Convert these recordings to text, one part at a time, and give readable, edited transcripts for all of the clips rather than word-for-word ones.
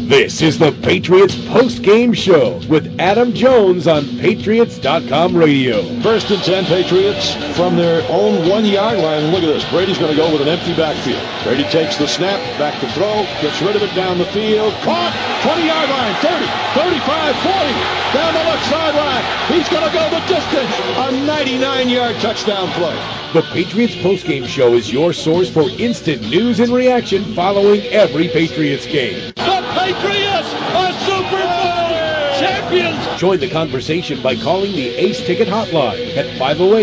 This is the Patriots post-game show with Adam Jones on Patriots.com radio. 1st and 10 Patriots from their own 1-yard line. Look at this. Brady's going to go with an empty backfield. Brady takes the snap, back to throw, gets rid of it down the field. Caught! 20-yard line, 30, 35, 40. Down the left sideline. He's going to go the distance. A 99-yard touchdown play. The Patriots postgame show is your source for instant news and reaction following every Patriots game. The Patriots are Super Bowl champions! Join the conversation by calling the Ace Ticket hotline at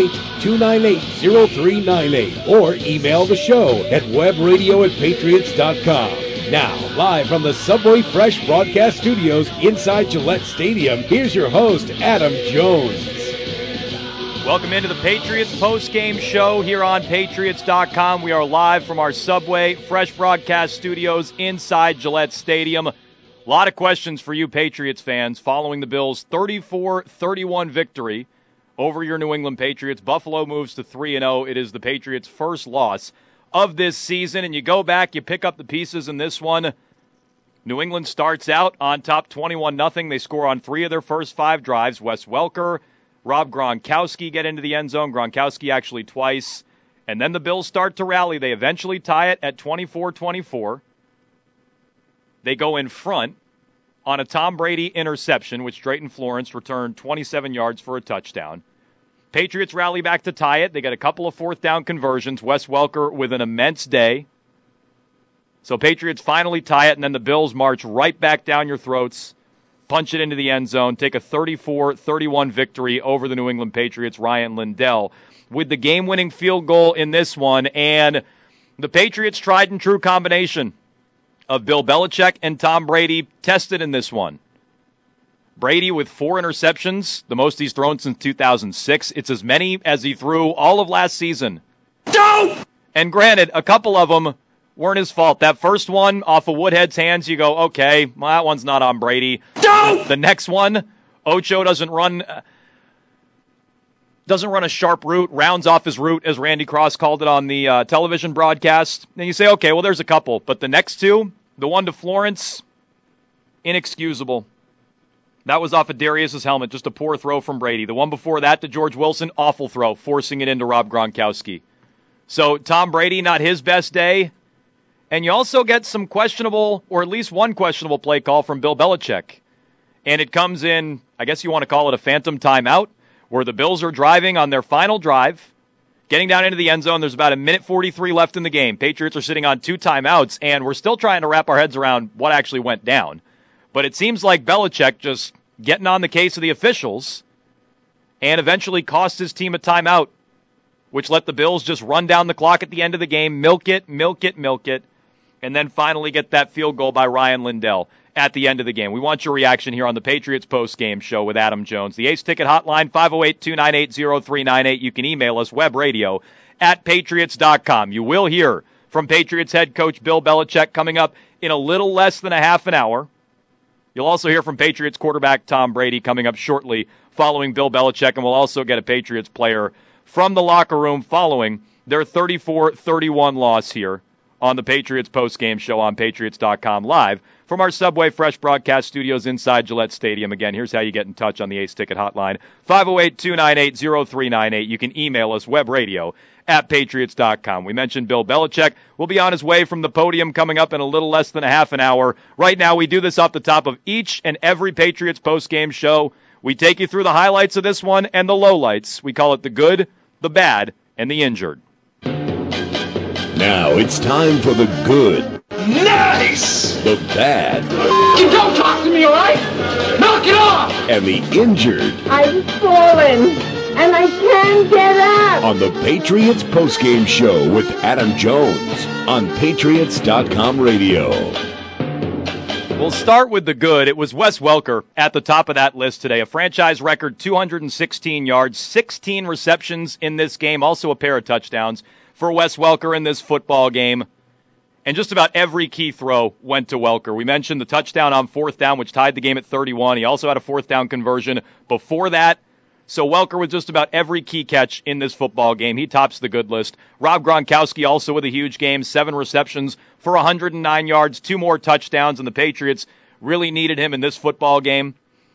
508-298-0398 or email the show at webradio@patriots.com. Now, live from the Subway Fresh broadcast studios inside Gillette Stadium, here's your host, Adam Jones. Welcome into the Patriots post-game show here on Patriots.com. We are live from our Subway Fresh broadcast studios inside Gillette Stadium. A lot of questions for you Patriots fans following the Bills' 34-31 victory over your New England Patriots. Buffalo moves to 3-0. It is the Patriots' first loss of this season, and you go back, you pick up the pieces in this one. New England starts out on top 21-0. They score on 3 of their first 5 drives. Wes Welker, Rob Gronkowski get into the end zone. Gronkowski actually twice. And then the Bills start to rally. They eventually tie it at 24-24. They go in front on a Tom Brady interception, which Drayton Florence returned 27 yards for a touchdown. Patriots rally back to tie it. They get a couple of fourth down conversions. Wes Welker with an immense day. So Patriots finally tie it, and then the Bills march right back down your throats, punch it into the end zone, take a 34-31 victory over the New England Patriots. Ryan Lindell with the game-winning field goal in this one. And the Patriots' tried and true combination of Bill Belichick and Tom Brady tested in this one. Brady with 4 interceptions, the most he's thrown since 2006. It's as many as he threw all of last season. Dope! And granted, a couple of them weren't his fault. That first one off of Woodhead's hands, you go, okay, well, that one's not on Brady. Dope! The next one, Ocho doesn't run a sharp route, rounds off his route, as Randy Cross called it on the television broadcast. And you say, okay, well, there's a couple. But the next two, the one to Florence, inexcusable. That was off of Darius's helmet, just a poor throw from Brady. The one before that to George Wilson, awful throw, forcing it into Rob Gronkowski. So Tom Brady, not his best day. And you also get some questionable, or at least one questionable play call from Bill Belichick. And it comes in, I guess you want to call it a phantom timeout, where the Bills are driving on their final drive, getting down into the end zone. There's about 1:43 left in the game. Patriots are sitting on 2 timeouts, and we're still trying to wrap our heads around what actually went down. But it seems like Belichick just getting on the case of the officials and eventually cost his team a timeout, which let the Bills just run down the clock at the end of the game, milk it, and then finally get that field goal by Ryan Lindell at the end of the game. We want your reaction here on the Patriots post-game show with Adam Jones. The Ace Ticket hotline, 508-298-0398. You can email us, webradio@patriots.com. You will hear from Patriots head coach Bill Belichick coming up in a little less than a half an hour. You'll also hear from Patriots quarterback Tom Brady coming up shortly following Bill Belichick, and we'll also get a Patriots player from the locker room following their 34-31 loss here on the Patriots postgame show on Patriots.com live from our Subway Fresh broadcast studios inside Gillette Stadium. Again, here's how you get in touch on the Ace Ticket hotline, 508-298-0398. You can email us, webradio@patriots.com. We mentioned Bill Belichick will be on his way from the podium coming up in a little less than a half an hour. Right now, we do this off the top of each and every Patriots postgame show. We take you through the highlights of this one and the lowlights. We call it the good, the bad, and the injured. Now it's time for the good, Nice! the bad, You don't talk to me, all right? Knock it off! and the injured I've fallen, and I can't get up. on the Patriots postgame show with Adam Jones on Patriots.com radio. We'll start with the good. It was Wes Welker at the top of that list today. A franchise record 216 yards, 16 receptions in this game, also a pair of touchdowns for Wes Welker in this football game. And just about every key throw went to Welker. We mentioned the touchdown on 4th down, which tied the game at 31. He also had a 4th down conversion before that. So Welker with just about every key catch in this football game. He tops the good list. Rob Gronkowski also with a huge game, 7 receptions for 109 yards, 2 more touchdowns, and the Patriots really needed him in this football game,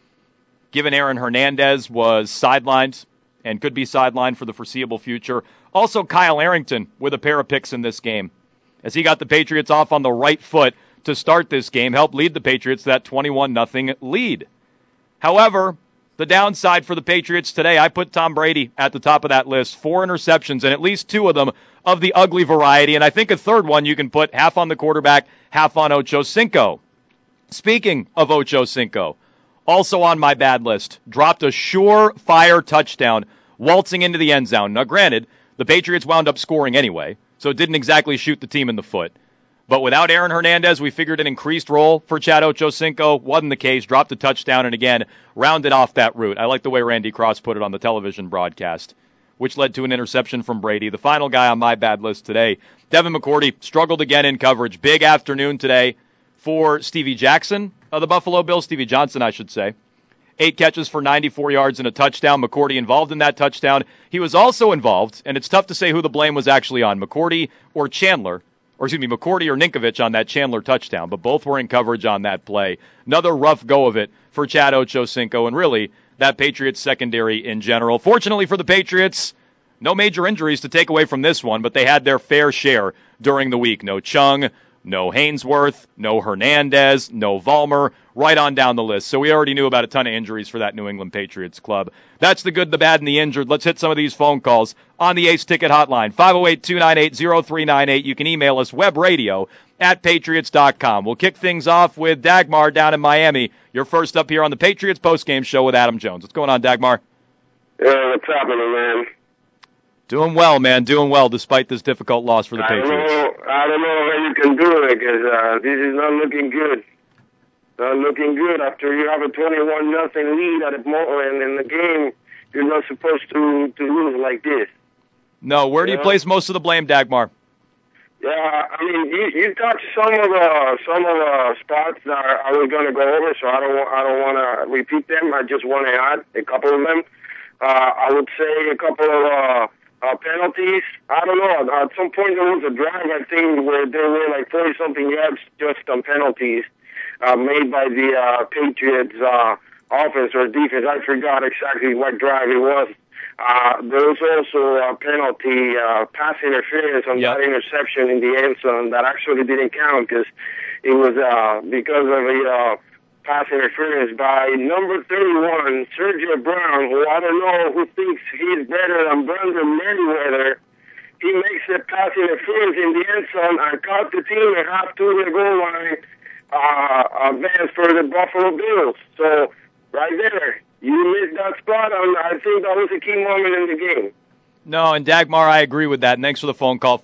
given Aaron Hernandez was sidelined and could be sidelined for the foreseeable future. Also, Kyle Arrington with a pair of picks in this game, as he got the Patriots off on the right foot to start this game, helped lead the Patriots to that 21-0 lead. However, the downside for the Patriots today, I put Tom Brady at the top of that list. 4 interceptions, and at least 2 of them of the ugly variety. And I think a third one you can put half on the quarterback, half on Ocho Cinco. Speaking of Ocho Cinco, also on my bad list, dropped a surefire touchdown, waltzing into the end zone. Now, granted, the Patriots wound up scoring anyway, so it didn't exactly shoot the team in the foot. But without Aaron Hernandez, we figured an increased role for Chad Ochocinco. Wasn't the case. Dropped a touchdown and, again, rounded off that route. I like the way Randy Cross put it on the television broadcast, which led to an interception from Brady. The final guy on my bad list today, Devin McCourty, struggled again in coverage. Big afternoon today for Stevie Jackson of the Buffalo Bills. Stevie Johnson, I should say. 8 catches for 94 yards and a touchdown. McCourty involved in that touchdown. He was also involved, and it's tough to say who the blame was actually on, McCourty or Chandler. McCourty or Ninkovich on that Chandler touchdown, but both were in coverage on that play. Another rough go of it for Chad Ochocinco, and really, that Patriots secondary in general. Fortunately for the Patriots, no major injuries to take away from this one, but they had their fair share during the week. No Chung, no Hainsworth, no Hernandez, no Vollmer, right on down the list. So we already knew about a ton of injuries for that New England Patriots club. That's the good, the bad, and the injured. Let's hit some of these phone calls on the Ace Ticket Hotline. 508-298-0398. You can email us, webradio@patriots.com. We'll kick things off with Dagmar down in Miami. You're first up here on the Patriots postgame show with Adam Jones. What's going on, Dagmar? Yeah, what's happening, man? Doing well, man. Doing well, despite this difficult loss for the Patriots. I don't know how you can do it, because this is not looking good. Not looking good. After you have a 21-0 lead at the moment in the game, you're not supposed to lose like this. No, where do you place most of the blame, Dagmar? Yeah, I mean, you touched some of the spots that I was going to go over, so I don't want to repeat them. I just want to add a couple of them. I would say a couple of penalties. I don't know. At some point there was a drive, I think, where there were like 40-something yards just on penalties made by the Patriots offense or defense. I forgot exactly what drive it was. There was also a penalty, pass interference on that interception in the end zone that actually didn't count because it was because of a pass interference by number 31, Sergio Brown, who I don't know who thinks he's better than Brandon Merriweather. He makes a pass interference in the end zone and caught the team at half to the goal line advance for the Buffalo Bills. So right there, you missed that spot, and I think that was a key moment in the game. No, and Dagmar, I agree with that. And thanks for the phone call.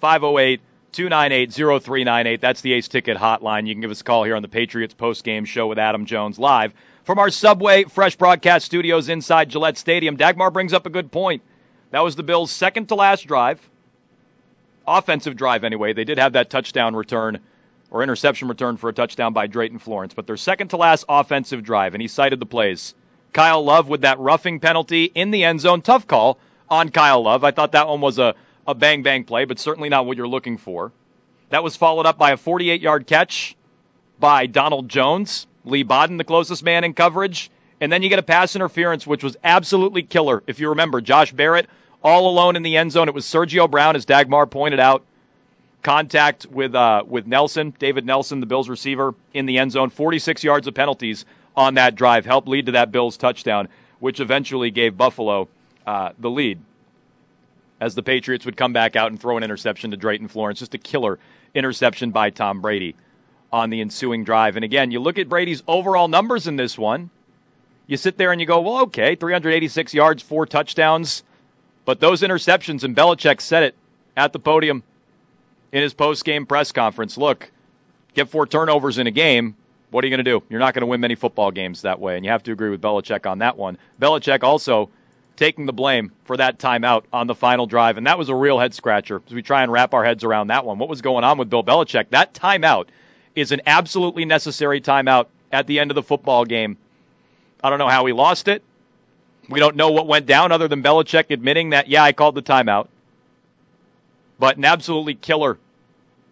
508-298-0398. That's the Ace Ticket Hotline. You can give us a call here on the Patriots postgame show with Adam Jones live from our Subway Fresh Broadcast Studios inside Gillette Stadium. Dagmar brings up a good point. That was the Bills' second to last drive. Offensive drive, anyway. They did have that touchdown return or interception return for a touchdown by Drayton Florence, but their second to last offensive drive, and he cited the plays. Kyle Love with that roughing penalty in the end zone. Tough call on Kyle Love. I thought that one was a bang-bang play, but certainly not what you're looking for. That was followed up by a 48-yard catch by Donald Jones. Lee Bodden, the closest man in coverage. And then you get a pass interference, which was absolutely killer. If you remember, Josh Barrett all alone in the end zone. It was Sergio Brown, as Dagmar pointed out. Contact with Nelson, David Nelson, the Bills receiver, in the end zone. 46 yards of penalties on that drive helped lead to that Bills touchdown, which eventually gave Buffalo the lead, as the Patriots would come back out and throw an interception to Drayton Florence. Just a killer interception by Tom Brady on the ensuing drive. And again, you look at Brady's overall numbers in this one, you sit there and you go, well, okay, 386 yards, 4 touchdowns. But those interceptions, and Belichick said it at the podium in his post-game press conference, look, get 4 turnovers in a game, what are you going to do? You're not going to win many football games that way, and you have to agree with Belichick on that one. Belichick also taking the blame for that timeout on the final drive, and that was a real head-scratcher as we try and wrap our heads around that one. What was going on with Bill Belichick? That timeout is an absolutely necessary timeout at the end of the football game. I don't know how he lost it. We don't know what went down other than Belichick admitting that, yeah, I called the timeout. But an absolutely killer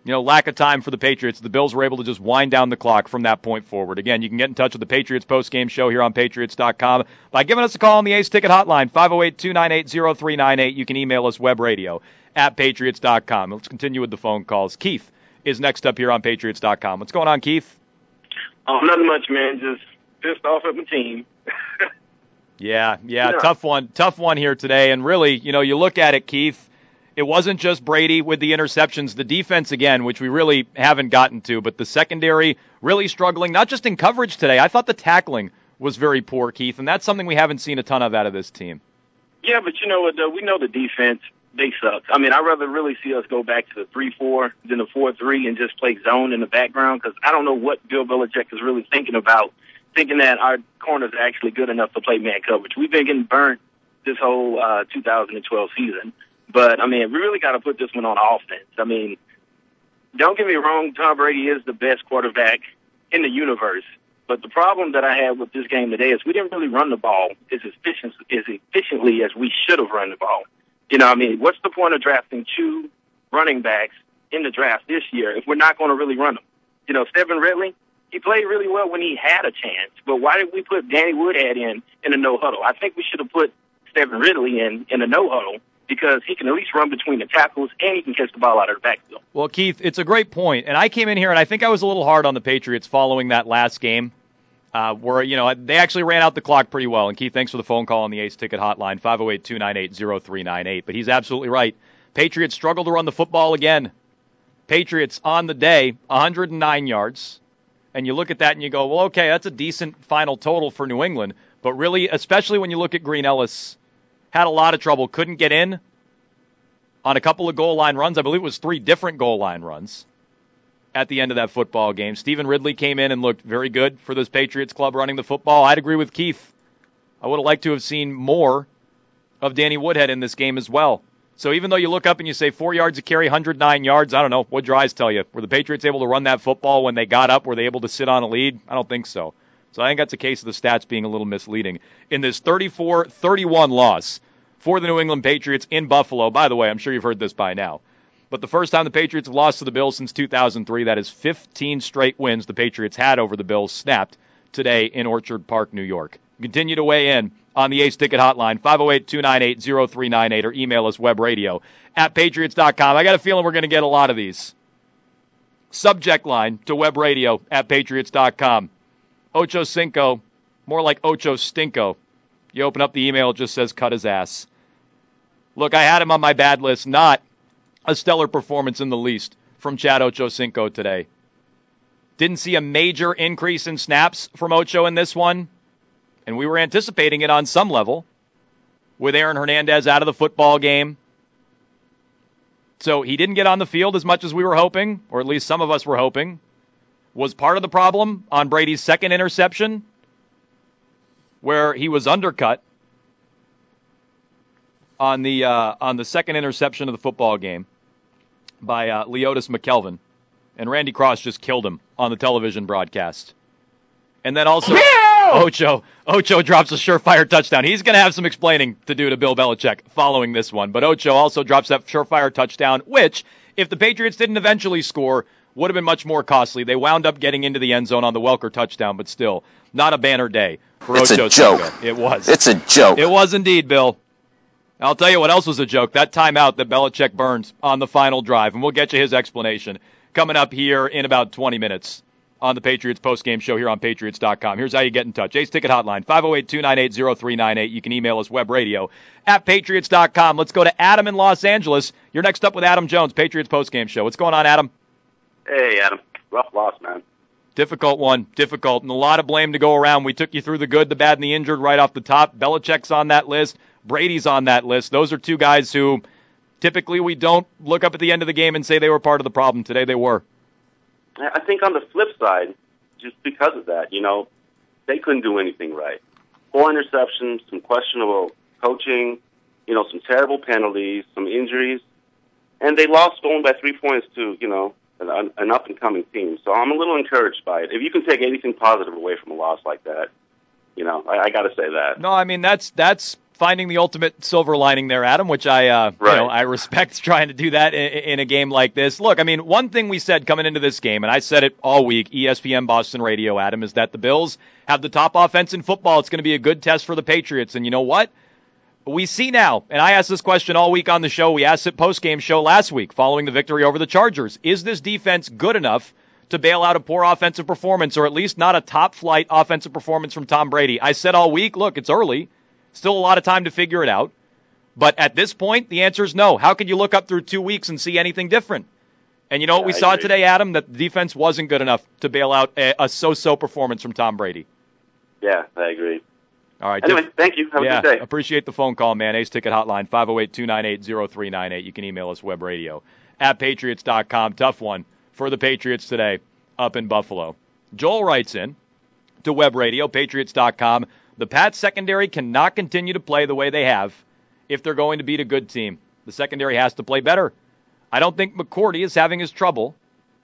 lack of time for the Patriots. The Bills were able to just wind down the clock from that point forward. Again, you can get in touch with the Patriots postgame show here on Patriots.com by giving us a call on the Ace Ticket Hotline, 508-298-0398. You can email us webradio@patriots.com. Let's continue with the phone calls. Keith is next up here on Patriots.com. What's going on, Keith? Oh, nothing much, man. Just pissed off at my team. Yeah. Tough one here today. And really, you look at it, Keith, it wasn't just Brady with the interceptions. The defense, again, which we really haven't gotten to, but the secondary really struggling, not just in coverage today. I thought the tackling was very poor, Keith, and that's something we haven't seen a ton of out of this team. Yeah, but you know what, though? We know the defense, they suck. I mean, I'd rather really see us go back to the 3-4 than the 4-3 and just play zone in the background, because I don't know what Bill Belichick is really thinking about, thinking that our corners are actually good enough to play man coverage. We've been getting burnt this whole 2012 season. But, I mean, we really got to put this one on offense. I mean, don't get me wrong, Tom Brady is the best quarterback in the universe. But the problem that I had with this game today is we didn't really run the ball as efficiently as we should have run the ball. I mean, what's the point of drafting 2 running backs in the draft this year if we're not going to really run them? Stephen Ridley, he played really well when he had a chance. But why did we put Danny Woodhead in a no-huddle? I think we should have put Stephen Ridley in a no-huddle, because he can at least run between the tackles and he can catch the ball out of the backfield. Well, Keith, it's a great point. And I came in here and I think I was a little hard on the Patriots following that last game where, they actually ran out the clock pretty well. And Keith, thanks for the phone call on the Ace Ticket Hotline, 508-298-0398. But he's absolutely right. Patriots struggle to run the football again. Patriots on the day, 109 yards. And you look at that and you go, well, okay, that's a decent final total for New England. But really, especially when you look at Green Ellis, had a lot of trouble, couldn't get in on a couple of goal line runs. I believe it was 3 different goal line runs at the end of that football game. Stephen Ridley came in and looked very good for this Patriots club running the football. I'd agree with Keith. I would have liked to have seen more of Danny Woodhead in this game as well. So even though you look up and you say 4 yards a carry, 109 yards, I don't know, what your eyes tell you? Were the Patriots able to run that football when they got up? Were they able to sit on a lead? I don't think so. So I think that's a case of the stats being a little misleading. In this 34-31 loss for the New England Patriots in Buffalo, by the way, I'm sure you've heard this by now, but the first time the Patriots have lost to the Bills since 2003, that is 15 straight wins the Patriots had over the Bills, snapped today in Orchard Park, New York. Continue to weigh in on the Ace Ticket Hotline, 508-298-0398, or email us webradio@patriots.com. I got a feeling we're going to get a lot of these. Subject line to webradio@patriots.com. Ocho Cinco, more like Ocho Stinko. You open up the email, it just says cut his ass. Look, I had him on my bad list, not a stellar performance in the least from Chad Ochocinco today. Didn't see a major increase in snaps from Ocho in this one, and we were anticipating it on some level with Aaron Hernandez out of the football game. So he didn't get on the field as much as we were hoping, or at least some of us were hoping. Was part of the problem on Brady's second interception, where he was undercut on the second interception of the football game by Leotis McKelvin, and Randy Cross just killed him on the television broadcast. And then also Ocho drops a surefire touchdown. He's going to have some explaining to do to Bill Belichick following this one. But Ocho also drops that surefire touchdown, which, if the Patriots didn't eventually score, would have been much more costly. They wound up getting into the end zone on the Welker touchdown, but still, not a banner day for Ocho Cinco. It was. It's a joke. It was indeed, Bill. I'll tell you what else was a joke. That timeout that Belichick burned on the final drive, and we'll get you his explanation coming up here in about 20 minutes on the Patriots postgame show here on Patriots.com. Here's how you get in touch. Ace Ticket Hotline, 508-298-0398. You can email us webradio@Patriots.com. Let's go to Adam in Los Angeles. You're next up with Adam Jones, Patriots postgame show. What's going on, Adam? Hey, Adam. Rough loss, man. Difficult one. Difficult. And a lot of blame to go around. We took you through the good, the bad, and the injured right off the top. Belichick's on that list. Brady's on that list. Those are two guys who typically we don't look up at the end of the game and say they were part of the problem. Today they were. I think on the flip side, just because of that, they couldn't do anything right. 4 interceptions, some questionable coaching, some terrible penalties, some injuries, and they lost only by 3 points to, an up-and-coming team. So I'm a little encouraged by it. If you can take anything positive away from a loss like that, I got to say that. No, I mean, that's finding the ultimate silver lining there, Adam, which I respect trying to do that in a game like this. Look, I mean, one thing we said coming into this game, and I said it all week, ESPN Boston Radio, Adam, is that the Bills have the top offense in football. It's going to be a good test for the Patriots. And you know what? We see now, and I asked this question all week on the show. We asked it post-game show last week following the victory over the Chargers. Is this defense good enough to bail out a poor offensive performance, or at least not a top-flight offensive performance from Tom Brady? I said all week, look, it's early. Still a lot of time to figure it out. But at this point, the answer is no. How could you look up through 2 weeks and see anything different? And you know what we saw today, Adam? That the defense wasn't good enough to bail out a so-so performance from Tom Brady. Yeah, I agree. All right. Anyway, thank you. Have a good day. Appreciate the phone call, man. Ace Ticket Hotline, 508-298-0398. You can email us, webradio @patriots.com. Tough one for the Patriots today up in Buffalo. Joel writes in to webradio, patriots.com. The Pats secondary cannot continue to play the way they have if they're going to beat a good team. The secondary has to play better. I don't think McCourty is having his trouble.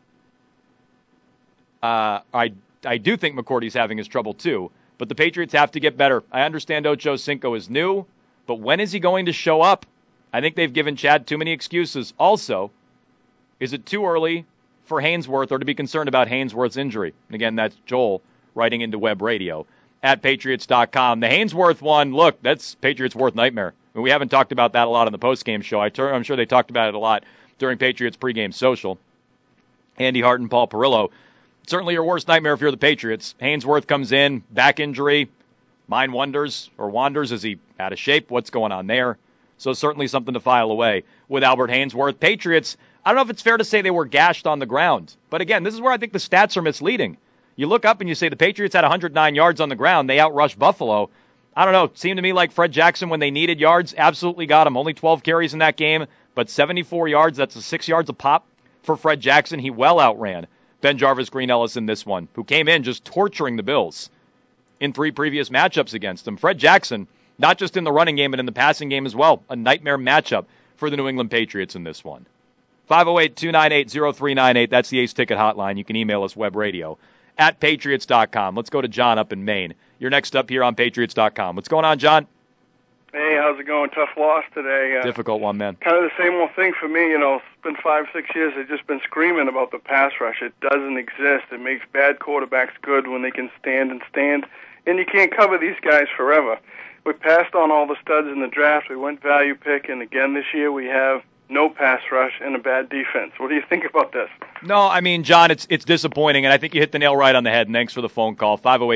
I do think McCourty's having his trouble too. But the Patriots have to get better. I understand Ocho Cinco is new, but when is he going to show up? I think they've given Chad too many excuses. Also, is it too early for Haynesworth or to be concerned about Haynesworth's injury? And again, that's Joel writing into Web Radio @patriots.com. The Haynesworth one, look, that's Patriots' worst nightmare. I mean, we haven't talked about that a lot on the postgame show. I'm sure they talked about it a lot during Patriots pregame social. Andy Hart and Paul Perillo. Certainly your worst nightmare if you're the Patriots. Haynesworth comes in, back injury. Mind wanders. Is he out of shape? What's going on there? So certainly something to file away with Albert Haynesworth. Patriots, I don't know if it's fair to say they were gashed on the ground. But again, this is where I think the stats are misleading. You look up and you say the Patriots had 109 yards on the ground. They outrushed Buffalo. I don't know. It seemed to me like Fred Jackson, when they needed yards, absolutely got him. Only 12 carries in that game, but 74 yards. That's 6 yards a pop for Fred Jackson. He well outran Ben Jarvis Green Ellis in this one, who came in just torturing the Bills in 3 previous matchups against them. Fred Jackson, not just in the running game, but in the passing game as well. A nightmare matchup for the New England Patriots in this one. 508-298-0398. That's the Ace Ticket Hotline. You can email us, webradio @patriots.com. Let's go to John up in Maine. You're next up here on patriots.com. What's going on, John? Hey, how's it going? Tough loss today. Difficult one, man. Kind of the same old thing for me. You know, it's been 5-6 years. They've just been screaming about the pass rush. It doesn't exist. It makes bad quarterbacks good when they can stand, and you can't cover these guys forever. We passed on all the studs in the draft. We went value pick, and again this year we have no pass rush and a bad defense. What do you think about this? No, I mean, John, it's disappointing, and I think you hit the nail right on the head, and thanks for the phone call.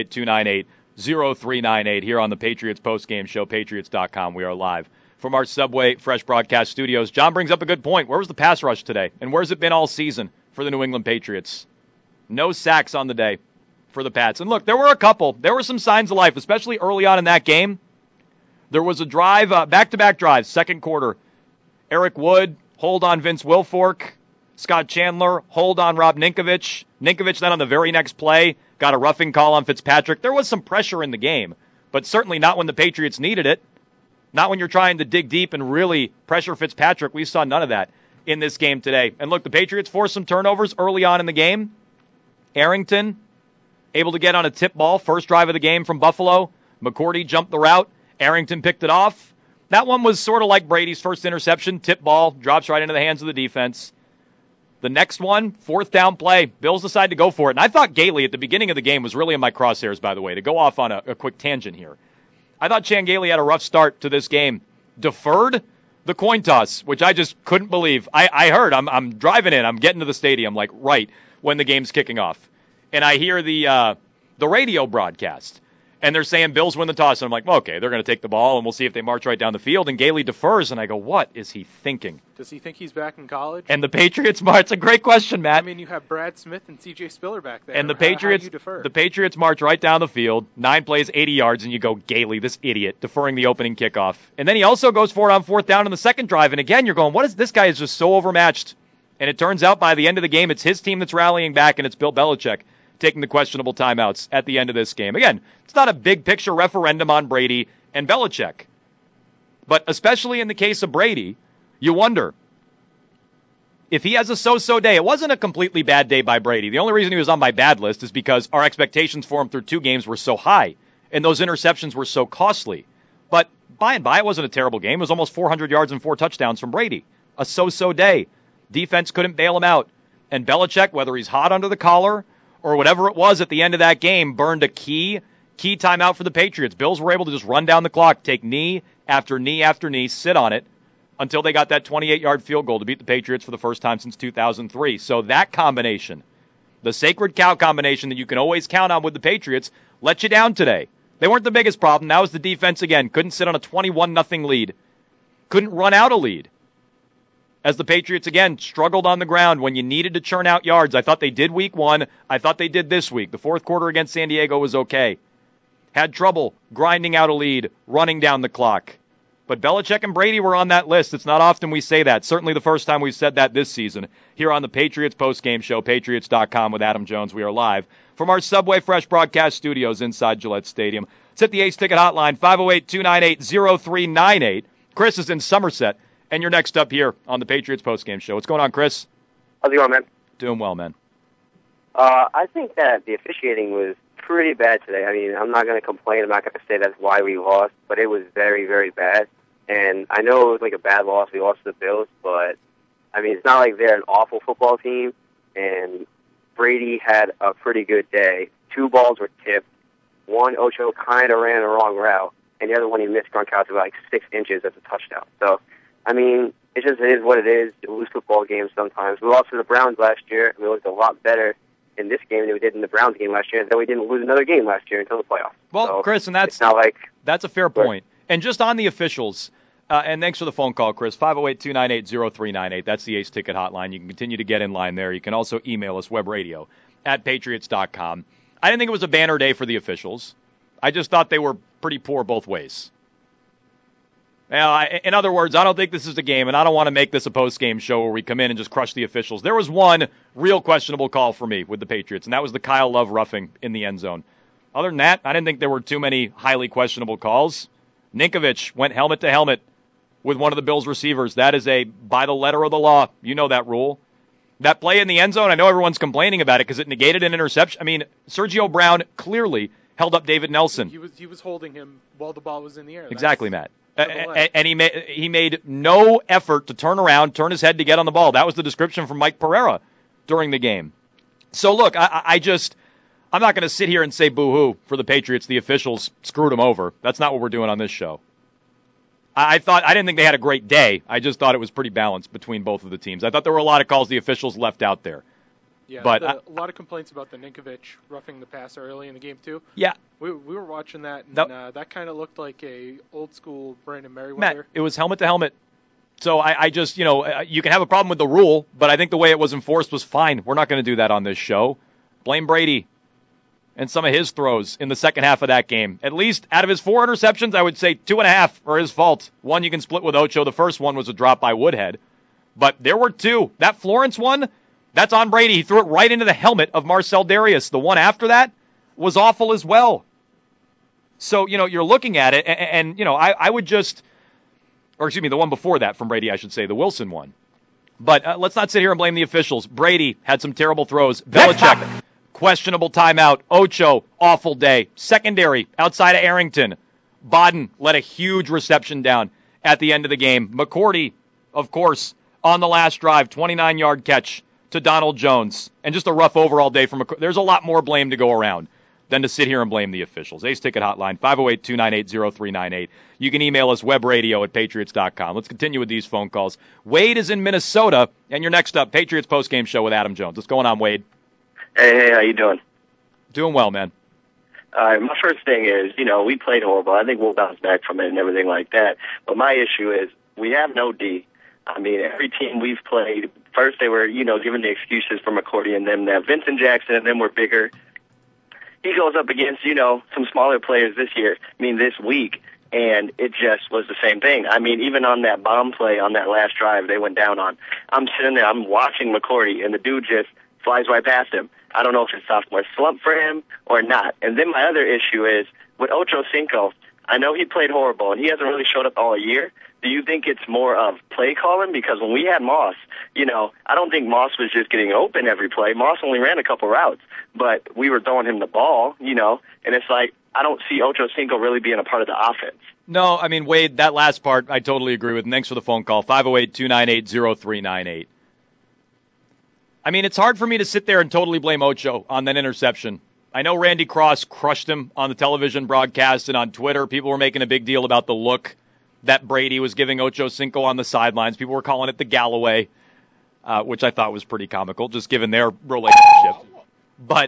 508-298-0398 here on the Patriots postgame show, patriots.com. We are live from our Subway Fresh Broadcast studios. John brings up a good point. Where was the pass rush today, and where's it been all season for the New England Patriots? No sacks on the day for the Pats. And look, there were a couple. There were some signs of life, especially early on in that game. There was a drive, back-to-back drives, second quarter. Eric Wood, hold on Vince Wilfork. Scott Chandler, hold on Rob Ninkovich. Ninkovich then on the very next play got a roughing call on Fitzpatrick. There was some pressure in the game, but certainly not when the Patriots needed it. Not when you're trying to dig deep and really pressure Fitzpatrick. We saw none of that in this game today. And look, the Patriots forced some turnovers early on in the game. Arrington able to get on a tip ball, first drive of the game from Buffalo. McCourty jumped the route. Arrington picked it off. That one was sort of like Brady's first interception. Tip ball, drops right into the hands of the defense. The next one, fourth down play. Bills decide to go for it. And I thought Gailey at the beginning of the game was really in my crosshairs, by the way, to go off on a quick tangent here. I thought Chan Gailey had a rough start to this game. Deferred the coin toss, which I just couldn't believe. I heard, I'm driving in, I'm getting to the stadium, like right when the game's kicking off. And I hear the radio broadcast. And they're saying Bills win the toss. And I'm like, well, okay, they're going to take the ball, and we'll see if they march right down the field. And Gailey defers, and I go, what is he thinking? Does he think he's back in college? And the Patriots march. It's a great question, Matt. I mean, you have Brad Smith and C.J. Spiller back there. And the Patriots march right down the field, 9 plays, 80 yards, and you go, Gailey, this idiot, deferring the opening kickoff. And then he also goes for it on fourth down in the second drive. And again, you're going, what is this guy is just so overmatched. And it turns out by the end of the game, it's his team that's rallying back, and it's Bill Belichick taking the questionable timeouts at the end of this game. Again, it's not a big picture referendum on Brady and Belichick. But especially in the case of Brady, you wonder if he has a so-so day. It wasn't a completely bad day by Brady. The only reason he was on my bad list is because our expectations for him through 2 games were so high, and those interceptions were so costly. But by and by, it wasn't a terrible game. It was almost 400 yards and 4 touchdowns from Brady. A so-so day. Defense couldn't bail him out. And Belichick, whether he's hot under the collar or whatever it was at the end of that game, burned a key timeout for the Patriots. Bills were able to just run down the clock, take knee after knee after knee, sit on it until they got that 28-yard field goal to beat the Patriots for the first time since 2003. So that combination, the sacred cow combination that you can always count on with the Patriots, let you down today. They weren't the biggest problem. That was the defense again. Couldn't sit on a 21-0 lead. Couldn't run out a lead. As the Patriots, again, struggled on the ground when you needed to churn out yards. I thought they did week 1. I thought they did this week. The fourth quarter against San Diego was okay. Had trouble grinding out a lead, running down the clock. But Belichick and Brady were on that list. It's not often we say that. Certainly the first time we've said that this season. Here on the Patriots postgame show, Patriots.com with Adam Jones. We are live from our Subway Fresh broadcast studios inside Gillette Stadium. It's at the Ace Ticket Hotline, 508-298-0398. Chris is in Somerset, and you're next up here on the Patriots postgame show. What's going on, Chris? How's it going, man? Doing well, man. I think that the officiating was pretty bad today. I mean, I'm not going to complain. I'm not going to say that's why we lost, but it was very, very bad. And I know it was like a bad loss. We lost to the Bills, but, I mean, it's not like they're an awful football team, and Brady had a pretty good day. 2 balls were tipped. One, Ocho kind of ran the wrong route, and the other one he missed Gronkowski by like 6 inches as a touchdown. So, I mean, it is what it is. You lose football games sometimes. We lost to the Browns last year, and we looked a lot better in this game than we did in the Browns game last year, and then we didn't lose another game last year until the playoffs. Well, so Chris, and that's a fair point. And just on the officials, and thanks for the phone call, Chris, 508-298-0398. That's the Ace Ticket Hotline. You can continue to get in line there. You can also email us, webradio@patriots.com. I didn't think it was a banner day for the officials. I just thought they were pretty poor both ways. Now, in other words, I don't think this is a game, and I don't want to make this a post-game show where we come in and just crush the officials. There was one real questionable call for me with the Patriots, and that was the Kyle Love roughing in the end zone. Other than that, I didn't think there were too many highly questionable calls. Ninkovich went helmet to helmet with one of the Bills' receivers. That is by the letter of the law. You know that rule. That play in the end zone, I know everyone's complaining about it because it negated an interception. I mean, Sergio Brown clearly held up David Nelson. He was holding him while the ball was in the air. Exactly, Matt. And he made no effort to turn around, turn his head to get on the ball. That was the description from Mike Pereira during the game. So, look, I'm not going to sit here and say boo-hoo for the Patriots. The officials screwed them over. That's not what we're doing on this show. I didn't think they had a great day. I just thought it was pretty balanced between both of the teams. I thought there were a lot of calls the officials left out there. Yeah, but a lot of complaints about the Ninkovich roughing the passer early in the game, too. Yeah. We were watching that, and that kind of looked like a old-school Brandon Merriweather. Matt, it was helmet to helmet. So I just, you can have a problem with the rule, but I think the way it was enforced was fine. We're not going to do that on this show. Blame Brady and some of his throws in the second half of that game. At least out of his 4 interceptions, I would say 2.5 are his fault. One you can split with Ocho. The first one was a drop by Woodhead. But there were 2. That Florence one, that's on Brady. He threw it right into the helmet of Marcel Darius. The one after that was awful as well. So, you're looking at it, and I would just, or excuse me, the one before that from Brady, I should say, the Wilson one. But let's not sit here and blame the officials. Brady had some terrible throws. Belichick, questionable timeout. Ocho, awful day. Secondary, outside of Arrington. Bodden let a huge reception down at the end of the game. McCourty, of course, on the last drive, 29-yard catch to Donald Jones. And just a rough overall day from McCourty. There's a lot more blame to go around than to sit here and blame the officials. Ace Ticket Hotline, 508-298-0398. You can email us, webradio@patriots.com. Let's continue with these phone calls. Wade is in Minnesota, and you're next up, Patriots postgame show with Adam Jones. What's going on, Wade? Hey, how you doing? Doing well, man. My first thing is, we played horrible. I think we'll bounce back from it and everything like that. But my issue is we have no D. I mean, every team we've played, first they were, giving the excuses for McCourty and them that Vincent Jackson and them were bigger. He goes up against, some smaller players this week, and it just was the same thing. I mean, even on that bomb play on that last drive they went down on, I'm sitting there, I'm watching McCourty, and the dude just flies right past him. I don't know if it's sophomore slump for him or not. And then my other issue is, with Ocho Cinco, I know he played horrible, and he hasn't really showed up all year. Do you think it's more of play calling? Because when we had Moss, I don't think Moss was just getting open every play. Moss only ran a couple routes, but we were throwing him the ball, and it's like, I don't see Ocho Cinco really being a part of the offense. No, I mean, Wade, that last part I totally agree with. And thanks for the phone call, 508-298-0398. I mean, it's hard for me to sit there and totally blame Ocho on that interception. I know Randy Cross crushed him on the television broadcast and on Twitter. People were making a big deal about the look that Brady was giving Ocho Cinco on the sidelines. People were calling it the Galloway, which I thought was pretty comical, just given their relationship. But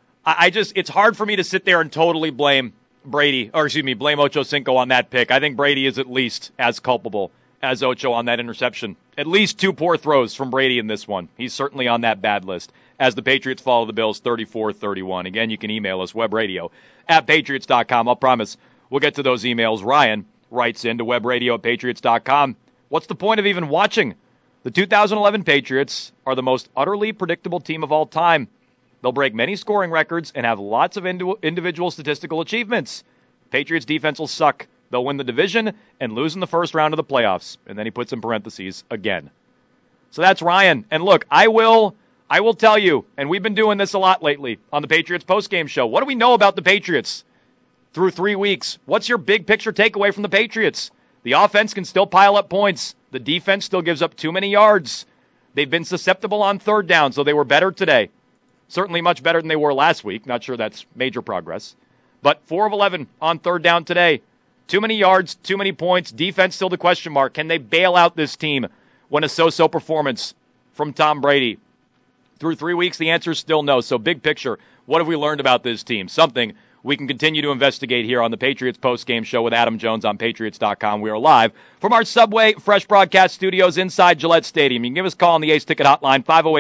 it's hard for me to sit there and totally blame blame Ocho Cinco on that pick. I think Brady is at least as culpable as Ocho on that interception. At least 2 poor throws from Brady in this one. He's certainly on that bad list as the Patriots follow the Bills 34-31. Again, you can email us, webradio@patriots.com. I'll promise we'll get to those emails. Ryan writes into webradio@patriots.com. What's the point of even watching? The 2011 Patriots are the most utterly predictable team of all time. They'll break many scoring records and have lots of individual statistical achievements. Patriots defense will suck. They'll win the division and lose in the first round of the playoffs. And then he puts in parentheses again. So that's Ryan. And look, I will tell you, and we've been doing this a lot lately on the Patriots postgame show. What do we know about the Patriots through 3 weeks? What's your big picture takeaway from the Patriots? The offense can still pile up points. The defense still gives up too many yards. They've been susceptible on third down, so they were better today. Certainly much better than they were last week. Not sure that's major progress. But 4 of 11 on third down today. Too many yards, too many points. Defense still the question mark. Can they bail out this team when a so-so performance from Tom Brady? Through 3 weeks, the answer is still no. So big picture, what have we learned about this team? Something we can continue to investigate here on the Patriots postgame show with Adam Jones on Patriots.com. We are live from our Subway Fresh Broadcast Studios inside Gillette Stadium. You can give us a call on the Ace Ticket Hotline,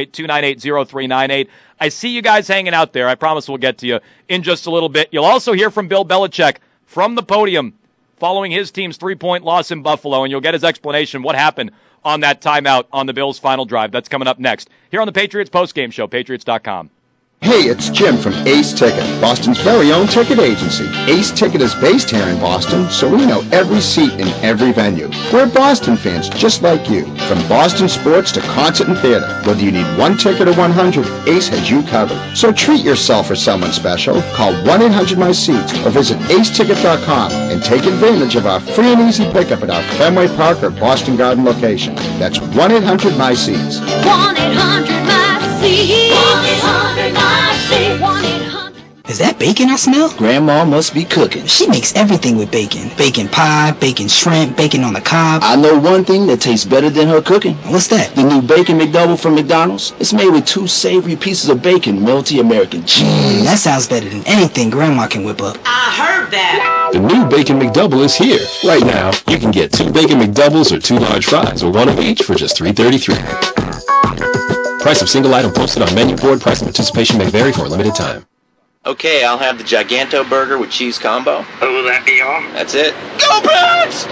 508-298-0398. I see you guys hanging out there. I promise we'll get to you in just a little bit. You'll also hear from Bill Belichick from the podium following his team's 3-point loss in Buffalo, and you'll get his explanation what happened on that timeout on the Bills' final drive. That's coming up next here on the Patriots postgame show, Patriots.com. Hey, it's Jim from Ace Ticket, Boston's very own ticket agency. Ace Ticket is based here in Boston, so we know every seat in every venue. We're Boston fans just like you. From Boston sports to concert and theater, whether you need 1 ticket or 100, Ace has you covered. So treat yourself or someone special. Call 1-800-MY-SEATS or visit aceticket.com and take advantage of our free and easy pickup at our Fenway Park or Boston Garden location. That's 1-800-MY-SEATS. 1-800-MY-SEATS. 1-800-MY-SEATS. Is that bacon I smell? Grandma must be cooking. She makes everything with bacon. Bacon pie, bacon shrimp, bacon on the cob. I know one thing that tastes better than her cooking. What's that? The new Bacon McDouble from McDonald's. It's made with 2 savory pieces of bacon, melty American cheese. That sounds better than anything Grandma can whip up. I heard that. The new Bacon McDouble is here. Right now, you can get 2 Bacon McDoubles or 2 large fries, or 1 of each for just $3.33. Price of single item posted on menu board. Price and participation may vary for a limited time. Okay, I'll have the Giganto burger with cheese combo. Oh, will that be all? That's it. Go Pats!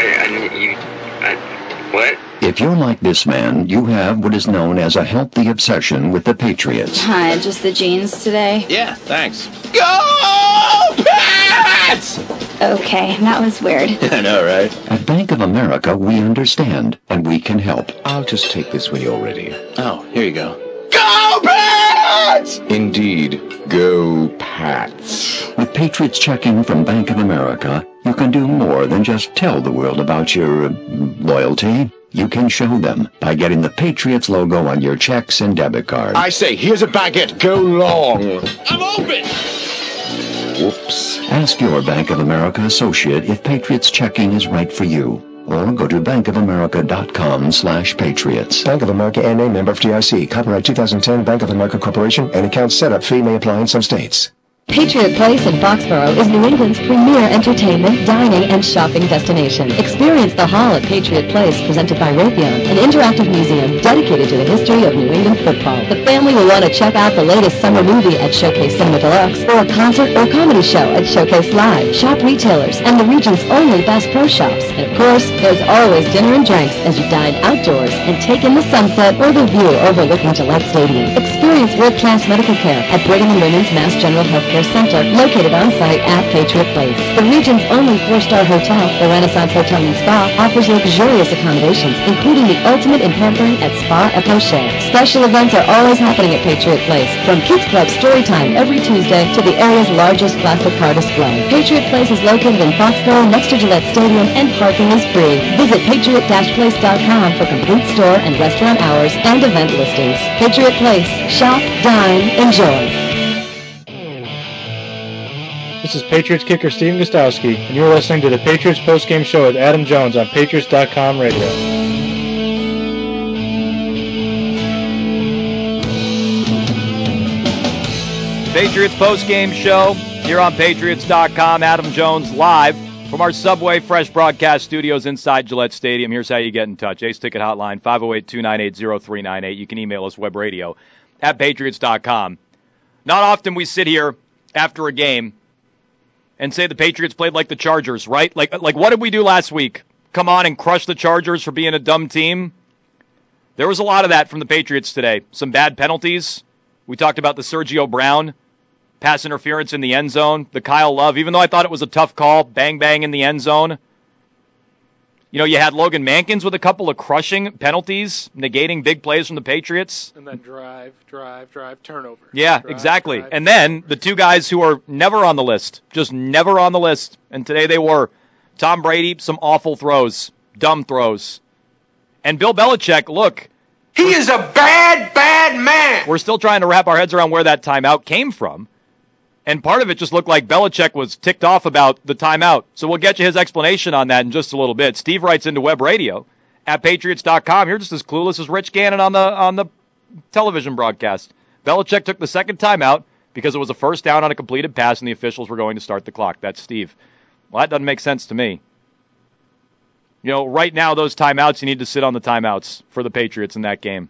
What? If you're like this man, you have what is known as a healthy obsession with the Patriots. Hi, just the jeans today? Yeah, thanks. Go Pats! Okay, that was weird. I know, right? At Bank of America, we understand, and we can help. I'll just take this when you're ready. Oh, here you go. Go Pats! Indeed, go Pats. With Patriots checking from Bank of America, you can do more than just tell the world about your loyalty. You can show them by getting the Patriots logo on your checks and debit cards. I say, here's a baguette. Go long. I'm open! Whoops. Ask your Bank of America associate if Patriots checking is right for you. Or go to bankofamerica.com/patriots. Bank of America N.A. member of FDIC. Copyright 2010 Bank of America Corporation. An account setup fee may apply in some states. Patriot Place in Foxborough is New England's premier entertainment, dining, and shopping destination. Experience the Hall at Patriot Place, presented by Raytheon, an interactive museum dedicated to the history of New England football. The family will want to check out the latest summer movie at Showcase Cinema Deluxe, or a concert or comedy show at Showcase Live. Shop retailers and the region's only Bass Pro Shops. And of course, there's always dinner and drinks as you dine outdoors and take in the sunset or the view overlooking Gillette Stadium. Experience world-class medical care at Brigham and Women's Mass General Healthcare Care Center, located on-site at Patriot Place. The region's only 4-star hotel, the Renaissance Hotel and Spa, offers luxurious accommodations, including the ultimate in pampering at Spa Epoche. Special events are always happening at Patriot Place, from Kids Club Storytime every Tuesday to the area's largest classic car display. Patriot Place is located in Foxborough next to Gillette Stadium, and parking is free. Visit patriot-place.com for complete store and restaurant hours and event listings. Patriot Place. Shop, dine, enjoy. This is Patriots kicker Steve Gostowski, and you're listening to the Patriots postgame show with Adam Jones on Patriots.com radio. Patriots postgame show here on Patriots.com. Adam Jones live from our Subway Fresh Broadcast Studios inside Gillette Stadium. Here's how you get in touch. Ace Ticket Hotline, 508-298-0398. You can email us, webradio at Patriots.com. Not often we sit here after a game and say the Patriots played like the Chargers, right? Like what did we do last week? Come on and crush the Chargers for being a dumb team? There was a lot of that from the Patriots today. Some bad penalties. We talked about the Sergio Brown pass interference in the end zone, the Kyle Love, even though I thought it was a tough call, bang, bang in the end zone. You know, you had Logan Mankins with a couple of crushing penalties, negating big plays from the Patriots. And then drive, turnover. Yeah, exactly. And then the two guys who are never on the list, just never on the list, and today they were. Tom Brady, some awful throws, dumb throws. And Bill Belichick, look. He is a bad, bad man. We're still trying to wrap our heads around where that timeout came from. And part of it just looked like Belichick was ticked off about the timeout. So we'll get you his explanation on that in just a little bit. Steve writes into Web Radio at Patriots.com. You're just as clueless as Rich Gannon on the television broadcast. Belichick took the second timeout because it was a first down on a completed pass and the officials were going to start the clock. That's Steve. Well, that doesn't make sense to me. You know, right now, those timeouts, you need to sit on the timeouts for the Patriots in that game.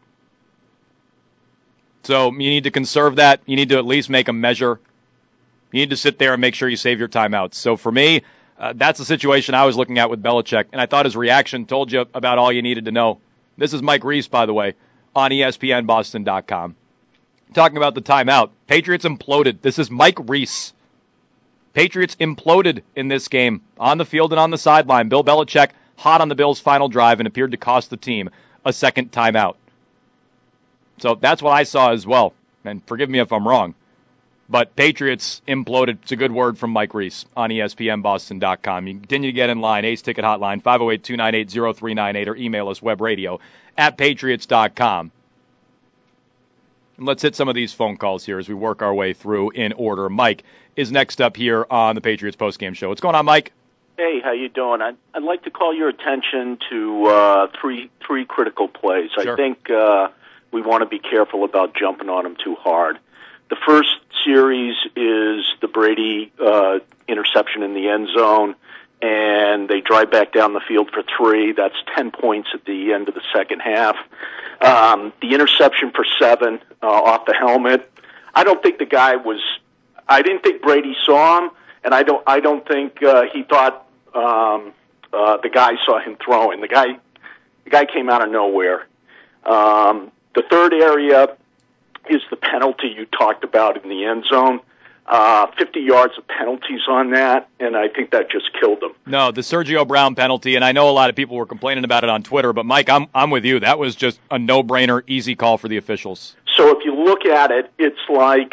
So you need to conserve that. You need to at least make a measure. You need to sit there and make sure you save your timeouts. So for me, that's the situation I was looking at with Belichick, and I thought his reaction told you about all you needed to know. This is Mike Reese, by the way, on ESPNBoston.com. Talking about the timeout. Patriots imploded. This is Mike Reese. Patriots imploded in this game, on the field and on the sideline. Bill Belichick hot on the Bills' final drive and appeared to cost the team a second timeout. So that's what I saw as well. And forgive me if I'm wrong. But Patriots imploded. It's a good word from Mike Reese on ESPNBoston.com. You can continue to get in line. Ace Ticket Hotline, 508-298-0398, or email us, webradio at Patriots.com. And let's hit some of these phone calls here as we work our way through in order. Mike is next up here on the Patriots postgame show. What's going on, Mike? Hey, how you doing? I'd like to call your attention to three critical plays. Sure. I think we want to be careful about jumping on them too hard. The first series is the Brady interception in the end zone, and they drive back down the field for 3. That's 10 points at the end of the second half. The interception for 7 off the helmet. I don't think the guy was. I didn't think Brady saw him, and I don't think he thought the guy saw him throwing. The guy came out of nowhere. The third area is the penalty you talked about in the end zone. 50 yards of penalties on that, and I think that just killed them. No, the Sergio Brown penalty, and I know a lot of people were complaining about it on Twitter, but Mike, I'm with you. That was just a no-brainer, easy call for the officials. So if you look at it, it's like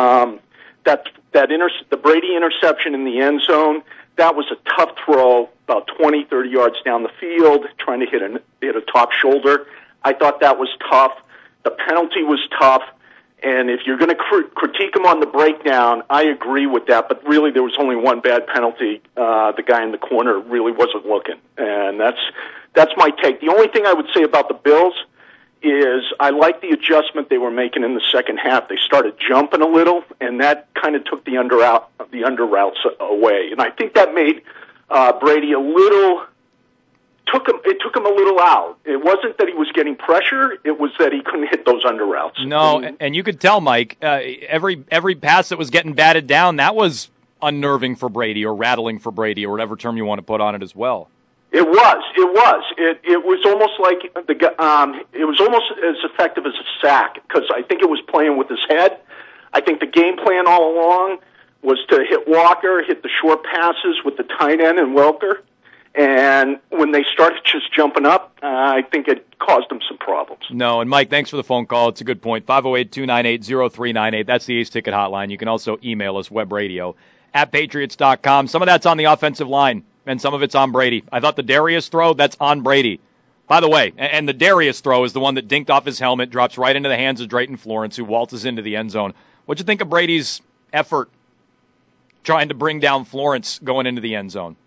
the Brady interception in the end zone. That was a tough throw, about 20, 30 yards down the field, trying to hit a top shoulder. I thought that was tough. The penalty was tough. And if you're going to critique him on the breakdown, I agree with that. But really, there was only one bad penalty. The guy in the corner really wasn't looking, and that's my take. The only thing I would say about the Bills is I like the adjustment they were making in the second half. They started jumping a little, and that kind of took the under routes away. And I think that made Brady a little. It took him a little out. It wasn't that he was getting pressure. It was that he couldn't hit those under routes. No, and you could tell, Mike, every pass that was getting batted down, that was unnerving for Brady or rattling for Brady or whatever term you want to put on it as well. It was. It was almost like it was almost as effective as a sack because I think it was playing with his head. I think the game plan all along was to hit Walker, hit the short passes with the tight end and Welker. And when they started just jumping up, I think it caused them some problems. No, and Mike, thanks for the phone call. It's a good point. 508-298-0398. That's the Ace Ticket hotline. You can also email us, webradio@patriots.com. Some of that's on the offensive line, and some of it's on Brady. I thought the Darius throw, that's on Brady. By the way, and the Darius throw is the one that dinked off his helmet, drops right into the hands of Drayton Florence, who waltzes into the end zone. What'd you think of Brady's effort trying to bring down Florence going into the end zone?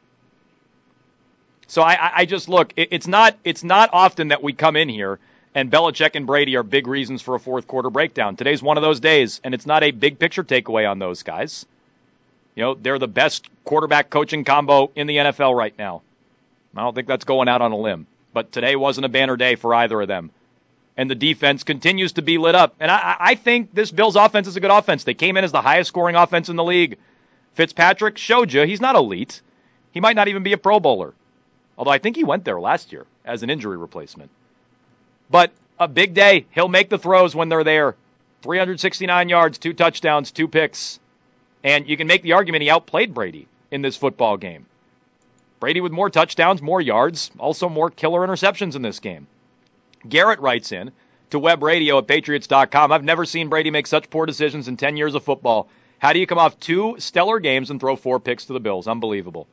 So I just look, it's not often that we come in here and Belichick and Brady are big reasons for a fourth quarter breakdown. Today's one of those days, and it's not a big picture takeaway on those guys. You know, they're the best quarterback coaching combo in the NFL right now. I don't think that's going out on a limb. But today wasn't a banner day for either of them. And the defense continues to be lit up. And I think this Bills offense is a good offense. They came in as the highest scoring offense in the league. Fitzpatrick showed you he's not elite. He might not even be a Pro Bowler. Although I think he went there last year as an injury replacement. But a big day. He'll make the throws when they're there. 369 yards, 2 touchdowns, 2 picks. And you can make the argument he outplayed Brady in this football game. Brady with more touchdowns, more yards, also more killer interceptions in this game. Garrett writes in to webradio@patriots.com. I've never seen Brady make such poor decisions in 10 years of football. How do you come off 2 stellar games and throw 4 picks to the Bills? Unbelievable.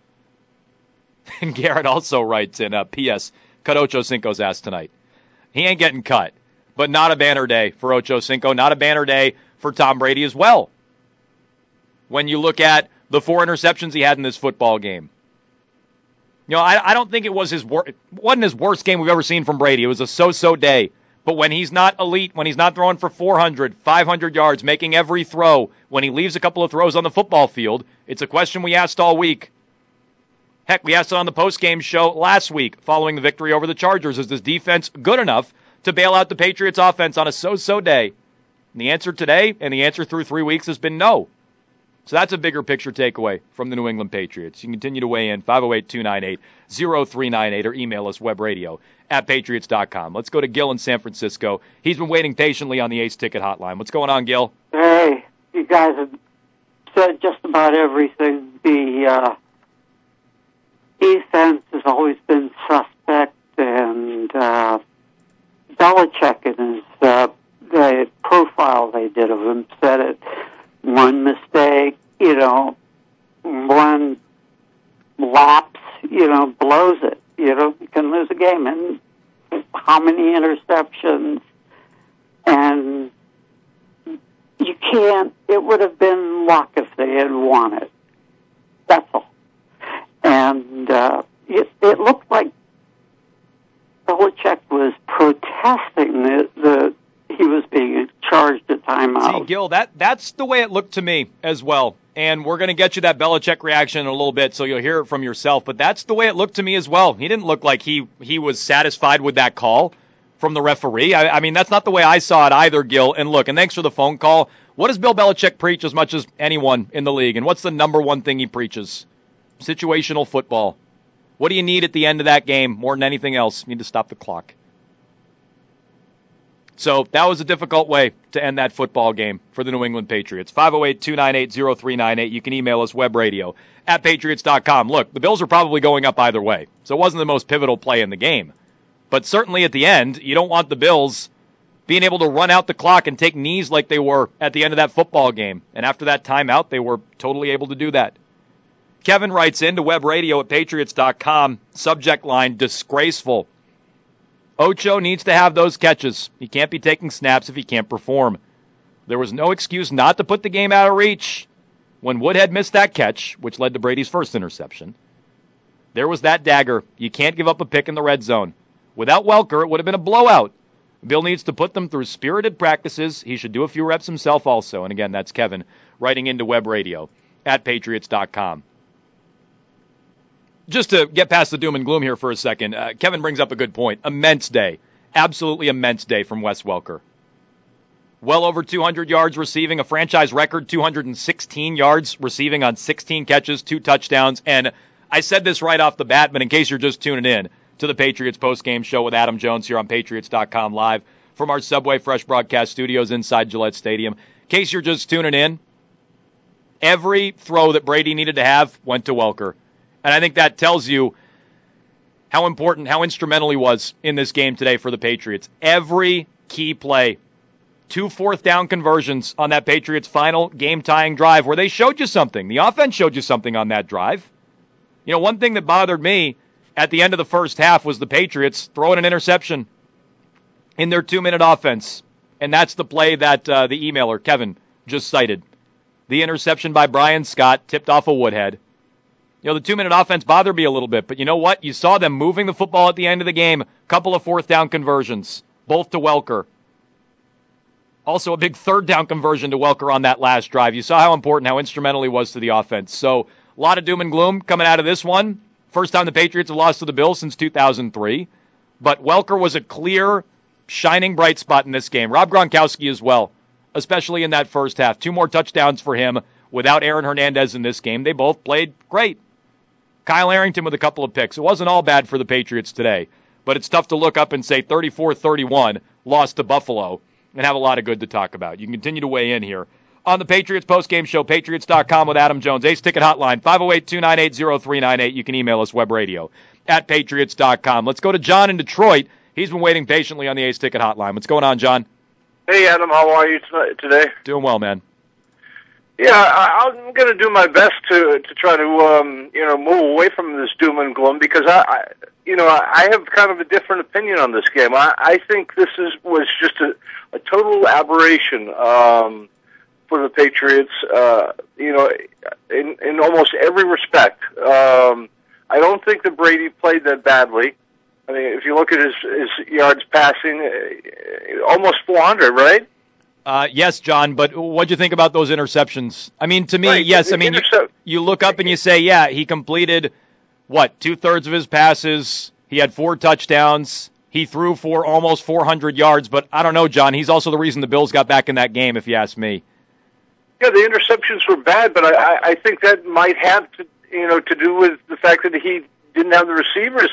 And Garrett also writes in, P.S., cut Ocho Cinco's ass tonight. He ain't getting cut, but not a banner day for Ocho Cinco, not a banner day for Tom Brady as well. When you look at the 4 interceptions he had in this football game. You know, I don't think it wasn't his worst game we've ever seen from Brady. It was a so-so day. But when he's not elite, when he's not throwing for 400, 500 yards, making every throw, when he leaves a couple of throws on the football field, it's a question we asked all week. Heck, we asked it on the post-game show last week following the victory over the Chargers. Is this defense good enough to bail out the Patriots offense on a so-so day? And the answer today, and the answer through 3 weeks, has been no. So that's a bigger picture takeaway from the New England Patriots. You can continue to weigh in, 508-298-0398, or email us, webradio@patriots.com. Let's go to Gil in San Francisco. He's been waiting patiently on the Ace Ticket hotline. What's going on, Gil? Hey, you guys have said just about everything. The defense has always been suspect, and Belichick and his the profile they did of him said it. One mistake, one lapse, blows it. You can lose a game. And how many interceptions? And you can't, it would have been luck if they had won it. That's all. And it looked like Belichick was protesting that he was being charged a timeout. See, Gil, that's the way it looked to me as well. And we're going to get you that Belichick reaction in a little bit, so you'll hear it from yourself. But that's the way it looked to me as well. He didn't look like he was satisfied with that call from the referee. I mean, that's not the way I saw it either, Gil. And look, and thanks for the phone call. What does Bill Belichick preach as much as anyone in the league? And what's the number one thing he preaches? Situational football. What do you need at the end of that game more than anything else? You need to stop the clock. So that was a difficult way to end that football game for the New England Patriots. 508-298-0398. You can email us, webradio@patriots.com. Look, the Bills are probably going up either way, so it wasn't the most pivotal play in the game. But certainly at the end, you don't want the Bills being able to run out the clock and take knees like they were at the end of that football game. And after that timeout, they were totally able to do that. Kevin writes in to webradio@patriots.com, subject line, disgraceful. Ocho needs to have those catches. He can't be taking snaps if he can't perform. There was no excuse not to put the game out of reach. When Woodhead missed that catch, which led to Brady's first interception, there was that dagger. You can't give up a pick in the red zone. Without Welker, it would have been a blowout. Bill needs to put them through spirited practices. He should do a few reps himself also. And again, that's Kevin writing into webradio@patriots.com. Just to get past the doom and gloom here for a second, Kevin brings up a good point. Immense day. Absolutely immense day from Wes Welker. Well over 200 yards receiving, a franchise record 216 yards receiving on 16 catches, 2 touchdowns. And I said this right off the bat, but in case you're just tuning in to the Patriots postgame show with Adam Jones here on Patriots.com live from our Subway Fresh broadcast studios inside Gillette Stadium. In case you're just tuning in, every throw that Brady needed to have went to Welker. And I think that tells you how important, how instrumental he was in this game today for the Patriots. Every key play. 2 fourth-down conversions on that Patriots' final game-tying drive where they showed you something. The offense showed you something on that drive. You know, one thing that bothered me at the end of the first half was the Patriots throwing an interception in their 2-minute offense. And that's the play that the emailer, Kevin, just cited. The interception by Brian Scott tipped off a Woodhead. You know, the 2-minute offense bothered me a little bit, but you know what? You saw them moving the football at the end of the game. Couple of fourth-down conversions, both to Welker. Also a big third-down conversion to Welker on that last drive. You saw how important, how instrumental he was to the offense. So a lot of doom and gloom coming out of this one. First time the Patriots have lost to the Bills since 2003. But Welker was a clear, shining bright spot in this game. Rob Gronkowski as well, especially in that first half. 2 more touchdowns for him without Aaron Hernandez in this game. They both played great. Kyle Arrington with a couple of picks. It wasn't all bad for the Patriots today, but it's tough to look up and say 34-31 lost to Buffalo and have a lot of good to talk about. You can continue to weigh in here on the Patriots postgame show, Patriots.com with Adam Jones. Ace Ticket Hotline, 508-298-0398. You can email us, webradio@patriots.com. Let's go to John in Detroit. He's been waiting patiently on the Ace Ticket Hotline. What's going on, John? Hey, Adam. How are you today? Doing well, man. Yeah, I'm going to do my best to try to move away from this doom and gloom because I have kind of a different opinion on this game. I think this was just a total aberration for the Patriots. In almost every respect. I don't think that Brady played that badly. I mean, if you look at his yards passing, almost 400, right? Yes, John, but what'd you think about those interceptions? I mean, to me, right, yes. I mean, you look up and you say, yeah, he completed, 2/3 of his passes. He had 4 touchdowns. He threw for almost 400 yards. But I don't know, John. He's also the reason the Bills got back in that game, if you ask me. Yeah, the interceptions were bad, but I think that might have to do with the fact that he didn't have the receivers.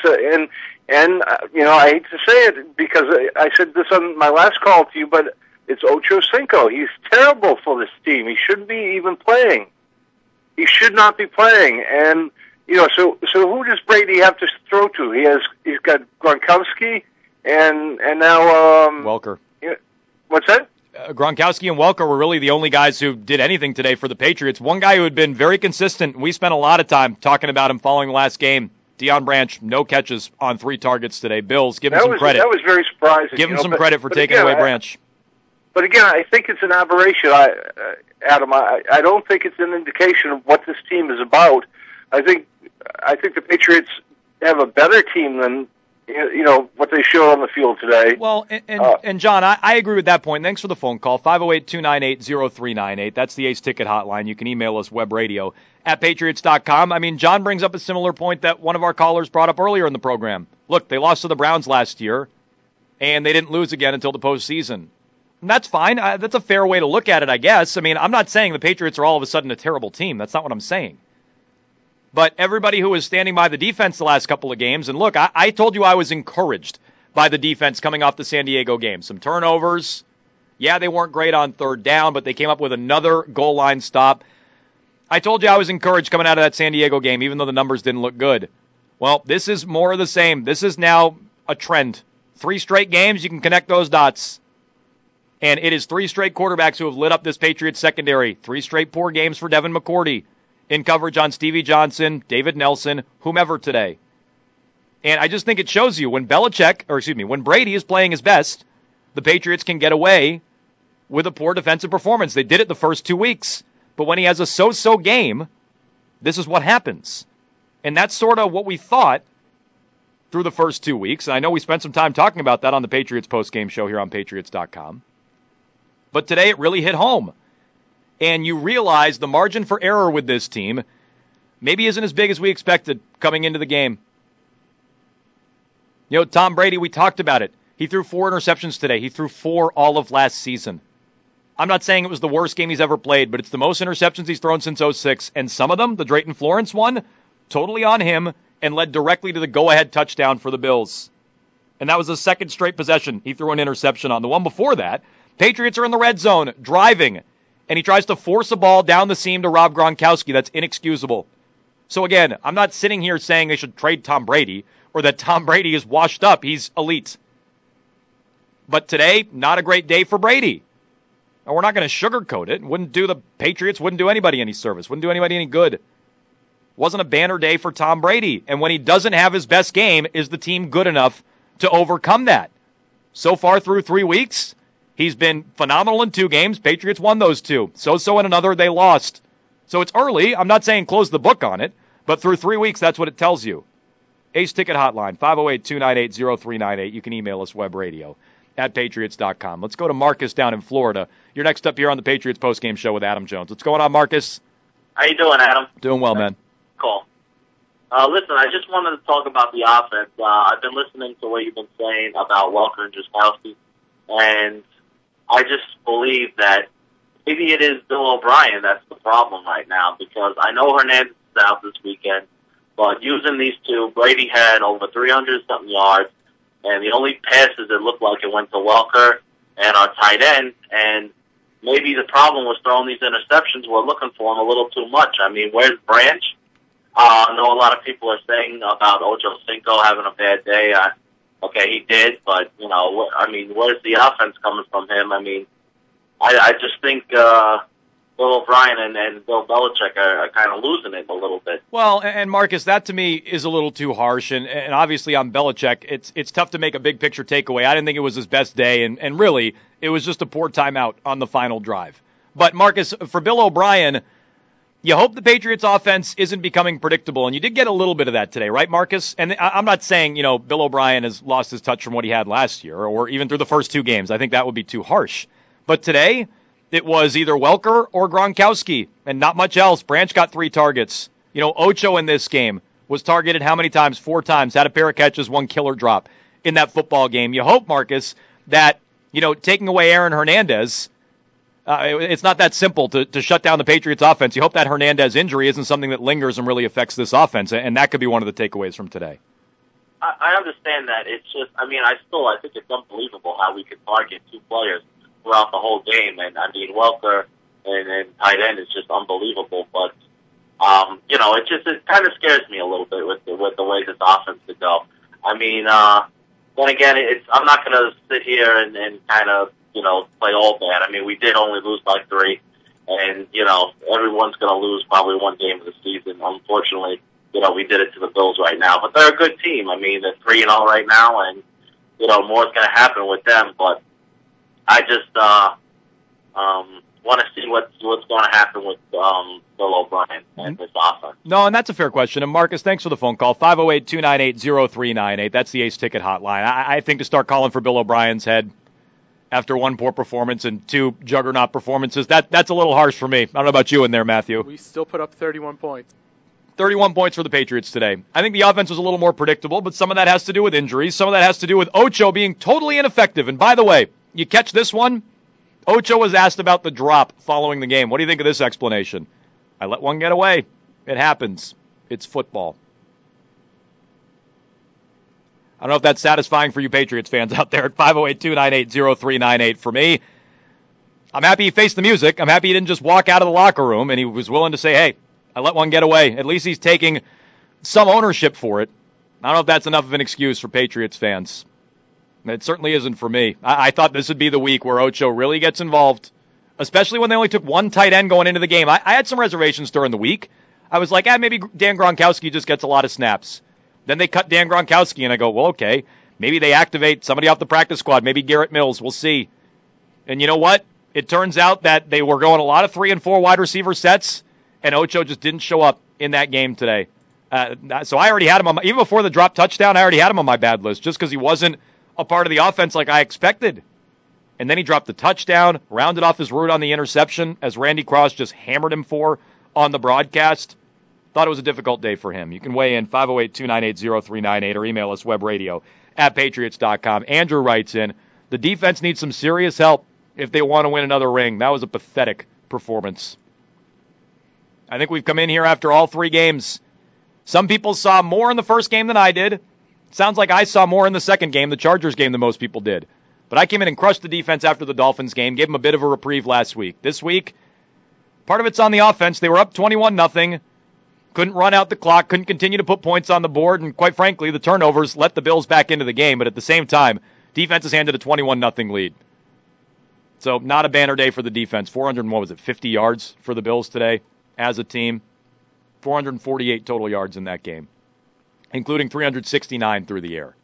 And I hate to say it because I said this on my last call to you, but it's Ocho Cinco. He's terrible for this team. He shouldn't be even playing. He should not be playing. And so who does Brady have to throw to? He's got Gronkowski and now Welker. What's that? Gronkowski and Welker were really the only guys who did anything today for the Patriots. One guy who had been very consistent. We spent a lot of time talking about him following the last game. Deion Branch, no catches on 3 targets today. Bills, give him some credit. That was very surprising. Give him some credit for taking away Branch. But again, I think it's an aberration, Adam. I don't think it's an indication of what this team is about. I think the Patriots have a better team than what they showed on the field today. Well, and John, I agree with that point. Thanks for the phone call, 508-298-0398. That's the Ace Ticket Hotline. You can email us, webradio@patriots.com. I mean, John brings up a similar point that one of our callers brought up earlier in the program. Look, they lost to the Browns last year, and they didn't lose again until the postseason. And that's fine. That's a fair way to look at it, I guess. I mean, I'm not saying the Patriots are all of a sudden a terrible team. That's not what I'm saying. But everybody who was standing by the defense the last couple of games, and look, I told you I was encouraged by the defense coming off the San Diego game. Some turnovers. Yeah, they weren't great on 3rd down, but they came up with another goal line stop. I told you I was encouraged coming out of that San Diego game, even though the numbers didn't look good. Well, this is more of the same. This is now a trend. 3 straight games, you can connect those dots. And it is 3 straight quarterbacks who have lit up this Patriots secondary. 3 straight poor games for Devin McCourty in coverage on Stevie Johnson, David Nelson, whomever today. And I just think it shows you when Brady is playing his best, the Patriots can get away with a poor defensive performance. They did it the first 2 weeks. But when he has a so-so game, this is what happens. And that's sort of what we thought through the first 2 weeks. And I know we spent some time talking about that on the Patriots postgame show here on Patriots.com. But today it really hit home. And you realize the margin for error with this team maybe isn't as big as we expected coming into the game. Tom Brady, we talked about it. He threw 4 interceptions today. He threw 4 all of last season. I'm not saying it was the worst game he's ever played, but it's the most interceptions he's thrown since 2006. And some of them, the Drayton Florence one, totally on him and led directly to the go-ahead touchdown for the Bills. And that was the second straight possession he threw an interception on. The one before that, Patriots are in the red zone, driving, and he tries to force a ball down the seam to Rob Gronkowski. That's inexcusable. So again, I'm not sitting here saying they should trade Tom Brady or that Tom Brady is washed up. He's elite. But today, not a great day for Brady. And we're not going to sugarcoat it. Wouldn't do the Patriots, wouldn't do anybody any service, wouldn't do anybody any good. Wasn't a banner day for Tom Brady. And when he doesn't have his best game, is the team good enough to overcome that? So far through 3 weeks, he's been phenomenal in 2 games. Patriots won those 2. So in another, they lost. So it's early. I'm not saying close the book on it, but through 3 weeks, that's what it tells you. Ace Ticket Hotline, 508-298-0398. You can email us, webradio@patriots.com. Let's go to Marcus down in Florida. You're next up here on the Patriots postgame show with Adam Jones. What's going on, Marcus? How you doing, Adam? Doing well, man. Cool. Listen, I just wanted to talk about the offense. I've been listening to what you've been saying about Welker and Jaskowski, and I just believe that maybe it is Bill O'Brien that's the problem right now, because I know Hernandez is out this weekend, but using these two, Brady had over 300-something yards, and the only passes it looked like it went to Welker and our tight end, and maybe the problem was throwing these interceptions. We're looking for him a little too much. I mean, where's Branch? I know a lot of people are saying about Ocho Cinco having a bad day. Okay, he did, but, you know, I mean, where's the offense coming from him? I mean, I just think Bill O'Brien and Bill Belichick are kind of losing it a little bit. Well, and Marcus, that to me is a little too harsh, and obviously on Belichick, it's tough to make a big picture takeaway. I didn't think it was his best day, and really, it was just a poor timeout on the final drive. But Marcus, for Bill O'Brien, you hope the Patriots offense isn't becoming predictable, and you did get a little bit of that today, right, Marcus? And I'm not saying, you know, Bill O'Brien has lost his touch from what he had last year, or even through the first 2 games. I think that would be too harsh. But today, it was either Welker or Gronkowski, and not much else. Branch got 3 targets. You know, Ocho in this game was targeted how many times? 4 times. Had a pair of catches, 1 killer drop in that football game. You hope, Marcus, that, you know, taking away Aaron Hernandez, it's not that simple to shut down the Patriots offense. You hope that Hernandez injury isn't something that lingers and really affects this offense, and that could be one of the takeaways from today. I understand that. It's just, I mean, I think it's unbelievable how we could target 2 players throughout the whole game. And, I mean, Welker and tight end is just unbelievable. But, you know, it kind of scares me a little bit with the way this offense could go. I mean, then again, I'm not going to sit here and kind of, you know, play all bad. I mean, we did only lose by 3, and, you know, everyone's going to lose probably 1 game of the season. Unfortunately, you know, we did it to the Bills right now, but they're a good team. I mean, they're 3-0 right now, and, you know, more is going to happen with them, but I just want to see what's going to happen with Bill O'Brien and this offense. No, and that's a fair question. And Marcus, thanks for the phone call. 508-298-0398. That's the Ace Ticket Hotline. I think to start calling for Bill O'Brien's head after 1 poor performance and 2 juggernaut performances, that's a little harsh for me. I don't know about you in there, Matthew. We still put up 31 points. 31 points for the Patriots today. I think the offense was a little more predictable, but some of that has to do with injuries. Some of that has to do with Ocho being totally ineffective. And by the way, you catch this one? Ocho was asked about the drop following the game. What do you think of this explanation? I let one get away. It happens. It's football. I don't know if that's satisfying for you Patriots fans out there at 508-298-0398. For me, I'm happy he faced the music. I'm happy he didn't just walk out of the locker room and he was willing to say, hey, I let one get away. At least he's taking some ownership for it. I don't know if that's enough of an excuse for Patriots fans. It certainly isn't for me. I thought this would be the week where Ocho really gets involved, especially when they only took 1 tight end going into the game. I had some reservations during the week. I was like, maybe Dan Gronkowski just gets a lot of snaps. Then they cut Dan Gronkowski, and I go, well, okay. Maybe they activate somebody off the practice squad, maybe Garrett Mills. We'll see. And you know what? It turns out that they were going a lot of 3 and 4 wide receiver sets, and Ocho just didn't show up in that game today. So I already had him even before the drop touchdown, I already had him on my bad list just because he wasn't a part of the offense like I expected. And then he dropped the touchdown, rounded off his route on the interception, as Randy Cross just hammered him for on the broadcast. Thought it was a difficult day for him. You can weigh in 508-298-0398 or email us webradio@patriots.com. Andrew writes in, the defense needs some serious help if they want to win another ring. That was a pathetic performance. I think we've come in here after all 3 games. Some people saw more in the first game than I did. Sounds like I saw more in the second game, the Chargers game, than most people did. But I came in and crushed the defense after the Dolphins game, gave them a bit of a reprieve last week. This week, part of it's on the offense. They were up 21-0, couldn't run out the clock, couldn't continue to put points on the board, and quite frankly, the turnovers let the Bills back into the game. But at the same time, defense has handed a 21-0 lead. So not a banner day for the defense. 50 yards for the Bills today as a team. 448 total yards in that game, including 369 through the air.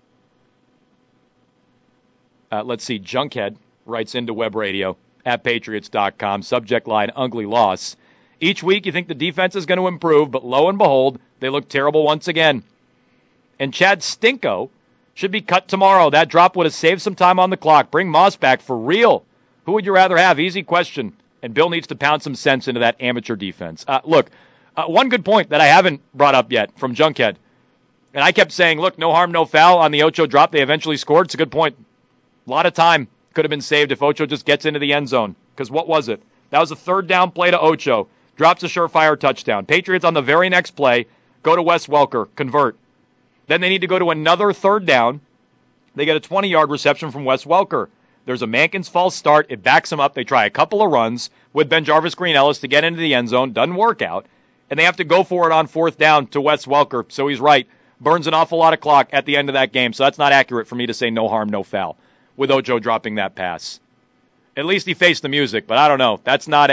Let's see. Junkhead writes into Web Radio at Patriots.com. Subject line, ugly loss. Each week you think the defense is going to improve, but lo and behold, they look terrible once again. And Chad Stinko should be cut tomorrow. That drop would have saved some time on the clock. Bring Moss back for real. Who would you rather have? Easy question. And Bill needs to pound some sense into that amateur defense. Look, one good point that I haven't brought up yet from Junkhead. And I kept saying, look, no harm, no foul on the Ocho drop. They eventually scored. It's a good point. A lot of time could have been saved if Ocho just gets into the end zone. Because what was it? That was a third down play to Ocho. Drops a surefire touchdown. Patriots on the very next play go to Wes Welker, convert. Then they need to go to another third down. They get a 20-yard reception from Wes Welker. There's a Mankins false start. It backs them up. They try a couple of runs with BenJarvus Green-Ellis to get into the end zone. Doesn't work out. And they have to go for it on fourth down to Wes Welker. So he's right. Burns an awful lot of clock at the end of that game. So that's not accurate for me to say no harm, no foul with Ocho dropping that pass. At least he faced the music, but I don't know. That's not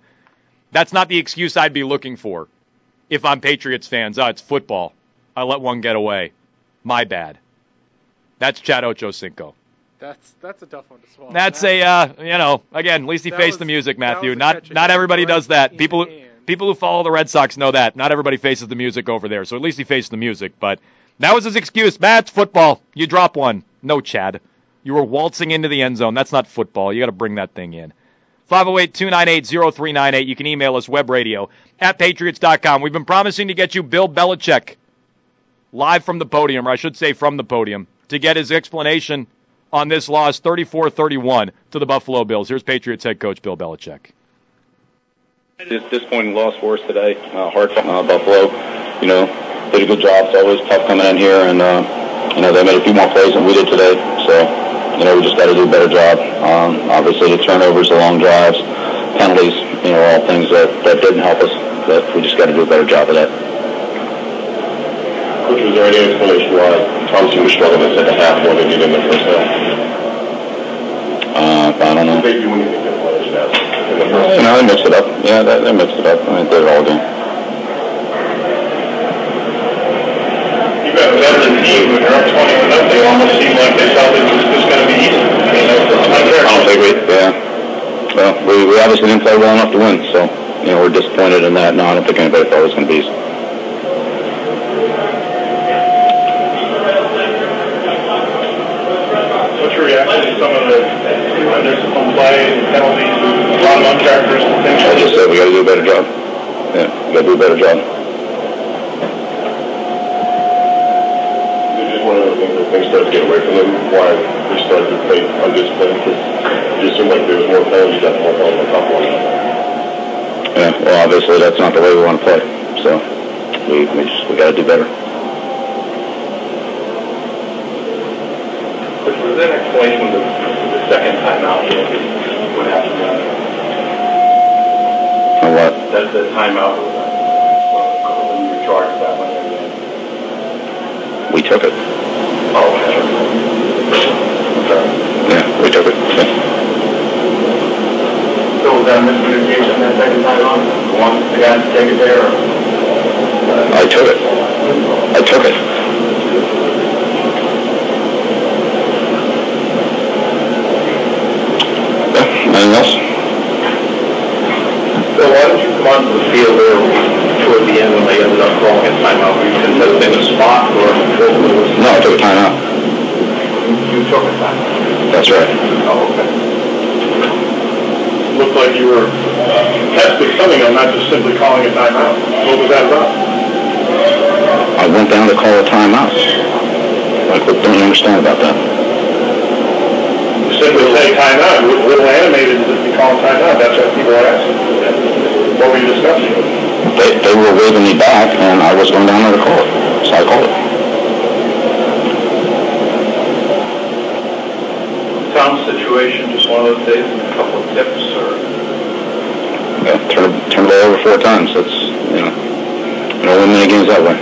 the excuse I'd be looking for if I'm Patriots fans. It's football. I let one get away. My bad. That's Chad Ochocinco. That's a tough one to swallow. That's again, at least he faced the music, Matthew. Not everybody does that. People who follow the Red Sox know that. Not everybody faces the music over there, so at least he faced the music. But that was his excuse. Matt, football. You drop one. No, Chad. You were waltzing into the end zone. That's not football. You got to bring that thing in. 508-298-0398. You can email us, webradio at Patriots.com. We've been promising to get you Bill Belichick live from the podium, or I should say from the podium, to get his explanation on this loss, 34-31 to the Buffalo Bills. Here's Patriots head coach Bill Belichick. Disappointing loss for us today. Hard Buffalo, did a good job. It's always tough coming in here, and they made a few more plays than we did today. So, we just got to do a better job. Obviously, the turnovers, the long drives, penalties, all things that didn't help us. But we just got to do a better job of that. Coach, was there any explanation why Tom seemed to struggle in the second half more than he did in the first half? I don't know. They do anything different in the first half? They mixed it up. Yeah, they mixed it up. They did it all game. You've got a veteran team when you're up 20-0. They almost seem like they felt it was just going to be easy. I don't think well, we obviously didn't play well enough to win, so, we're disappointed in that. No, I don't think anybody thought it was going to be easy. What's your reaction to some of the undisciplined play and penalties and a lot of uncharacteristic things? I just said we got to do a better job. Yeah, we got to do a better job. One of the things that things started to get away from them, why they started to play undisciplined, because it just seemed like there was more penalties after more penalties on top of one. Yeah, well, obviously that's not the way we want to play, so we got to do better. Which was an explanation of the second timeout. What happened there? And what? That's the timeout when you charged that one. We took it. Oh, okay. Yeah, we took it. Yeah. So was that a miscommunication that second time on? The guys to take it there? Or? I took it. Yeah, anything else? So why did you come onto the field there toward the end when they ended up calling a timeout? Were you contesting a spot or? No, I took a timeout. You took a timeout? That's right. Oh, okay. Looked like you were contesting something and not just simply calling a timeout. What was that about? I went down to call a timeout. What don't you understand about that? You simply say timeout. A little animated to be calling timeout. That's what people are asking. What were you discussing? They were waving me back, and I was going down there to call it. So I called it. situation, just one of those days, and a couple of tips, or? Yeah, turn the ball over 4 times. That's, win many games that way.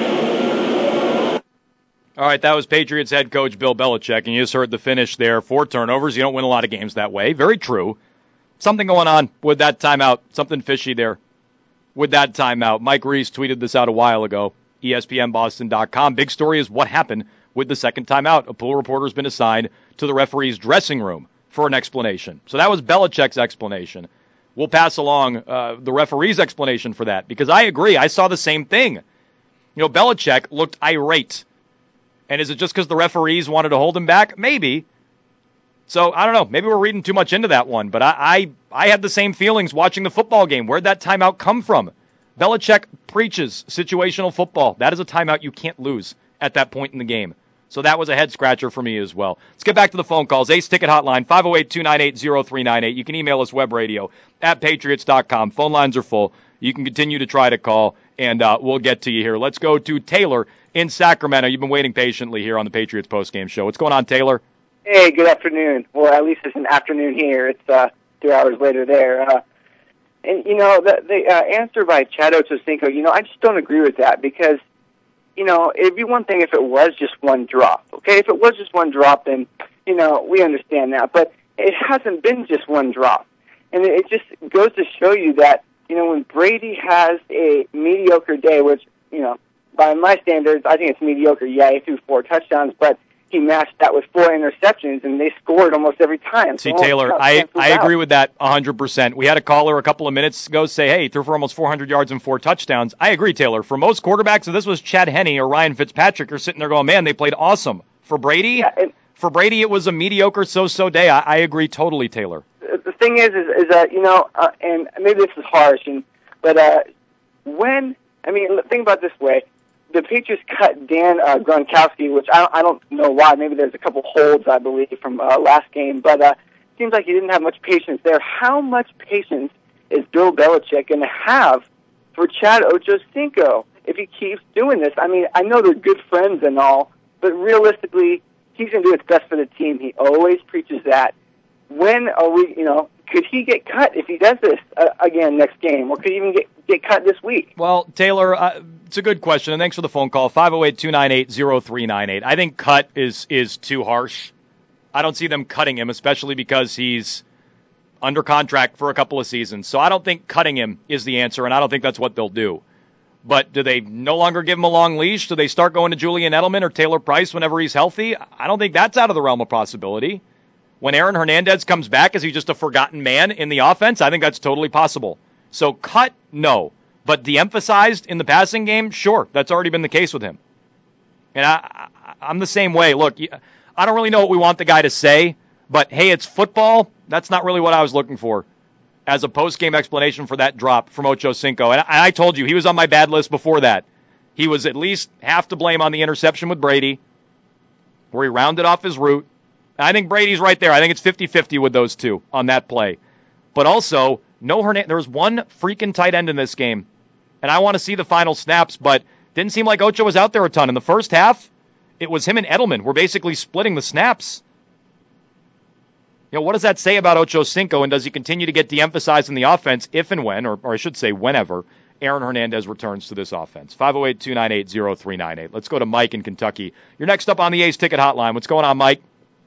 All right, that was Patriots head coach Bill Belichick, and you just heard the finish there. 4 turnovers. You don't win a lot of games that way. Very true. Something going on with that timeout. Something fishy there with that timeout. Mike Reese tweeted this out a while ago. ESPNBoston.com. Big story is what happened with the second timeout. A pool reporter's been assigned to the referee's dressing room for an explanation. So that was Belichick's explanation. We'll pass along the referee's explanation for that, because I agree. I saw the same thing. Belichick looked irate. And is it just because the referees wanted to hold him back? Maybe. So, I don't know. Maybe we're reading too much into that one. But I had the same feelings watching the football game. Where'd that timeout come from? Belichick preaches situational football. That is a timeout you can't lose at that point in the game. So that was a head-scratcher for me as well. Let's get back to the phone calls. Ace Ticket Hotline, 508-298-0398. You can email us webradio@patriots.com. Phone lines are full. You can continue to try to call, and we'll get to you here. Let's go to Taylor in Sacramento. You've been waiting patiently here on the Patriots postgame show. What's going on, Taylor? Hey, good afternoon. Well, at least it's an afternoon here. It's 2 hours later there. And, the answer by Chad Ochocinco, I just don't agree with that because, it'd be one thing if it was just one drop, okay? If it was just one drop, then, we understand that. But it hasn't been just one drop. And it just goes to show you that, when Brady has a mediocre day, which, by my standards, I think it's mediocre. Yeah, he threw 4 touchdowns, but he matched that with 4 interceptions, and they scored almost every time. See, Taylor, I agree with that 100%. We had a caller a couple of minutes ago say, hey, he threw for almost 400 yards and 4 touchdowns. I agree, Taylor. For most quarterbacks, if this was Chad Henne or Ryan Fitzpatrick, you're sitting there going, man, they played awesome. For Brady, it was a mediocre so-so day. I agree totally, Taylor. The thing is that, and maybe this is harsh, but think about it this way. The Patriots cut Dan Gronkowski, which I don't know why. Maybe there's a couple holds, I believe, from last game. But it seems like he didn't have much patience there. How much patience is Bill Belichick going to have for Chad Ochocinco if he keeps doing this? I know they're good friends and all, but realistically, he's going to do what's best for the team. He always preaches that. When are we, could he get cut if he does this again next game? Or could he even get cut this week? Well, Taylor, it's a good question, and thanks for the phone call, 508-298-0398. I think cut is too harsh. I don't see them cutting him, especially because he's under contract for a couple of seasons. So I don't think cutting him is the answer, and I don't think that's what they'll do. But do they no longer give him a long leash? Do they start going to Julian Edelman or Taylor Price whenever he's healthy? I don't think that's out of the realm of possibility. When Aaron Hernandez comes back, is he just a forgotten man in the offense? I think that's totally possible. So cut, no. But de-emphasized in the passing game, sure. That's already been the case with him. And I'm the same way. Look, I don't really know what we want the guy to say, but hey, it's football. That's not really what I was looking for as a post-game explanation for that drop from Ochocinco. And I told you, he was on my bad list before that. He was at least half to blame on the interception with Brady, where he rounded off his route. I think Brady's right there. I think it's 50-50 with those two on that play. But also, there was one freaking tight end in this game, and I want to see the final snaps, but didn't seem like Ocho was out there a ton. In the first half, it was him and Edelman were basically splitting the snaps. What does that say about Ochocinco, and does he continue to get de-emphasized in the offense if and when, or I should say whenever, Aaron Hernandez returns to this offense? 508-298-0398. Let's go to Mike in Kentucky. You're next up on the Ace Ticket Hotline. What's going on, Mike?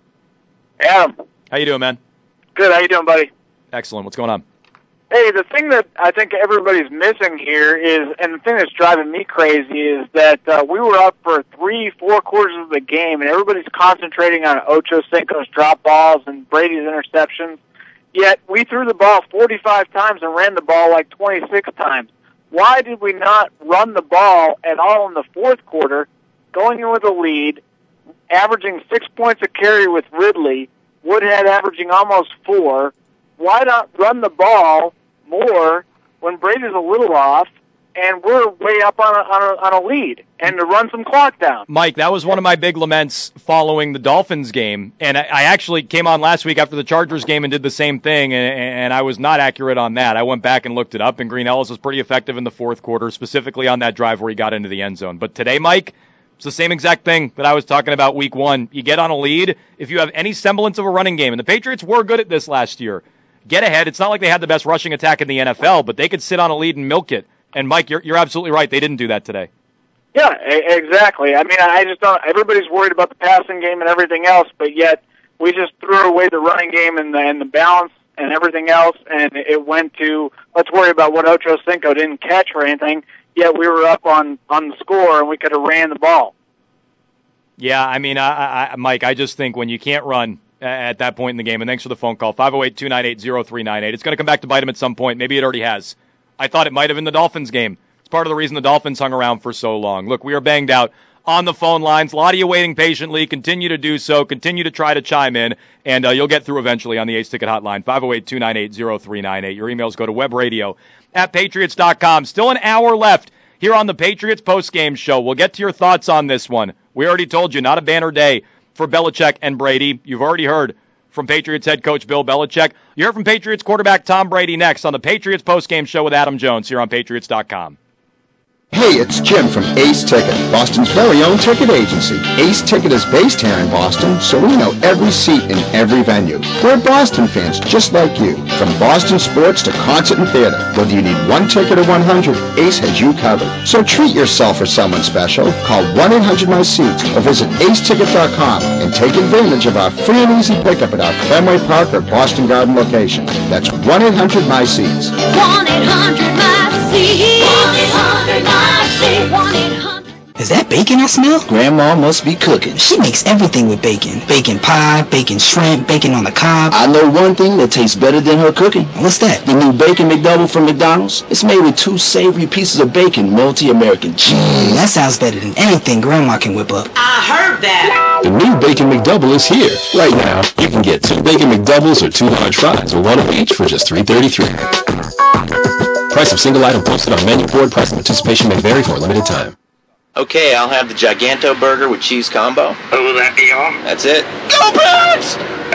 Adam. How you doing, man? Good. How you doing, buddy? Excellent. What's going on? Hey, the thing that I think everybody's missing here is, and the thing that's driving me crazy is that we were up for 3-4 quarters of the game, and everybody's concentrating on Ochocinco's drop balls and Brady's interceptions. Yet we threw the ball 45 times and ran the ball like 26 times. Why did we not run the ball at all in the fourth quarter, going in with a lead, averaging 6 points a carry with Ridley, Woodhead averaging almost 4? Why not run the ball more when Brady's a little off and we're way up on a lead, and to run some clock down? Mike, that was one of my big laments following the Dolphins game, and I actually came on last week after the Chargers game and did the same thing, and I was not accurate on that. I went back and looked it up, and Green Ellis was pretty effective in the fourth quarter, specifically on that drive where he got into the end zone. But today, Mike, It's the same exact thing that I was talking about week one. You get on a lead if you have any semblance of a running game. And the Patriots were good at this last year. Get ahead. It's not like they had the best rushing attack in the NFL, but they could sit on a lead and milk it. And, Mike, you're absolutely right. They didn't do that today. Yeah, exactly. I mean, I just don't. Everybody's worried about the passing game and everything else, but yet we just threw away the running game and the balance and everything else, and it went to, let's worry about what Ocho Cinco didn't catch or anything, yet we were up on the score, and we could have ran the ball. Yeah, I mean, Mike, I just think when you can't run at that point in the game, and thanks for the phone call, 508-298-0398, it's going to come back to bite him at some point. Maybe it already has. I thought it might have in the Dolphins game. It's part of the reason the Dolphins hung around for so long. Look, we are banged out on the phone lines. A lot of you waiting patiently. Continue to do so. Continue to try to chime in, and you'll get through eventually on the Ace Ticket Hotline, 508-298-0398. Your emails go to webradio@patriots.com. Still an hour left here on the Patriots postgame show. We'll get to your thoughts on this one. We already told you, not a banner day for Belichick and Brady. You've already heard from Patriots head coach Bill Belichick. You heard from Patriots quarterback Tom Brady next on the Patriots postgame show with Adam Jones here on patriots.com. Hey, it's Jim from Ace Ticket, Boston's very own ticket agency. Ace Ticket is based here in Boston, so we know every seat in every venue. We're Boston fans just like you. From Boston sports to concert and theater, whether you need one ticket or 100, Ace has you covered. So treat yourself or someone special. Call 1-800-MY-SEATS or visit aceticket.com and take advantage of our free and easy pickup at our Fenway Park or Boston Garden location. That's 1-800-MY-SEATS. 1-800-MY-SEATS. 1-800-MY-SEATS. 1-800. Is that bacon I smell? Grandma must be cooking. She makes everything with bacon. Bacon pie, bacon shrimp, bacon on the cob. I know one thing that tastes better than her cooking. What's that? The new Bacon McDouble from McDonald's. It's made with 2 savory pieces of bacon, multi-American cheese. That sounds better than anything Grandma can whip up. I heard that. The new Bacon McDouble is here. Right now, you can get 2 Bacon McDoubles or 2 large fries, or one of each for just $3.33. Price of single item posted on menu board. Price and participation may vary for a limited time. Okay, I'll have the Giganto burger with cheese combo. Oh, will that be all? That's it. Go Birds!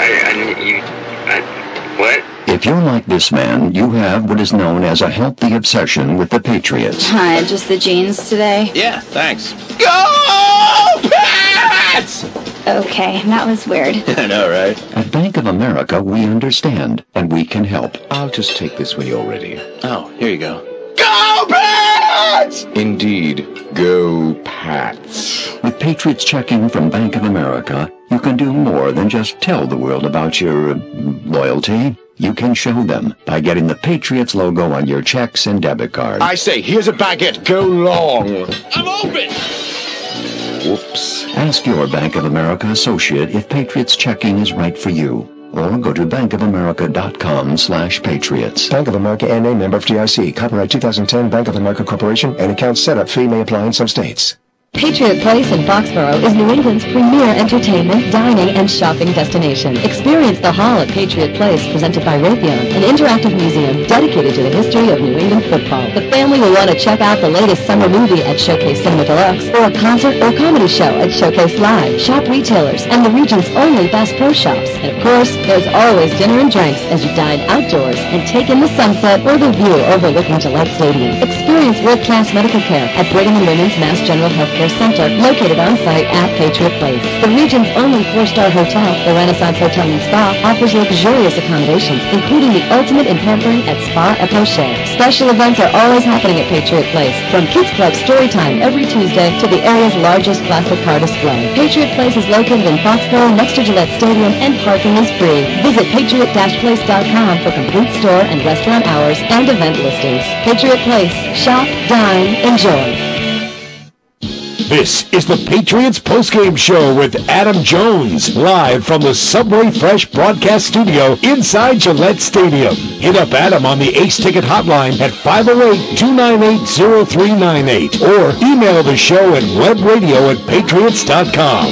What? If you're like this man, you have what is known as a healthy obsession with the Patriots. Hi, just the jeans today? Yeah, thanks. Go Pats! Okay, that was weird. I know, right? At Bank of America, we understand, and we can help. I'll just take this when you're ready. Oh, here you go. Go Pats! Indeed, go Pats. With Patriots checking from Bank of America, you can do more than just tell the world about your loyalty. You can show them by getting the Patriots logo on your checks and debit cards. I say, here's a baguette. Go long. I'm open! Whoops. Ask your Bank of America associate if Patriots checking is right for you. Or go to bankofamerica.com/patriots. Bank of America N.A. member FDIC. Copyright 2010 Bank of America Corporation. An account setup fee may apply in some states. Patriot Place in Foxborough is New England's premier entertainment, dining, and shopping destination. Experience the Hall at Patriot Place, presented by Raytheon, an interactive museum dedicated to the history of New England football. The family will want to check out the latest summer movie at Showcase Cinema Deluxe, or a concert or comedy show at Showcase Live. Shop retailers and the region's only Bass Pro Shops. And of course, there's always dinner and drinks as you dine outdoors and take in the sunset or the view overlooking Gillette Stadium. Experience world-class medical care at Brigham and Women's Mass General Healthcare Center, located on-site at Patriot Place. The region's only 4-star hotel, the Renaissance Hotel and Spa, offers luxurious accommodations, including the ultimate in pampering at Spa et Pocher. Special events are always happening at Patriot Place, from Kids Club Story Time every Tuesday to the area's largest classic car display. Patriot Place is located in Foxborough next to Gillette Stadium, and parking is free. Visit patriot-place.com for complete store and restaurant hours and event listings. Patriot Place. Shop, dine, enjoy. This is the Patriots postgame show with Adam Jones, live from the Subway Fresh broadcast studio inside Gillette Stadium. Hit up Adam on the Ace Ticket hotline at 508-298-0398 or email the show at webradio@patriots.com.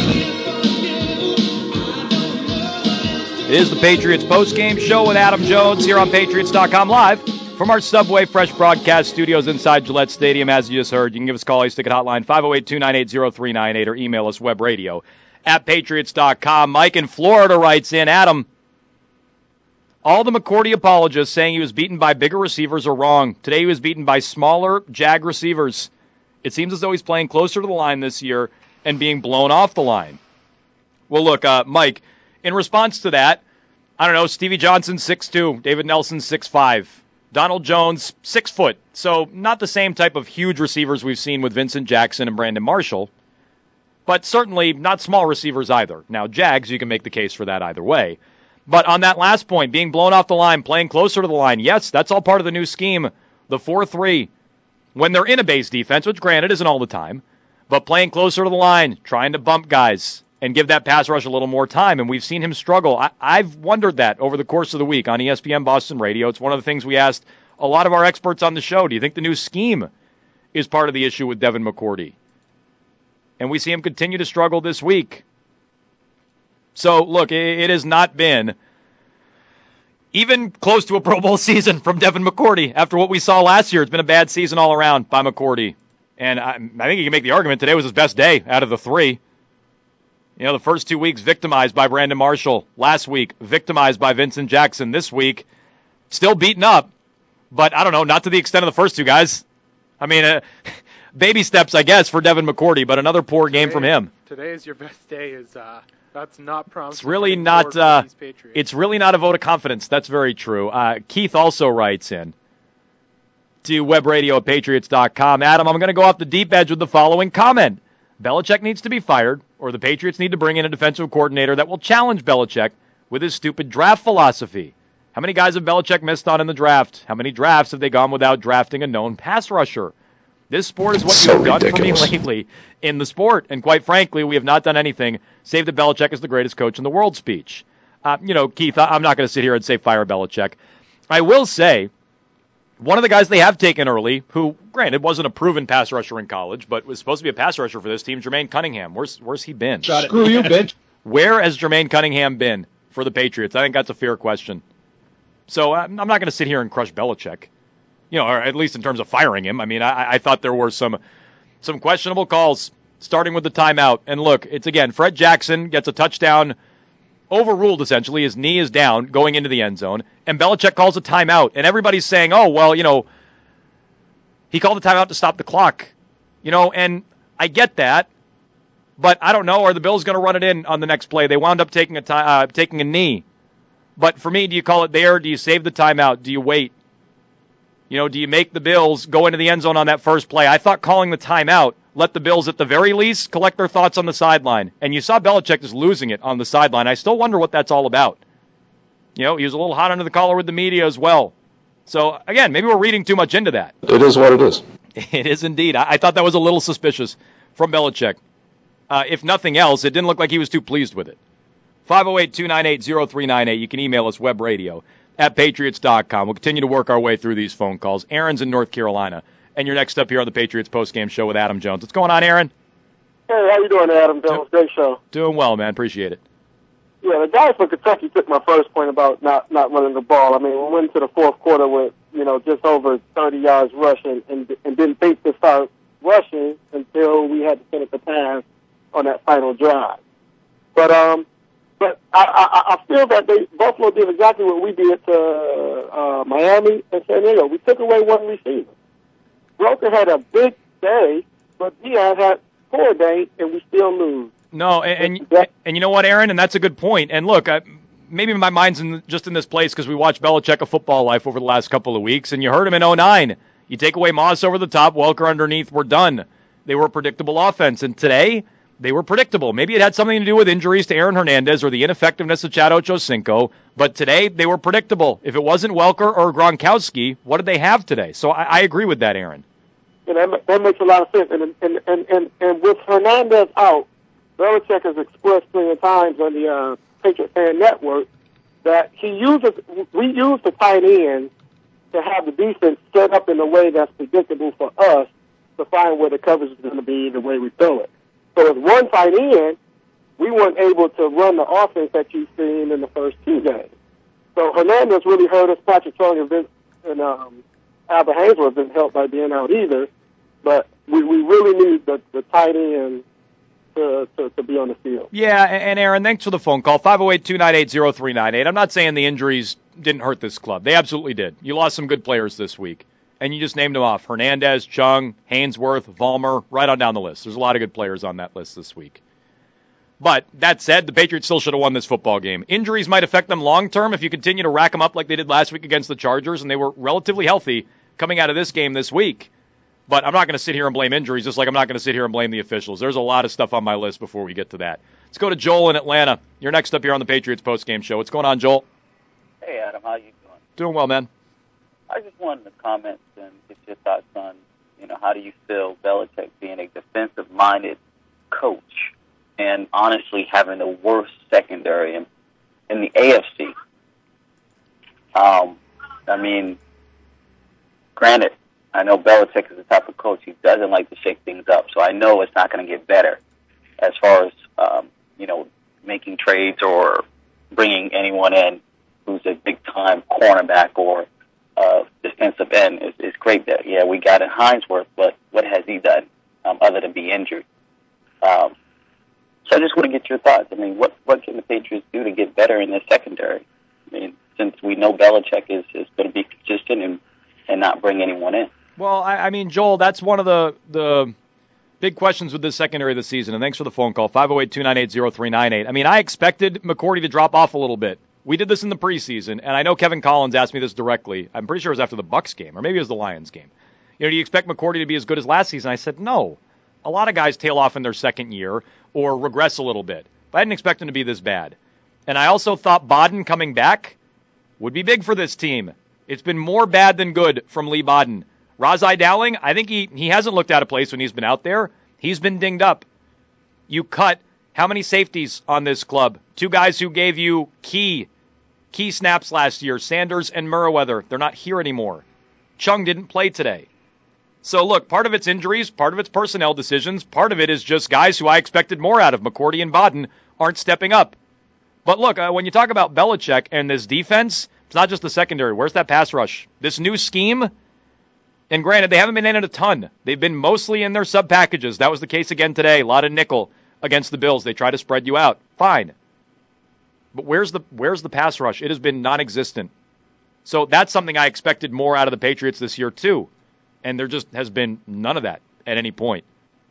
It is the Patriots postgame show with Adam Jones here on patriots.com, live from our Subway Fresh broadcast studios inside Gillette Stadium. As you just heard, you can give us a call, Ace Ticket hotline, 508-298-0398, or email us, webradio@patriots.com. Mike in Florida writes in, Adam, all the McCourty apologists saying he was beaten by bigger receivers are wrong. Today he was beaten by smaller Jag receivers. It seems as though he's playing closer to the line this year and being blown off the line. Well, look, Mike, in response to that, I don't know, Stevie Johnson, 6'2", David Nelson, 6'5", Donald Jones, 6 foot. So not the same type of huge receivers we've seen with Vincent Jackson and Brandon Marshall, but certainly not small receivers either. Now, Jags, you can make the case for that either way. But on that last point, being blown off the line, playing closer to the line, yes, that's all part of the new scheme, the 4-3. When they're in a base defense, which granted isn't all the time, but playing closer to the line, trying to bump guys and give that pass rush a little more time, and we've seen him struggle. I've wondered that over the course of the week on ESPN Boston Radio. It's one of the things we asked a lot of our experts on the show. Do you think the new scheme is part of the issue with Devin McCourty? And we see him continue to struggle this week. So, look, it has not been even close to a Pro Bowl season from Devin McCourty. After what we saw last year, it's been a bad season all around by McCourty. And I think you can make the argument today was his best day out of the 3. You know, the first 2 weeks victimized by Brandon Marshall. Last week, victimized by Vincent Jackson. This week, still beaten up. But, I don't know, not to the extent of the first 2 guys. I mean, baby steps, I guess, for Devin McCourty, but another poor game from him. Today is your best day. That's not promising. It's really not. It's really not a vote of confidence. That's very true. Keith also writes in to webradio@patriots.com. Adam, I'm going to go off the deep edge with the following comment: Belichick needs to be fired, or the Patriots need to bring in a defensive coordinator that will challenge Belichick with his stupid draft philosophy. How many guys have Belichick missed on in the draft? How many drafts have they gone without drafting a known pass rusher? This sport is what you've done for me lately in the sport. And quite frankly, we have not done anything save that Belichick is the greatest coach in the world speech. Keith, I'm not going to sit here and say fire Belichick. I will say, one of the guys they have taken early, who, granted, wasn't a proven pass rusher in college, but was supposed to be a pass rusher for this team, Jermaine Cunningham. Where's he been? Screw you, bitch. Where has Jermaine Cunningham been for the Patriots? I think that's a fair question. So I'm not going to sit here and crush Belichick. Or at least in terms of firing him. I mean, I thought there were some questionable calls, starting with the timeout. And look, it's again, Fred Jackson gets a touchdown overruled, essentially. His knee is down going into the end zone. And Belichick calls a timeout. And everybody's saying, oh, well, he called the timeout to stop the clock. And I get that. But I don't know, are the Bills going to run it in on the next play? They wound up taking a knee. But for me, do you call it there? Do you save the timeout? Do you wait? Do you make the Bills go into the end zone on that first play? I thought calling the timeout let the Bills at the very least collect their thoughts on the sideline. And you saw Belichick just losing it on the sideline. I still wonder what that's all about. He was a little hot under the collar with the media as well. So, again, maybe we're reading too much into that. It is what it is. It is indeed. I thought that was a little suspicious from Belichick. If nothing else, it didn't look like he was too pleased with it. 508-298-0398. You can email us, webradio@patriots.com. We'll continue to work our way through these phone calls. Aaron's in North Carolina, and you're next up here on the Patriots postgame show with Adam Jones. What's going on, Aaron? Hey, how you doing, Adam Jones? Great show. Doing well, man. Appreciate it. Yeah, the guy from Kentucky took my first point about not running the ball. I mean, we went into the fourth quarter with, just over 30 yards rushing and didn't think to start rushing until we had to finish the pass on that final drive. But I feel that Buffalo did exactly what we did to Miami and San Diego. We took away one receiver. Broker had a big day, but Dion had a poor day, and we still lose. No, and you know what, Aaron? And that's a good point. And look, maybe my mind's just in this place because we watched Belichick a Football Life over the last couple of weeks, and you heard him in 2009. You take away Moss over the top, Welker underneath, we're done. They were a predictable offense, and today they were predictable. Maybe it had something to do with injuries to Aaron Hernandez or the ineffectiveness of Chad Ochocinco, but today they were predictable. If it wasn't Welker or Gronkowski, what did they have today? So I agree with that, Aaron. Yeah, that makes a lot of sense. And with Hernandez out, Belichick has expressed plenty times on the Patriot Fan Network that we use the tight end to have the defense set up in a way that's predictable for us to find where the coverage is going to be the way we throw it. So with one tight end, we weren't able to run the offense that you've seen in the first 2 games. So Hernandez really hurt us. Patrick Chung and Albert Haynesworth didn't help by being out either. But we really need the tight end to be on the field. Yeah, and Aaron, thanks for the phone call. 508-298-0398. I'm not saying the injuries didn't hurt this club. They absolutely did. You lost some good players this week. And you just named them off. Hernandez, Chung, Hainsworth, Vollmer, right on down the list. There's a lot of good players on that list this week. But that said, the Patriots still should have won this football game. Injuries might affect them long-term if you continue to rack them up like they did last week against the Chargers, and they were relatively healthy coming out of this game this week. But I'm not going to sit here and blame injuries, just like I'm not going to sit here and blame the officials. There's a lot of stuff on my list before we get to that. Let's go to Joel in Atlanta. You're next up here on the Patriots postgame show. What's going on, Joel? Hey, Adam. How you doing? Doing well, man. I just wanted to comment and get your thoughts on, how do you feel Belichick being a defensive-minded coach and honestly having the worst secondary in the AFC? Granted, I know Belichick is the type of coach who doesn't like to shake things up, so I know it's not going to get better as far as, making trades or bringing anyone in who's a big-time cornerback or defensive end. It's great that, we got in Hainsworth, but what has he done other than be injured? So I just want to get your thoughts. What can the Patriots do to get better in their secondary? Since we know Belichick is going to be consistent and not bring anyone in. Well, Joel, that's one of the big questions with this secondary this season, and thanks for the phone call, 508-298-0398. I expected McCourty to drop off a little bit. We did this in the preseason, and I know Kevin Collins asked me this directly. I'm pretty sure it was after the Bucks game, or maybe it was the Lions game. Do you expect McCourty to be as good as last season? I said, no. A lot of guys tail off in their second year or regress a little bit. But I didn't expect him to be this bad. And I also thought Bodden coming back would be big for this team. It's been more bad than good from Lee Bodden. Razai Dowling, I think he hasn't looked out of place when he's been out there. He's been dinged up. You cut how many safeties on this club? Two guys who gave you key snaps last year, Sanders and Merriweather. They're not here anymore. Chung didn't play today. So look, part of it's injuries, part of it's personnel decisions, part of it is just guys who I expected more out of, McCourty and Bodden, aren't stepping up. But look, when you talk about Belichick and this defense, it's not just the secondary. Where's that pass rush? This new scheme, and granted, they haven't been in it a ton. They've been mostly in their sub-packages. That was the case again today. A lot of nickel against the Bills. They try to spread you out. Fine. But where's the pass rush? It has been non-existent. So that's something I expected more out of the Patriots this year, too. And there just has been none of that at any point.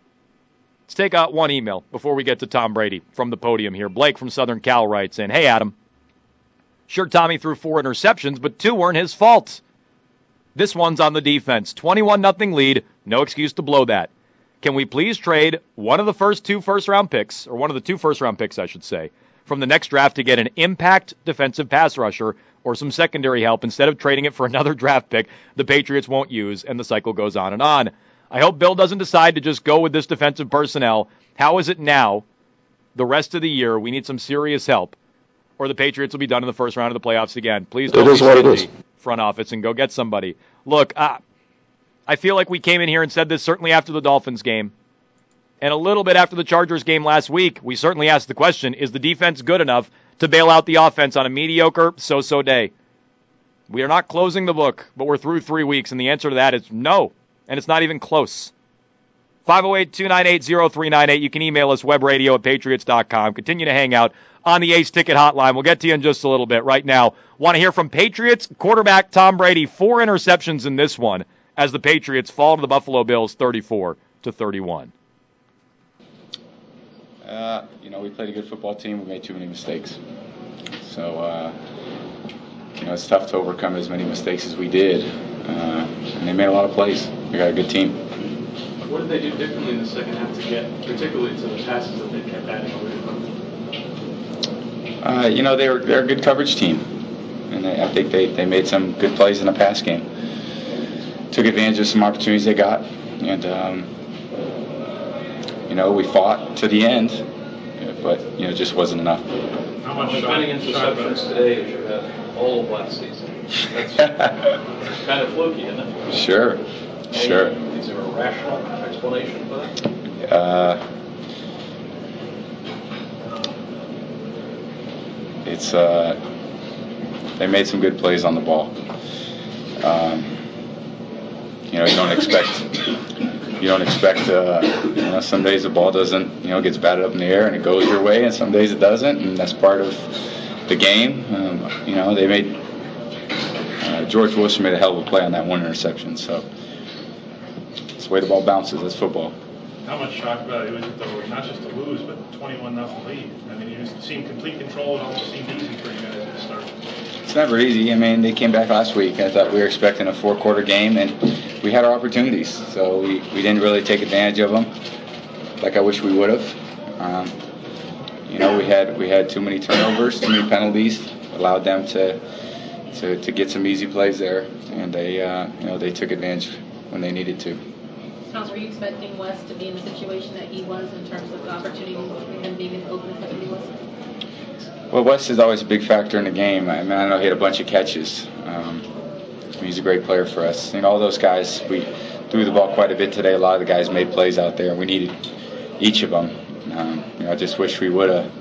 Let's take out one email before we get to Tom Brady from the podium here. Blake from Southern Cal writes in, hey, Adam. Sure, Tommy threw 4 interceptions, but 2 weren't his fault. This one's on the defense. 21-0 lead. No excuse to blow that. Can we please trade one of the first 2 first-round picks, or one of the 2 first-round picks, I should say, from the next draft to get an impact defensive pass rusher or some secondary help instead of trading it for another draft pick the Patriots won't use, and the cycle goes on and on. I hope Bill doesn't decide to just go with this defensive personnel. How is it now? The rest of the year, we need some serious help, or the Patriots will be done in the first round of the playoffs again. Please don't be stingy, front office, and go get somebody. Look, I feel like we came in here and said this certainly after the Dolphins game, and a little bit after the Chargers game last week. We certainly asked the question, is the defense good enough to bail out the offense on a mediocre so-so day? We are not closing the book, but we're through 3 weeks, and the answer to that is no, and it's not even close. 508-298-0398. You can email us, webradio@patriots.com. Continue to hang out on the Ace Ticket Hotline. We'll get to you in just a little bit. Right now, want to hear from Patriots quarterback Tom Brady. 4 interceptions in this one as the Patriots fall to the Buffalo Bills 34-31. We played a good football team. We made too many mistakes. So, it's tough to overcome as many mistakes as we did. And they made a lot of plays. They got a good team. What did they do differently in the second half to get, particularly to the passes that they kept adding away from? They're a good coverage team. And I think they made some good plays in the pass game. Took advantage of some opportunities they got. And, we fought to the end, but, it just wasn't enough. How much interceptions today as you had all of last season? That's kind of fluky, isn't it? Sure. Is there a rational explanation for that? They made some good plays on the ball. You don't expect, some days the ball doesn't, gets batted up in the air and it goes your way, and some days it doesn't, and that's part of the game. They made George Wilson made a hell of a play on that one interception. So it's the way the ball bounces. That's football. How much shock value is it, though, not just to lose, but 21-0 lead? I mean, you seem complete control. It almost seemed easy for you guys at the start. It's never easy. I mean, they came back last week. I thought we were expecting a 4-quarter game, and we had our opportunities. So we didn't really take advantage of them like I wish we would have. We had too many turnovers, too many penalties, allowed them to get some easy plays there, and they took advantage when they needed to. Charles, were you expecting Wes to be in the situation that he was in terms of the opportunity with him being in Oakland that he was? Well, Wes is always a big factor in the game. I mean, I know he had a bunch of catches. He's a great player for us. All those guys, we threw the ball quite a bit today. A lot of the guys made plays out there. We needed each of them. I just wish we would have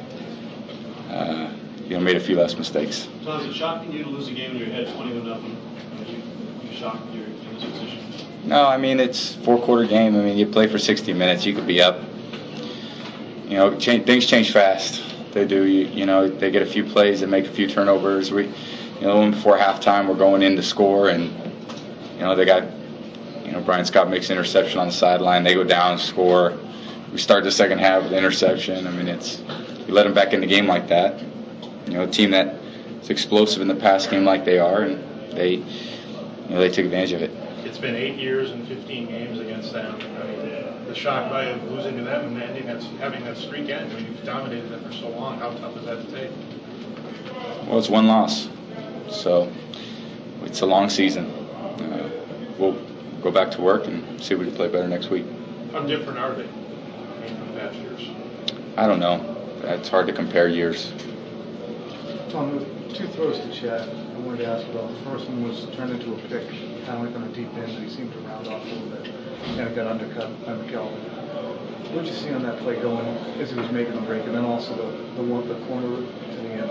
made a few less mistakes. So is it shocking you to lose a game when you're ahead 20-0? I mean, you shocked you're in this position? No, I mean, it's a 4-quarter game. I mean, you play for 60 minutes. You could be up. Things change fast. They do. They get a few plays and make a few turnovers. Before halftime, we're going in to score, and they got, Brian Scott makes an interception on the sideline. They go down and score. We start the second half with an interception. I mean, you let them back in the game like that. A team that is explosive in the pass game like they are, and they took advantage of it. It's been 8 years and 15 games against them. I mean, the shock by losing to them and having that streak end. I mean, you've dominated them for so long. How tough is that to take? Well, it's one loss, so it's a long season. We'll go back to work and see if we can play better next week. How different are they from past years? I don't know. It's hard to compare years. Tom, two throws to Chad I wanted to ask about. The first one was turned into a pick, kind of like on a deep end, and he seemed to round off a little bit. Kind of got undercut by McKelvin. What did you see on that play going as he was making the break, and then also the corner to the end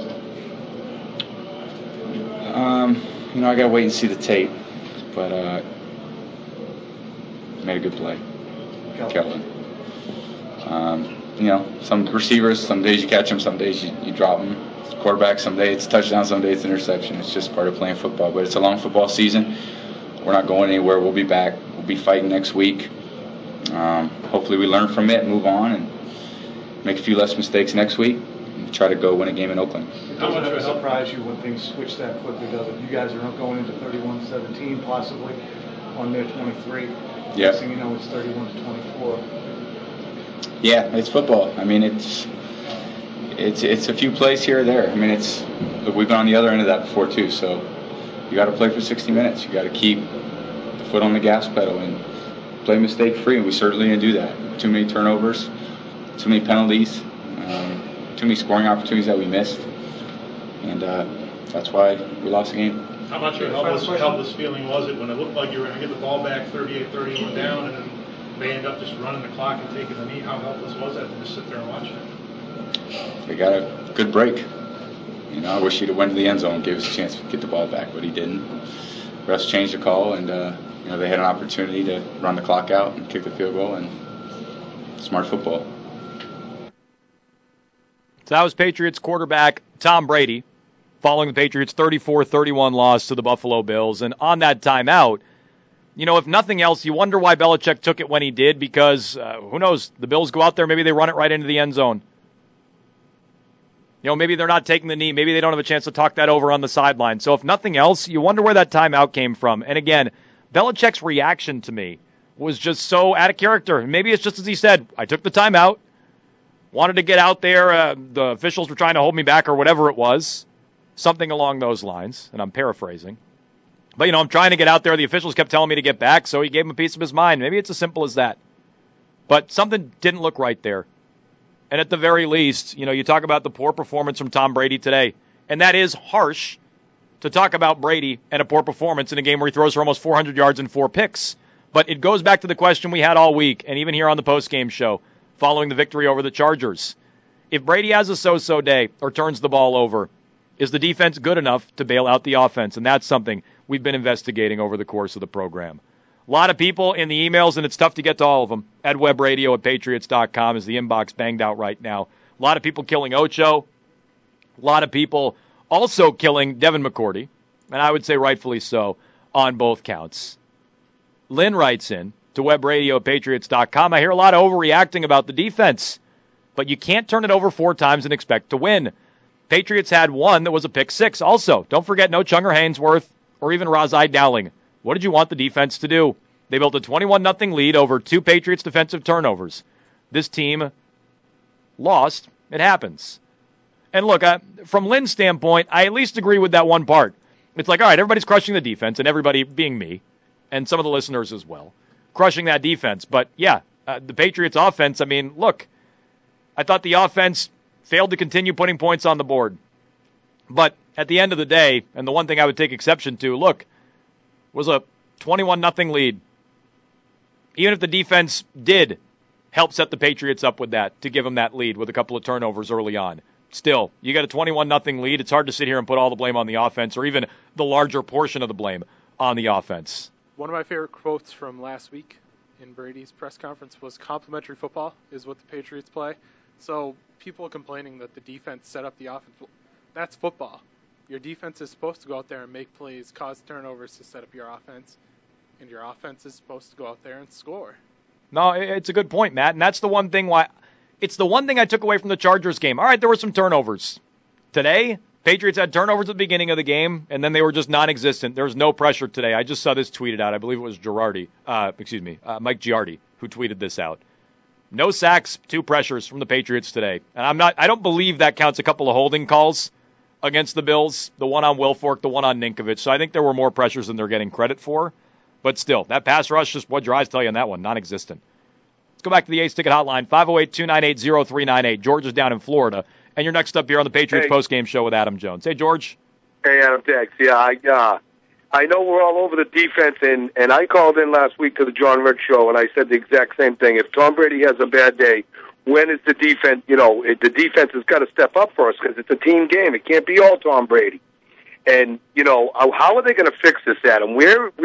zone? I got to wait and see the tape, but made a good play. Kelvin. Some receivers, some days you catch them, some days you drop them. Quarterback, some days it's a touchdown, some days it's an interception. It's just part of playing football. But it's a long football season. We're not going anywhere. We'll be back. We'll be fighting next week. Hopefully we learn from it and move on and make a few less mistakes next week and try to go win a game in Oakland. How much would it surprise you when things switch that quickly, does it? You guys are going into 31-17 possibly on their 23. Yeah. Next thing you know, it's 31-24. Yeah, it's football. I mean, it's a few plays here or there. I mean, we've been on the other end of that before too. So you got to play for 60 minutes. You got to keep the foot on the gas pedal and play mistake free. And we certainly didn't do that. Too many turnovers, too many penalties, too many scoring opportunities that we missed, and that's why we lost the game. How much of a helpless feeling was it when it looked like you were going to get the ball back 38-31 down, and then they end up just running the clock and taking the knee? How helpless was that to just sit there and watch it? They got a good break. I wish he'd have went to the end zone and gave us a chance to get the ball back, but he didn't. Refs changed the call, and they had an opportunity to run the clock out and kick the field goal, and smart football. So that was Patriots quarterback Tom Brady following the Patriots' 34-31 loss to the Buffalo Bills. And on that timeout, if nothing else, you wonder why Belichick took it when he did, because who knows, the Bills go out there, maybe they run it right into the end zone. Maybe they're not taking the knee. Maybe they don't have a chance to talk that over on the sideline. So if nothing else, you wonder where that timeout came from. And again, Belichick's reaction to me was just so out of character. Maybe it's just as he said, I took the timeout, wanted to get out there. The officials were trying to hold me back or whatever it was. Something along those lines, and I'm paraphrasing. But, I'm trying to get out there. The officials kept telling me to get back, so he gave him a piece of his mind. Maybe it's as simple as that. But something didn't look right there. And at the very least, you talk about the poor performance from Tom Brady today. And that is harsh to talk about Brady and a poor performance in a game where he throws for almost 400 yards and 4 picks. But it goes back to the question we had all week, and even here on the postgame show, following the victory over the Chargers. If Brady has a so-so day or turns the ball over, is the defense good enough to bail out the offense? And that's something we've been investigating over the course of the program. A lot of people in the emails, and it's tough to get to all of them. EdWebRadio@Patriots.com is the inbox banged out right now. A lot of people killing Ocho. A lot of people also killing Devin McCourty, and I would say rightfully so on both counts. Lynn writes in to webradio@patriots.com, I hear a lot of overreacting about the defense, but you can't turn it over 4 times and expect to win. Patriots had one that was a pick 6 also. Don't forget no Chunger Haynesworth or even Razai Dowling. What did you want the defense to do? They built a 21-0 lead over 2 Patriots defensive turnovers. This team lost. It happens. And look, from Lynn's standpoint, I at least agree with that one part. It's like, all right, everybody's crushing the defense, and everybody being me, and some of the listeners as well, crushing that defense. But, yeah, the Patriots' offense, I mean, look, I thought the offense failed to continue putting points on the board. But at the end of the day, and the one thing I would take exception to, look, was a 21-0 lead. Even if the defense did help set the Patriots up with that, to give them that lead with a couple of turnovers early on. Still, you got a 21-0 lead. It's hard to sit here and put all the blame on the offense, or even the larger portion of the blame on the offense. One of my favorite quotes from last week in Brady's press conference was, "Complementary football is what the Patriots play." So people complaining that the defense set up the offense, that's football. Your defense is supposed to go out there and make plays, cause turnovers to set up your offense, and your offense is supposed to go out there and score. No, it's a good point, Matt, and that's the one thing it's the one thing I took away from the Chargers game. All right, there were some turnovers. Today, Patriots had turnovers at the beginning of the game, and then they were just non-existent. There was no pressure today. I just saw this tweeted out. I believe it was Mike Giardi who tweeted this out. No sacks, 2 pressures from the Patriots today. And I don't believe that counts a couple of holding calls against the Bills, the one on Wilfork, the one on Ninkovich. So I think there were more pressures than they're getting credit for. But still, that pass rush, just what your eyes tell you on that one, non-existent. Let's go back to the Ace Ticket Hotline, 508-298-0398. George is down in Florida. And you're next up here on the Patriots postgame show with Adam Jones. Hey, George. Hey, Adam, thanks. Yeah, I know we're all over the defense, and I called in last week to the John Rick show, and I said the exact same thing. If Tom Brady has a bad day, when is the defense, the defense has got to step up for us because it's a team game. It can't be all Tom Brady. And, how are they going to fix this, Adam?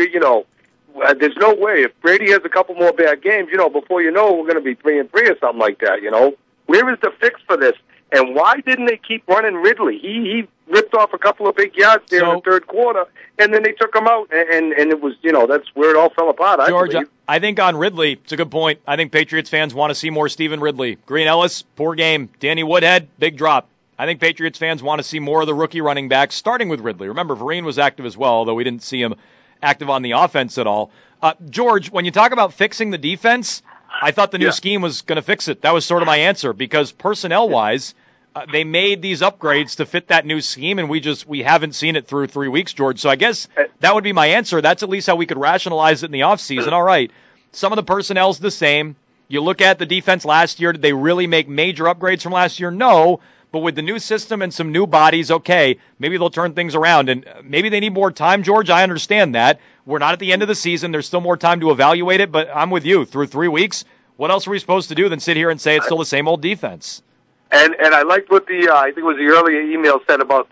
There's no way. If Brady has a couple more bad games, before you know, we're going to be 3-3 or something like that, Where is the fix for this? And why didn't they keep running Ridley? He ripped off a couple of big yards there in the third quarter, and then they took him out, and it was, that's where it all fell apart, George, I think on Ridley, it's a good point. I think Patriots fans want to see more Stephen Ridley. Green Ellis, poor game. Danny Woodhead, big drop. I think Patriots fans want to see more of the rookie running backs, starting with Ridley. Remember, Vereen was active as well, although we didn't see him active on the offense at all. George, when you talk about fixing the defense, I thought the new scheme was going to fix it. That was sort of my answer, because personnel-wise, they made these upgrades to fit that new scheme, and we haven't seen it through 3 weeks, George. So I guess that would be my answer. That's at least how we could rationalize it in the offseason. All right, some of the personnel's the same. You look at the defense last year, did they really make major upgrades from last year? No. But with the new system and some new bodies, okay, maybe they'll turn things around. And maybe they need more time, George. I understand that. We're not at the end of the season. There's still more time to evaluate it. But I'm with you. Through 3 weeks, what else are we supposed to do than sit here and say it's still the same old defense? And I liked what I think it was the earlier email said about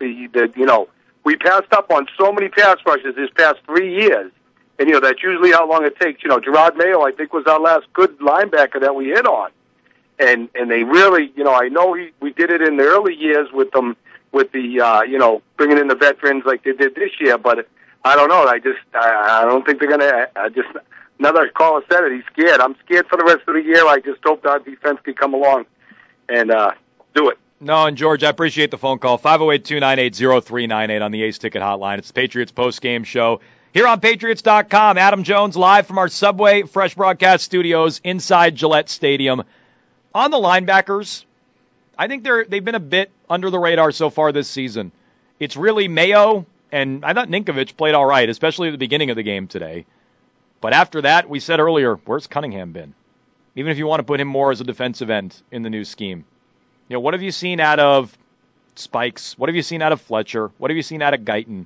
we passed up on so many pass rushes this past 3 years. And, that's usually how long it takes. Gerard Mayo, I think, was our last good linebacker that we hit on. And they really, I know we did it in the early years with them, with the, bringing in the veterans like they did this year. But I don't know. I don't think they're going to, another caller said it, he's scared. I'm scared for the rest of the year. I just hope our defense can come along and do it. No, and George, I appreciate the phone call. 508-298-0398 on the Ace Ticket Hotline. It's the Patriots post-game show here on Patriots.com. Adam Jones live from our Subway Fresh Broadcast Studios inside Gillette Stadium. On the linebackers, I think they've been a bit under the radar so far this season. It's really Mayo, and I thought Ninkovich played all right, especially at the beginning of the game today. But after that, we said earlier, where's Cunningham been? Even if you want to put him more as a defensive end in the new scheme. What have you seen out of Spikes? What have you seen out of Fletcher? What have you seen out of Guyton?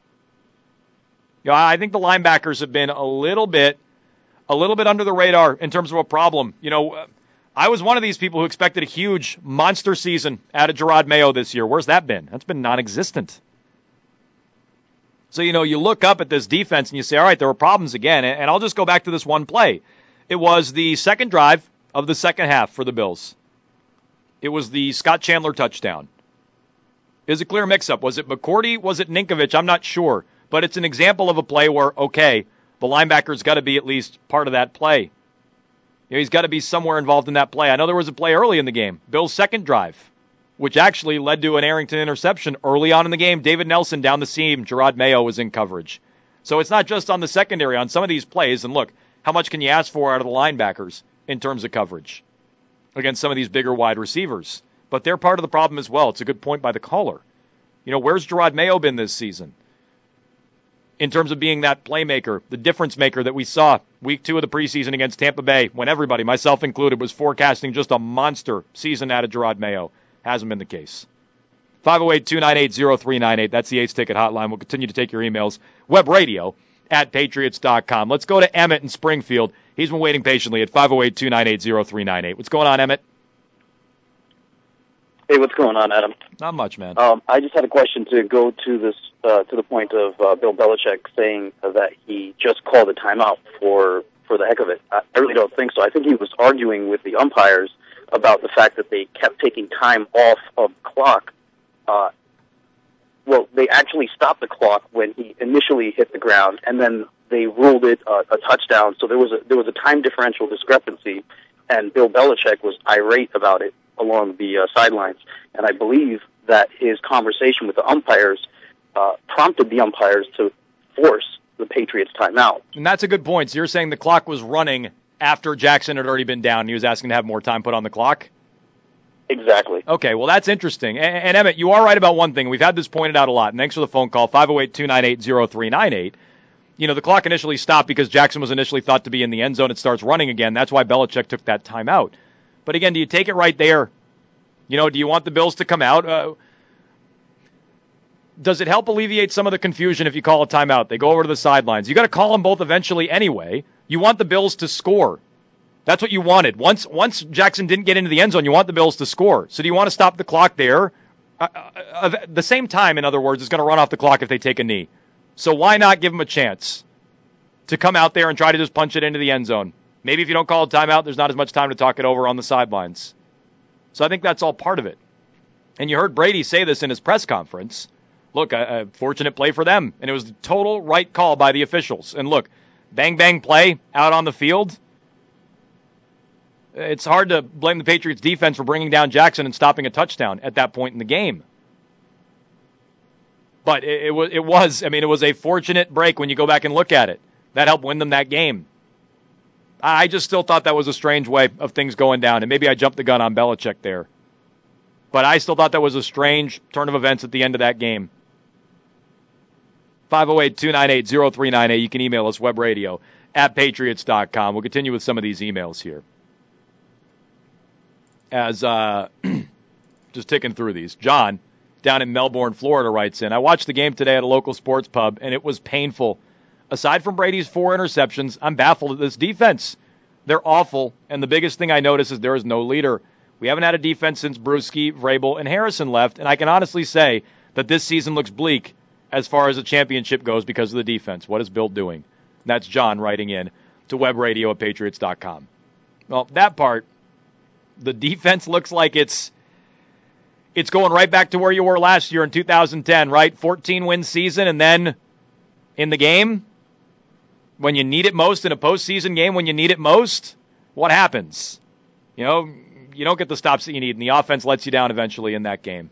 I think the linebackers have been a little bit under the radar in terms of a problem. I was one of these people who expected a huge monster season out of Gerard Mayo this year. Where's that been? That's been non-existent. So, you look up at this defense and you say, all right, there were problems again. And I'll just go back to this one play. It was the second drive of the second half for the Bills. It was the Scott Chandler touchdown. It was a clear mix-up. Was it McCourty? Was it Ninkovich? I'm not sure. But it's an example of a play where, okay, the linebacker's got to be at least part of that play. He's got to be somewhere involved in that play. I know there was a play early in the game, Bill's second drive, which actually led to an Arrington interception early on in the game. David Nelson down the seam, Gerard Mayo was in coverage. So it's not just on the secondary, on some of these plays. And look, how much can you ask for out of the linebackers in terms of coverage against some of these bigger wide receivers? But they're part of the problem as well. It's a good point by the caller. Where's Gerard Mayo been this season in terms of being that playmaker, the difference maker that we saw week 2 of the preseason against Tampa Bay when everybody, myself included, was forecasting just a monster season out of Gerard Mayo? Hasn't been the case. 508-298-0398. That's the Ace Ticket hotline. We'll continue to take your emails. webradio@patriots.com. Let's go to Emmett in Springfield. He's been waiting patiently at 508-298-0398. What's going on, Emmett? Hey, what's going on, Adam? Not much, man. I just had a question to go to this to the point of Bill Belichick saying that he just called a timeout for the heck of it. I really don't think so. I think he was arguing with the umpires about the fact that they kept taking time off of the clock. Well, they actually stopped the clock when he initially hit the ground, and then they ruled it a touchdown. So there was a time differential discrepancy, and Bill Belichick was irate about it along the sidelines. And I believe that his conversation with the umpires prompted the umpires to force the Patriots timeout. And that's a good point. So you're saying the clock was running after Jackson had already been down, and he was asking to have more time put on the clock? Exactly. Okay, well, that's interesting. And Emmett, you are right about one thing. We've had this pointed out a lot. And thanks for the phone call, 508-298-0398. The clock initially stopped because Jackson was initially thought to be in the end zone. It starts running again. That's why Belichick took that timeout. But again, do you take it right there? Do you want the Bills to come out? Does it help alleviate some of the confusion if you call a timeout? They go over to the sidelines. You got to call them both eventually anyway. You want the Bills to score. That's what you wanted. Once Jackson didn't get into the end zone, you want the Bills to score. So do you want to stop the clock there? The same time, in other words, is going to run off the clock if they take a knee. So why not give them a chance to come out there and try to just punch it into the end zone? Maybe if you don't call a timeout, there's not as much time to talk it over on the sidelines. So I think that's all part of it. And you heard Brady say this in his press conference. Look, a fortunate play for them. And it was the total right call by the officials. And look, bang, bang play out on the field. It's hard to blame the Patriots defense for bringing down Jackson and stopping a touchdown at that point in the game. But it was a fortunate break when you go back and look at it. That helped win them that game. I just still thought that was a strange way of things going down. And maybe I jumped the gun on Belichick there. But I still thought that was a strange turn of events at the end of that game. 508-298-0398. You can email us, webradio@patriots.com. We'll continue with some of these emails here. As just ticking through these. John, down in Melbourne, Florida, writes in, I watched the game today at a local sports pub, and it was painful. Aside from Brady's 4 interceptions, I'm baffled at this defense. They're awful, and the biggest thing I notice is there is no leader. We haven't had a defense since Bruschi, Vrabel, and Harrison left, and I can honestly say that this season looks bleak as far as a championship goes because of the defense. What is Bill doing? That's John writing in to webradio@patriots.com. Well, that part, the defense looks like it's going right back to where you were last year in 2010, right? 14-win season, and then in the game, when you need it most, in a postseason game, when you need it most, what happens? You don't get the stops that you need, and the offense lets you down eventually in that game.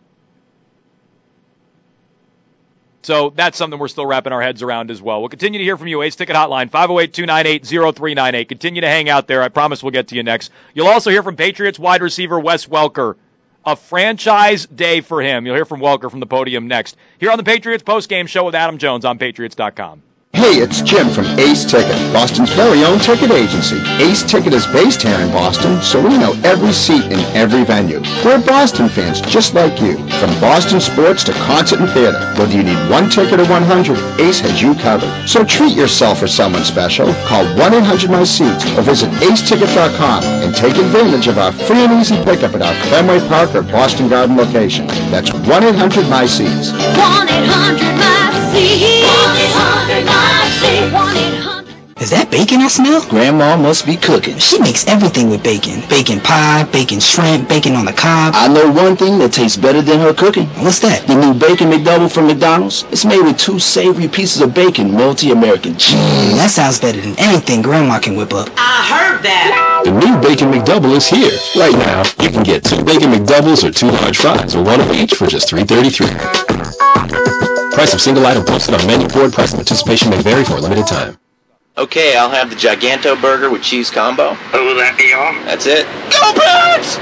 So that's something we're still wrapping our heads around as well. We'll continue to hear from you. Ace Ticket Hotline, 508-298-0398. Continue to hang out there. I promise we'll get to you next. You'll also hear from Patriots wide receiver Wes Welker. A franchise day for him. You'll hear from Welker from the podium next. Here on the Patriots postgame show with Adam Jones on Patriots.com. Hey, it's Jim from Ace Ticket, Boston's very own ticket agency. Ace Ticket is based here in Boston, so we know every seat in every venue. We're Boston fans just like you. From Boston sports to concert and theater, whether you need 1 ticket or 100, Ace has you covered. So treat yourself or someone special. Call 1-800-MY-SEATS or visit aceticket.com and take advantage of our free and easy pickup at our Fenway Park or Boston Garden location. That's 1-800-MY-SEATS. 1-800-MY-SEATS. 1-800-MY-SEATS. 1-800. Is that bacon I smell? Grandma must be cooking. She makes everything with bacon. Bacon pie, bacon shrimp, bacon on the cob. I know one thing that tastes better than her cooking. What's that? The new Bacon McDouble from McDonald's. It's made with 2 savory pieces of bacon, multi-American cheese. That sounds better than anything Grandma can whip up. I heard that. The new Bacon McDouble is here. Right now, you can get 2 Bacon McDoubles or 2 large fries, or 1 of each for just $3.33. Price of single item posted on menu board. Price and participation may vary for a limited time. Okay, I'll have the Giganto burger with cheese combo. Oh, will that be all? That's it. Go Birds!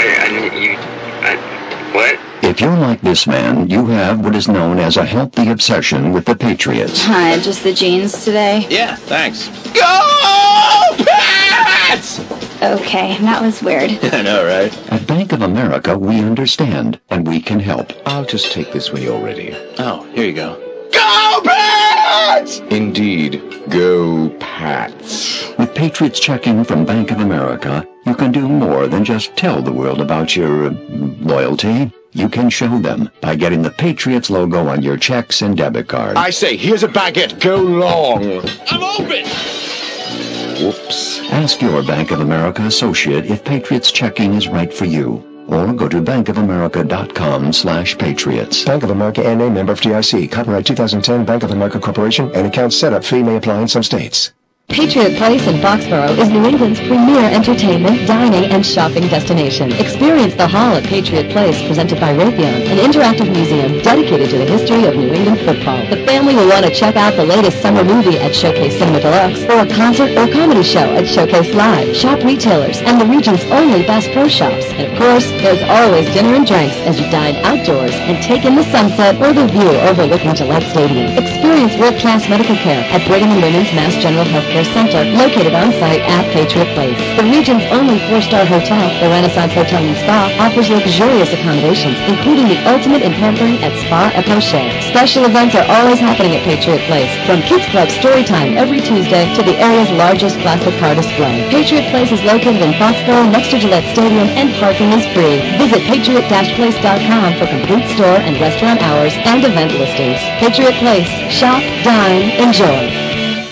What? If you're like this man, you have what is known as a healthy obsession with the Patriots. Hi, just the jeans today? Yeah, thanks. Go Pats! Okay, that was weird. I know, right? At Bank of America, we understand, and we can help. I'll just take this when you're ready. Oh, here you go. Go Pats! Indeed, go Pats. With Patriots checking from Bank of America, you can do more than just tell the world about your loyalty. You can show them by getting the Patriots logo on your checks and debit cards. I say, here's a baguette. Go long. I'm open! Whoops. Ask your Bank of America associate if Patriots checking is right for you. Or go to bankofamerica.com/patriots. Bank of America N.A. member FDIC. Copyright 2010 Bank of America Corporation. An account setup fee may apply in some states. Patriot Place in Foxborough is New England's premier entertainment, dining, and shopping destination. Experience the Hall at Patriot Place, presented by Raytheon, an interactive museum dedicated to the history of New England football. The family will want to check out the latest summer movie at Showcase Cinema Deluxe, or a concert or comedy show at Showcase Live. Shop retailers and the region's only Bass Pro Shops. And of course, there's always dinner and drinks as you dine outdoors and take in the sunset or the view overlooking Gillette Stadium. Experience world-class medical care at Brigham and Women's Mass General Healthcare Center, located on-site at Patriot Place. The region's only 4-star hotel, the Renaissance Hotel and Spa, offers luxurious accommodations, including the ultimate in pampering at Spa et Poche. Special events are always happening at Patriot Place, from Kids Club Story Time every Tuesday to the area's largest classic car display. Patriot Place is located in Foxborough next to Gillette Stadium, and parking is free. Visit patriot-place.com for complete store and restaurant hours and event listings. Patriot Place. Shop, dine, enjoy.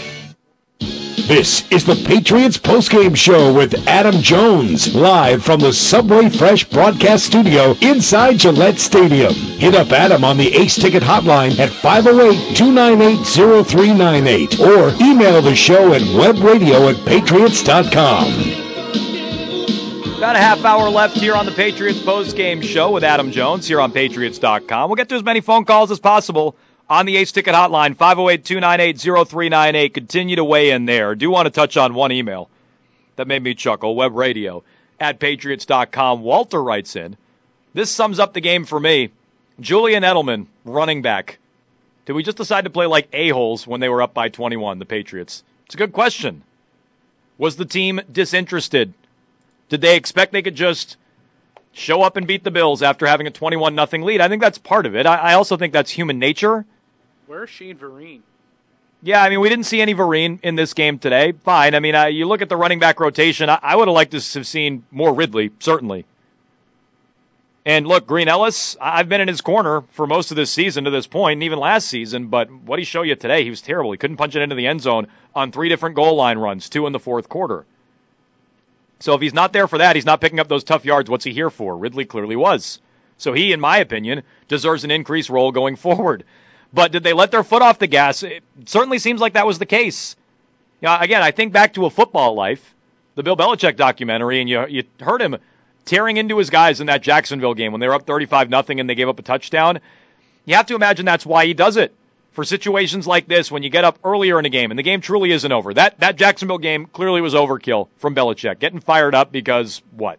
This is the Patriots postgame show with Adam Jones, live from the Subway Fresh broadcast studio inside Gillette Stadium. Hit up Adam on the Ace Ticket hotline at 508-298-0398 or email the show at webradio@patriots.com. About a half hour left here on the Patriots postgame show with Adam Jones here on Patriots.com. We'll get to as many phone calls as possible on the Ace Ticket hotline, 508-298-0398. Continue to weigh in there. Do want to touch on one email that made me chuckle, webradio@patriots.com. Walter writes in, this sums up the game for me. Julian Edelman, running back. Did we just decide to play like a-holes when they were up by 21, the Patriots? It's a good question. Was the team disinterested? Did they expect they could just show up and beat the Bills after having a 21-0 lead? I think that's part of it. I also think that's human nature. Where's Shane Vereen? Yeah, I mean, we didn't see any Vereen in this game today. Fine. I mean, you look at the running back rotation, I would have liked to have seen more Ridley, certainly. And look, Green Ellis, I've been in his corner for most of this season to this point, and even last season, but what he showed you today, he was terrible. He couldn't punch it into the end zone on 3 different goal line runs, 2 in the fourth quarter. So if he's not there for that, he's not picking up those tough yards. What's he here for? Ridley clearly was. So he, in my opinion, deserves an increased role going forward. But did they let their foot off the gas? It certainly seems like that was the case. Again, I think back to A Football Life, the Bill Belichick documentary, and you heard him tearing into his guys in that Jacksonville game when they were up 35-0 and they gave up a touchdown. You have to imagine that's why he does it. For situations like this, when you get up earlier in a game, and the game truly isn't over. That Jacksonville game clearly was overkill from Belichick. Getting fired up because, what?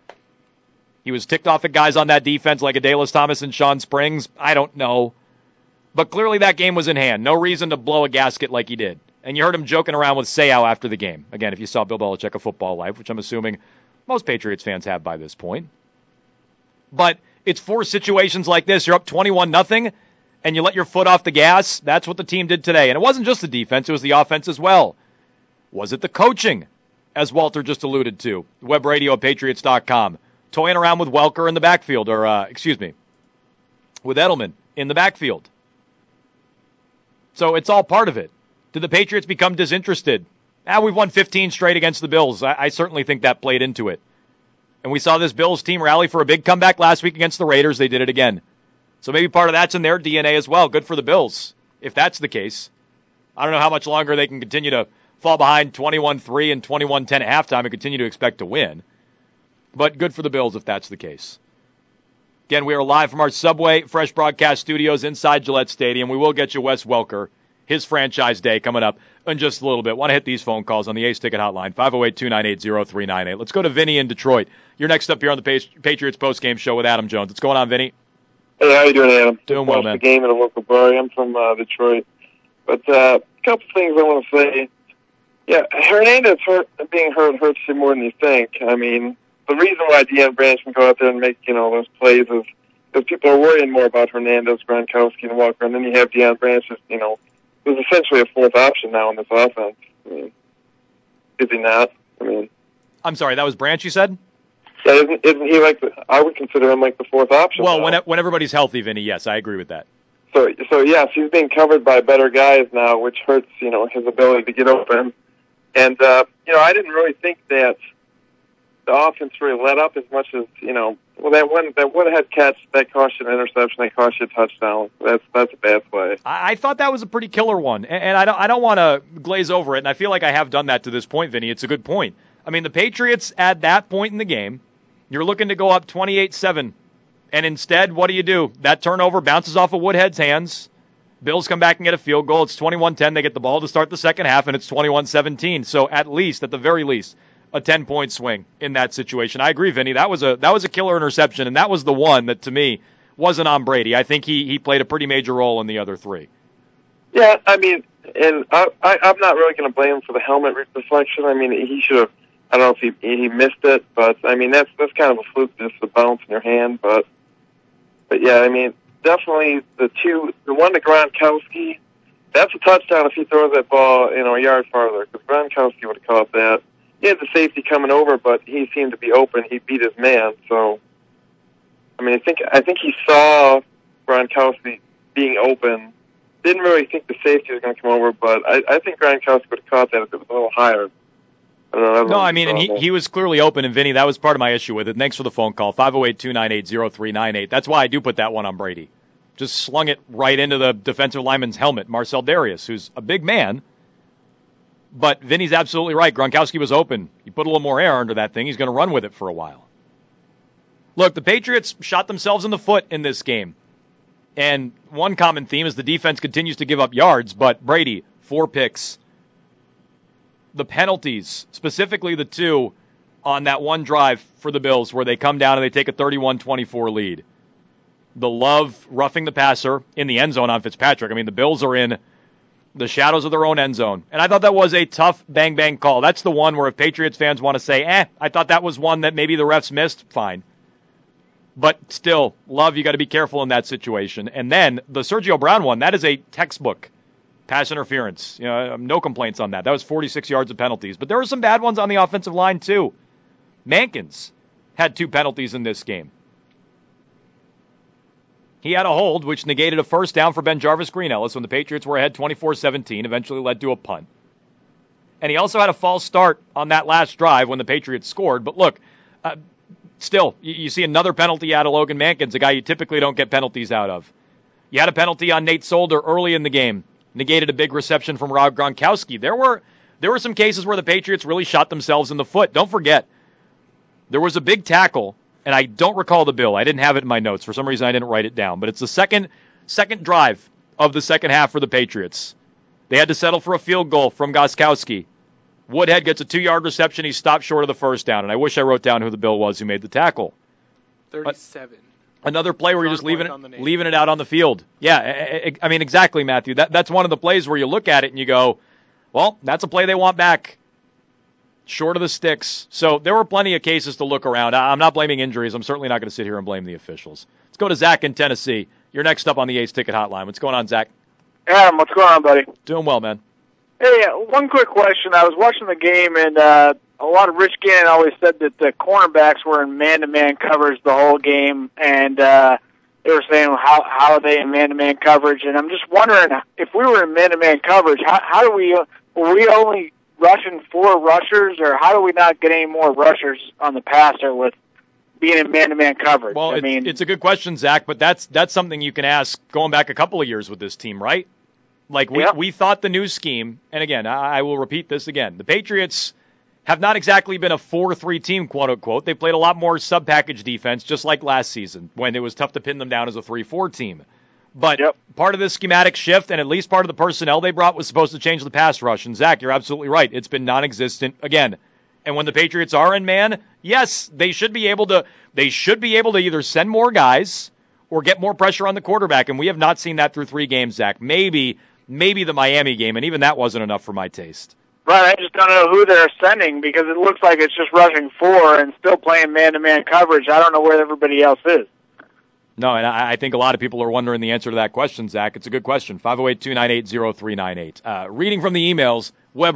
He was ticked off at guys on that defense like Adalys Thomas and Sean Springs? I don't know. But clearly that game was in hand. No reason to blow a gasket like he did. And you heard him joking around with Seau after the game. Again, if you saw Bill Belichick A Football Life, which I'm assuming most Patriots fans have by this point. But it's for situations like this. You're up 21-0, and you let your foot off the gas. That's what the team did today. And it wasn't just the defense, it was the offense as well. Was it the coaching, as Walter just alluded to? webradio@patriots.com. Toying around with Welker in the backfield, with Edelman in the backfield. So it's all part of it. Did the Patriots become disinterested? We've won 15 straight against the Bills. I certainly think that played into it. And we saw this Bills team rally for a big comeback last week against the Raiders. They did it again. So maybe part of that's in their DNA as well. Good for the Bills, if that's the case. I don't know how much longer they can continue to fall behind 21-3 and 21-10 at halftime and continue to expect to win. But good for the Bills if that's the case. Again, we are live from our Subway Fresh Broadcast Studios inside Gillette Stadium. We will get you Wes Welker, his franchise day coming up in just a little bit. Want to hit these phone calls on the Ace Ticket Hotline, 508-298-0398. Let's go to Vinny in Detroit. You're next up here on the Patriots postgame show with Adam Jones. What's going on, Vinny? Hey, how you doing, Adam? Doing well, man. The game in a local bar. I'm from Detroit. But a couple things I want to say. Yeah, Hernandez being hurt hurts you more than you think. I mean, the reason why Deion Branch can go out there and make, those plays is because people are worrying more about Hernandez, Gronkowski, and Walker, and then you have Deion Branch, who's essentially a fourth option now in this offense. I mean, is he not? I'm sorry, that was Branch you said? Yeah, isn't he I would consider him like the fourth option. Well, when everybody's healthy, Vinny, yes, I agree with that. So yes, he's being covered by better guys now, which hurts, his ability to get open. And, I didn't really think that the offense really let up as much as, that one-head catch, that cost you an interception, that cost you a touchdown. That's a bad play. I thought that was a pretty killer one, and I don't want to glaze over it, and I feel like I have done that to this point, Vinny. It's a good point. I mean, the Patriots, at that point in the game, you're looking to go up 28-7, and instead, what do? That turnover bounces off of Woodhead's hands. Bills come back and get a field goal. It's 21-10. They get the ball to start the second half, and it's 21-17. So at the very least, a 10-point swing in that situation. I agree, Vinny. That was a killer interception, and that was the one that, to me, wasn't on Brady. I think he played a pretty major role in the other three. Yeah, I mean, and I'm not really going to blame him for the helmet deflection. I mean, he should have. I don't know if he missed it, but I mean that's kind of a fluke, just a bounce in your hand. But yeah, I mean, definitely the one to Gronkowski, that's a touchdown if he throws that ball a yard farther, because Gronkowski would have caught that. He had the safety coming over, but he seemed to be open. He beat his man. So, I mean, I think he saw Gronkowski being open. Didn't really think the safety was going to come over, but I think Gronkowski would have caught that if it was a little higher. No, I mean, and he was clearly open, and Vinny, that was part of my issue with it. Thanks for the phone call, 508-298-0398. That's why I do put that one on Brady. Just slung it right into the defensive lineman's helmet, Marcel Darius, who's a big man. But Vinny's absolutely right. Gronkowski was open. You put a little more air under that thing, he's going to run with it for a while. Look, the Patriots shot themselves in the foot in this game. And one common theme is the defense continues to give up yards, but Brady, 4 picks. The penalties, specifically the 2 on that one drive for the Bills where they come down and they take a 31-24 lead. The Love roughing the passer in the end zone on Fitzpatrick. I mean, the Bills are in the shadows of their own end zone. And I thought that was a tough bang-bang call. That's the one where if Patriots fans want to say, I thought that was one that maybe the refs missed, fine. But still, Love, you got to be careful in that situation. And then the Sergio Brown one, that is a textbook pass interference. No complaints on that. That was 46 yards of penalties. But there were some bad ones on the offensive line, too. Mankins had 2 penalties in this game. He had a hold, which negated a first down for BenJarvus Green-Ellis when the Patriots were ahead 24-17, eventually led to a punt. And he also had a false start on that last drive when the Patriots scored. But look, still, you see another penalty out of Logan Mankins, a guy you typically don't get penalties out of. You had a penalty on Nate Solder early in the game. Negated a big reception from Rob Gronkowski. There were some cases where the Patriots really shot themselves in the foot. Don't forget, there was a big tackle, and I don't recall the bill. I didn't have it in my notes. For some reason, I didn't write it down. But it's the second drive of the second half for the Patriots. They had to settle for a field goal from Gostkowski. Woodhead gets a 2-yard reception. He stopped short of the first down, and I wish I wrote down who the bill was who made the tackle. 37. Another play where you're just leaving it out on the field. Yeah, I mean, exactly, Matthew. That's one of the plays where you look at it and you go, well, that's a play they want back. Short of the sticks. So there were plenty of cases to look around. I'm not blaming injuries. I'm certainly not going to sit here and blame the officials. Let's go to Zach in Tennessee. You're next up on the Ace Ticket Hotline. What's going on, Zach? Adam, what's going on, buddy? Doing well, man. Hey, one quick question. I was watching the game, and a lot of Rich Gannon always said that the cornerbacks were in man-to-man coverage the whole game, and they were saying, how are they in man-to-man coverage? And I'm just wondering, if we were in man-to-man coverage, how do we rushing 4 rushers, or how do we not get any more rushers on the passer with being in man-to-man coverage? Well, it's a good question, Zach, but that's something you can ask going back a couple of years with this team, right? Like, we thought the new scheme, and again, I will repeat this again, the Patriots have not exactly been a 4-3 team, quote-unquote. They played a lot more sub-package defense, just like last season, when it was tough to pin them down as a 3-4 team. But part of this schematic shift, and at least part of the personnel they brought, was supposed to change the pass rush. And, Zach, you're absolutely right. It's been non-existent again. And when the Patriots are in man, yes, they should be able to either send more guys or get more pressure on the quarterback. And we have not seen that through 3 games, Zach. Maybe the Miami game, and even that wasn't enough for my taste. Right, I just don't know who they're sending because it looks like it's just rushing 4 and still playing man-to-man coverage. I don't know where everybody else is. No, and I think a lot of people are wondering the answer to that question, Zach. It's a good question. 508-298-0398. Reading from the emails,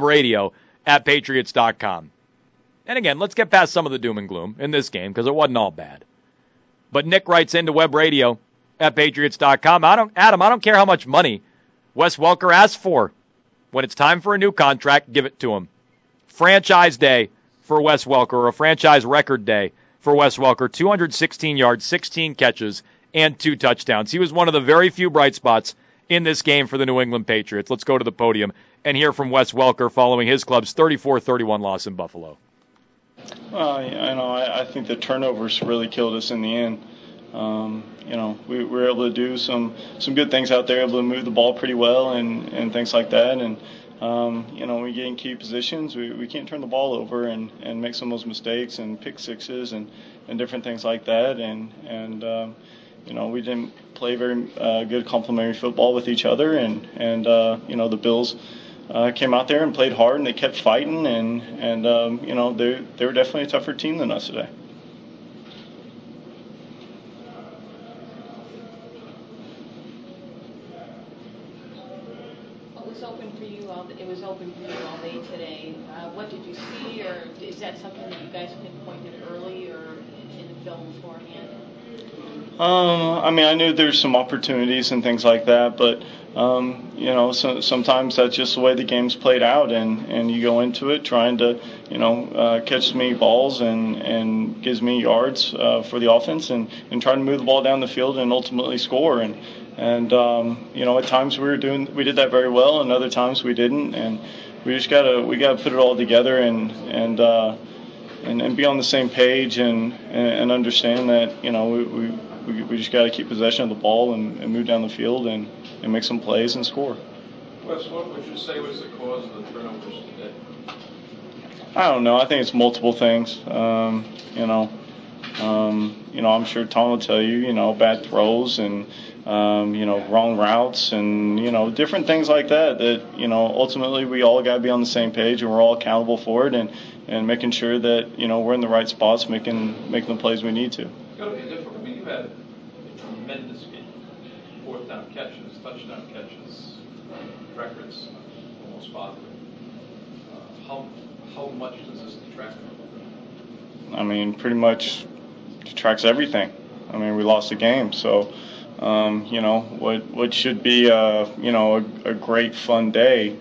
webradio@patriots.com. And again, let's get past some of the doom and gloom in this game because it wasn't all bad. But Nick writes into webradio@patriots.com. Adam, I don't care how much money Wes Welker asks for. When it's time for a new contract, give it to him. Franchise day for Wes Welker, or a franchise record day for Wes Welker. 216 yards, 16 catches, and 2 touchdowns. He was one of the very few bright spots in this game for the New England Patriots. Let's go to the podium and hear from Wes Welker following his club's 34-31 loss in Buffalo. Well, I think the turnovers really killed us in the end. We were able to do some good things out there, able to move the ball pretty well and things like that. And, we get in key positions. We can't turn the ball over and make some of those mistakes and pick sixes and different things like that. And we didn't play very good complementary football with each other. And the Bills came out there and played hard, and they kept fighting. And they were definitely a tougher team than us today. It was open for you all day today. What did you see, or is that something that you guys pinpointed early or in the film beforehand? I knew there's some opportunities and things like that, but sometimes that's just the way the game's played out, and you go into it trying to catch as many balls and gives me yards for the offense and trying to move the ball down the field and ultimately score. And at times we did that very well, and other times we didn't, and we just gotta put it all together and be on the same page and understand that we just gotta keep possession of the ball and move down the field and make some plays and score. Wes, what would you say was the cause of the turnovers today? I don't know. I think it's multiple things. I'm sure Tom will tell you, bad throws and wrong routes and, different things like that, ultimately we all got to be on the same page and we're all accountable for it and making sure that, we're in the right spots, making the plays we need to. It's got to be difficult. I mean, you had a tremendous game. 4th down catches, touchdown catches, records, almost 5. How much does this detract from it? Pretty much detracts everything. We lost the game, so what should be a great fun day,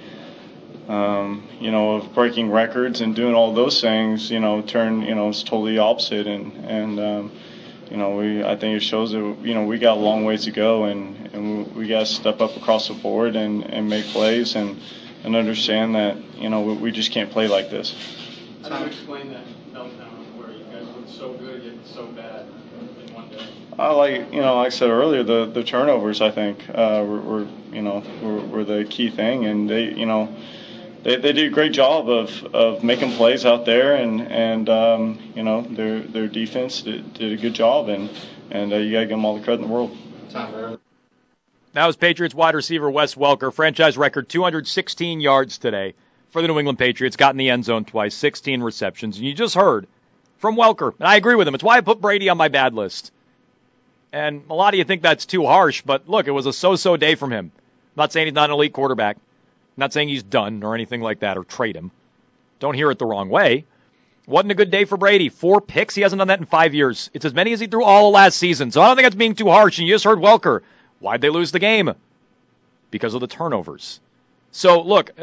of breaking records and doing all those things, it's totally opposite, and I think it shows that we got a long ways to go, and we got to step up across the board and make plays and understand that we just can't play like this. How do you explain that meltdown where you guys look so good yet so bad in one day? Like I said earlier, the turnovers I think were the key thing, and they did a great job of making plays out there, and their defense did a good job, and you got to give them all the credit in the world. That was Patriots wide receiver Wes Welker, franchise record 216 yards today for the New England Patriots, got in the end zone twice, 16 receptions. And you just heard from Welker, and I agree with him. It's why I put Brady on my bad list. And a lot of you think that's too harsh, but look, it was a so-so day from him. I'm not saying he's not an elite quarterback. I'm not saying he's done or anything like that or trade him. Don't hear it the wrong way. Wasn't a good day for Brady. 4 picks. He hasn't done that in 5 years. It's as many as he threw all of last season. So I don't think that's being too harsh. And you just heard Welker. Why'd they lose the game? Because of the turnovers. So, look,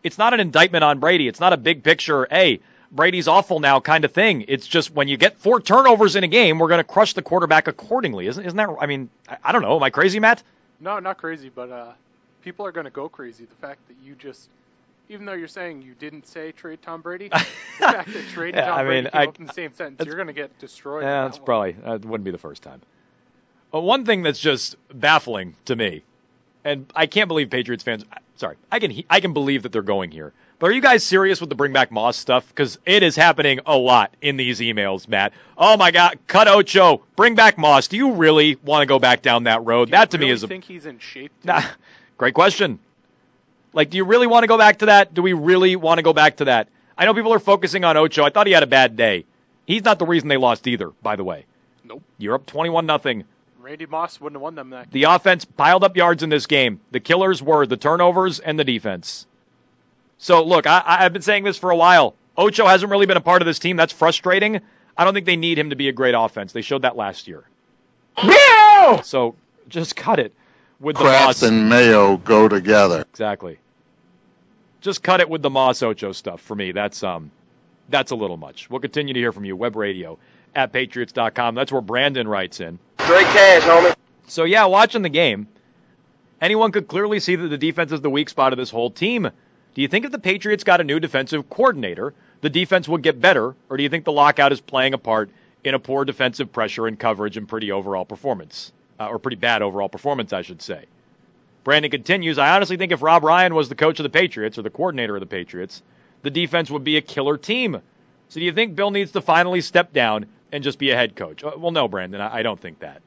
it's not an indictment on Brady. It's not a big picture, hey, Brady's awful now kind of thing. It's just when you get 4 turnovers in a game, we're going to crush the quarterback accordingly. Isn't that, I mean, I don't know. Am I crazy, Matt? No, not crazy, but people are going to go crazy. The fact that you just, even though you're saying you didn't say trade Tom Brady, the fact that trading Tom Brady came up in the same sentence, you're going to get destroyed. Yeah, that's probably, that wouldn't be the first time. But one thing that's just baffling to me, and I can't believe Patriots fans, sorry, I can believe that they're going here. But are you guys serious with the bring back Moss stuff? Because it is happening a lot in these emails, Matt. Oh my God, cut Ocho, bring back Moss. Do you really want to go back down that road? That to me is Do you think he's in shape? Great question. Like, do you really want to go back to that? Do we really want to go back to that? I know people are focusing on Ocho. I thought he had a bad day. He's not the reason they lost either, by the way. Nope. You're up 21-0. Randy Moss wouldn't have won them that game. The offense piled up yards in this game. The killers were the turnovers and the defense. So, look, I've been saying this for a while. Ocho hasn't really been a part of this team. That's frustrating. I don't think they need him to be a great offense. They showed that last year. Yeah! So, just cut it with the Kraft Moss. and Mayo go together. Exactly. Just cut it with the Moss Ocho stuff for me. That's a little much. We'll continue to hear from you. Web radio at Patriots.com. That's where Brandon writes in. Straight cash, homie. So, yeah, watching the game, anyone could clearly see that the defense is the weak spot of this whole team. Do you think if the Patriots got a new defensive coordinator, the defense would get better, or do you think the lockout is playing a part in a poor defensive pressure and coverage and pretty overall performance? Or pretty bad overall performance, I should say. Brandon continues, I honestly think if Rob Ryan was the coach of the Patriots, or the coordinator of the Patriots, the defense would be a killer team. So do you think Bill needs to finally step down and just be a head coach? Well, no, Brandon, I don't think that.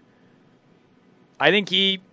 I think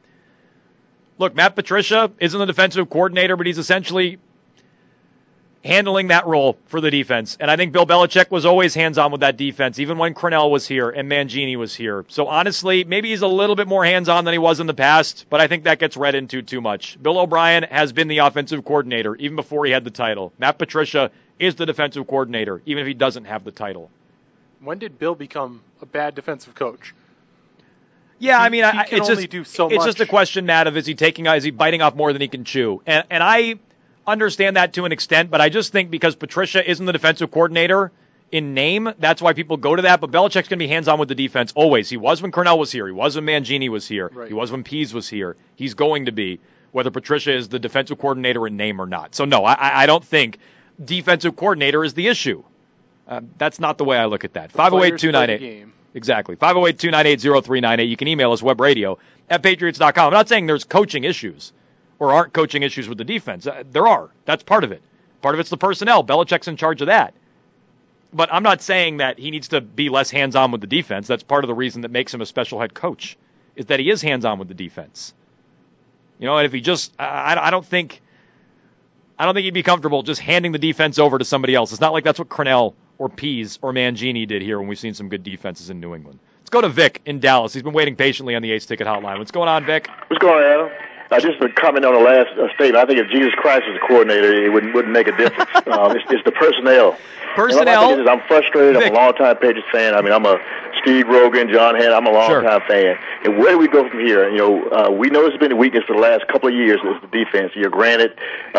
look, Matt Patricia isn't the defensive coordinator, but he's essentially handling that role for the defense. And I think Bill Belichick was always hands-on with that defense, even when Cornell was here and Mangini was here. So honestly, maybe he's a little bit more hands-on than he was in the past, but I think that gets read into too much. Bill O'Brien has been the offensive coordinator even before he had the title. Matt Patricia is the defensive coordinator, even if he doesn't have the title. When did Bill become a bad defensive coach? Yeah, I mean, it's just a question, Matt, of is he biting off more than he can chew? And I understand that to an extent, but I just think because Patricia isn't the defensive coordinator in name, that's why people go to that. But Belichick's going to be hands-on with the defense always. He was when Cornell was here. He was when Mangini was here. Right. He was when Pease was here. He's going to be, whether Patricia is the defensive coordinator in name or not. So, no, I don't think defensive coordinator is the issue. That's not the way I look at that. 508-298. Exactly. 508-298-0398. You can email us, webradio at patriots.com. I'm not saying there's coaching issues or aren't coaching issues with the defense. There are. That's part of it. Part of it's the personnel. Belichick's in charge of that. But I'm not saying that he needs to be less hands-on with the defense. That's part of the reason that makes him a special head coach, is that he is hands-on with the defense. You know, and if he just, I don't think he'd be comfortable just handing the defense over to somebody else. It's not like that's what Cornell or Pease or Mangini did here when we've seen some good defenses in New England. Let's go to Vic in Dallas. He's been waiting patiently on the Ace Ticket hotline. What's going on, Vic? What's going on, Adam? Just a comment on the last statement. I think if Jesus Christ was the coordinator, it wouldn't make a difference. It's the personnel. Personnel. I'm frustrated. Vic. I'm a long-time Patriots fan. I mean, I'm a Steve Rogan, John Hanna. I'm a long-time fan. And where do we go from here? You know, we know it's been a weakness for the last couple of years. It's the defense. You're granted,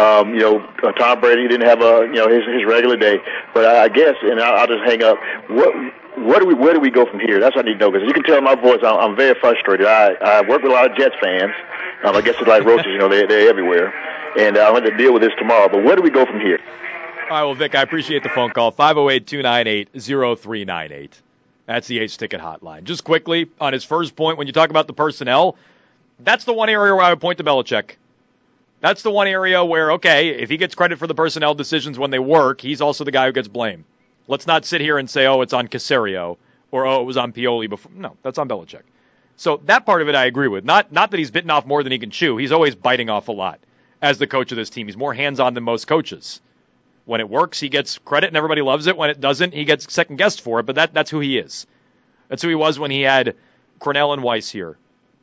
Tom Brady didn't have his regular day, but I guess, and I'll just hang up. Where do we go from here? That's what I need to know, because you can tell in my voice I'm very frustrated. I work with a lot of Jets fans. I guess it's like roaches, they're everywhere. And I'm going to deal with this tomorrow. But where do we go from here? All right, well, Vic, I appreciate the phone call. 508-298-0398. That's the Ace Ticket hotline. Just quickly, on his first point, when you talk about the personnel, that's the one area where I would point to Belichick. That's the one area where, okay, if he gets credit for the personnel decisions when they work, he's also the guy who gets blamed. Let's not sit here and say, it's on Caserio, or, it was on Pioli before. No, that's on Belichick. So that part of it I agree with. Not that he's bitten off more than he can chew. He's always biting off a lot as the coach of this team. He's more hands-on than most coaches. When it works, he gets credit and everybody loves it. When it doesn't, he gets second-guessed for it, but that's who he is. That's who he was when he had Cornell and Weiss here.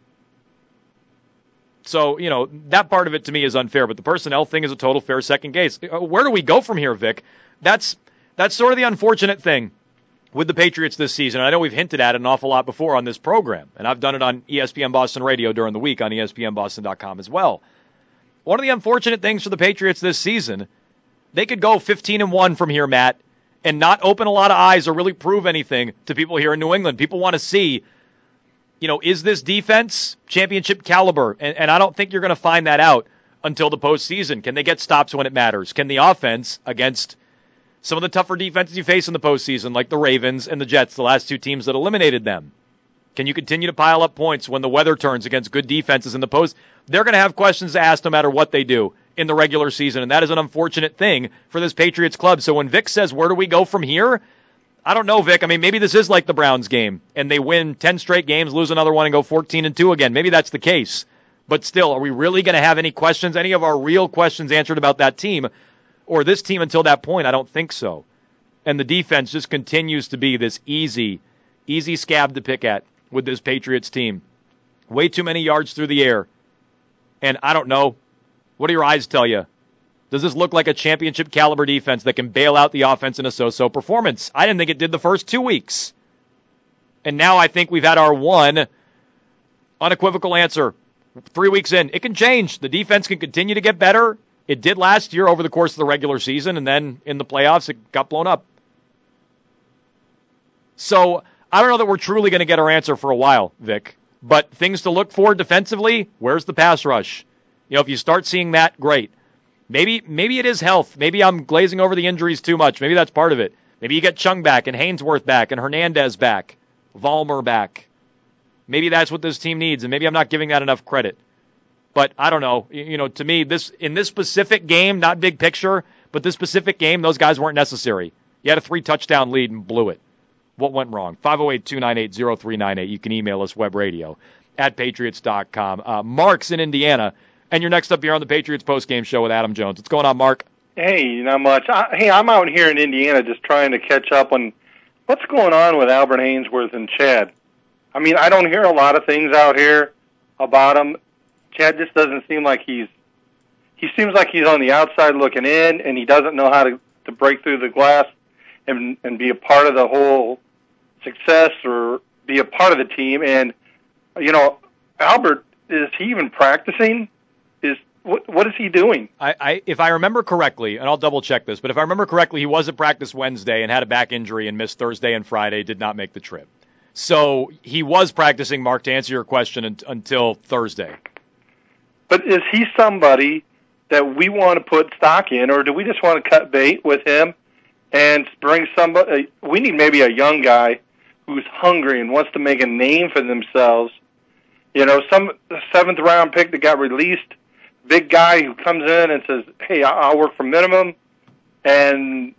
So, that part of it to me is unfair, but the personnel thing is a total fair second case. Where do we go from here, Vic? That's sort of the unfortunate thing with the Patriots this season. I know we've hinted at it an awful lot before on this program, and I've done it on ESPN Boston Radio during the week on ESPNBoston.com as well. One of the unfortunate things for the Patriots this season They could go 15-1 from here, Matt, and not open a lot of eyes or really prove anything to people here in New England. People want to see, is this defense championship caliber? And I don't think you're going to find that out until the postseason. Can they get stops when it matters? Can the offense, against some of the tougher defenses you face in the postseason, like the Ravens and the Jets, the last two teams that eliminated them, can you continue to pile up points when the weather turns against good defenses in the post? They're going to have questions to ask no matter what they do in the regular season, and that is an unfortunate thing for this Patriots club. So when Vic says, where do we go from here? I don't know, Vic. I mean, maybe this is like the Browns game, and they win 10 straight games, lose another one, and go 14-2 again. Maybe that's the case. But still, are we really going to have any questions, any of our real questions answered about that team or this team until that point? I don't think so. And the defense just continues to be this easy scab to pick at with this Patriots team. Way too many yards through the air. And I don't know. What do your eyes tell you? Does this look like a championship caliber defense that can bail out the offense in a so-so performance? I didn't think it did the first 2 weeks. And now I think we've had our one unequivocal answer. 3 weeks in, it can change. The defense can continue to get better. It did last year over the course of the regular season, and then in the playoffs, it got blown up. So I don't know that we're truly going to get our answer for a while, Vic. But things to look for defensively, where's the pass rush? If you start seeing that, great. Maybe it is health. Maybe I'm glazing over the injuries too much. Maybe that's part of it. Maybe you get Chung back and Hainsworth back and Hernandez back, Vollmer back. Maybe that's what this team needs, and maybe I'm not giving that enough credit. But I don't know. To me, in this specific game, not big picture, but this specific game, those guys weren't necessary. You had a 3-touchdown lead and blew it. What went wrong? 508-298-0398. You can email us, webradio@patriots.com. Mark's in Indiana. And you're next up here on the Patriots postgame show with Adam Jones. What's going on, Mark? Hey, not much. I'm out here in Indiana just trying to catch up on what's going on with Albert Hainsworth and Chad. I mean, I don't hear a lot of things out here about him. Chad just doesn't seem like he seems like he's on the outside looking in, and he doesn't know how to break through the glass and be a part of the whole success or be a part of the team. And, Albert, is he even practicing? What is he doing? If I remember correctly, and I'll double-check this, but if I remember correctly, he was at practice Wednesday and had a back injury and missed Thursday and Friday, did not make the trip. So he was practicing, Mark, to answer your question, until Thursday. But is he somebody that we want to put stock in, or do we just want to cut bait with him and bring somebody? We need maybe a young guy who's hungry and wants to make a name for themselves. Some 7th-round pick that got released, big guy who comes in and says, hey, I'll work for minimum, and,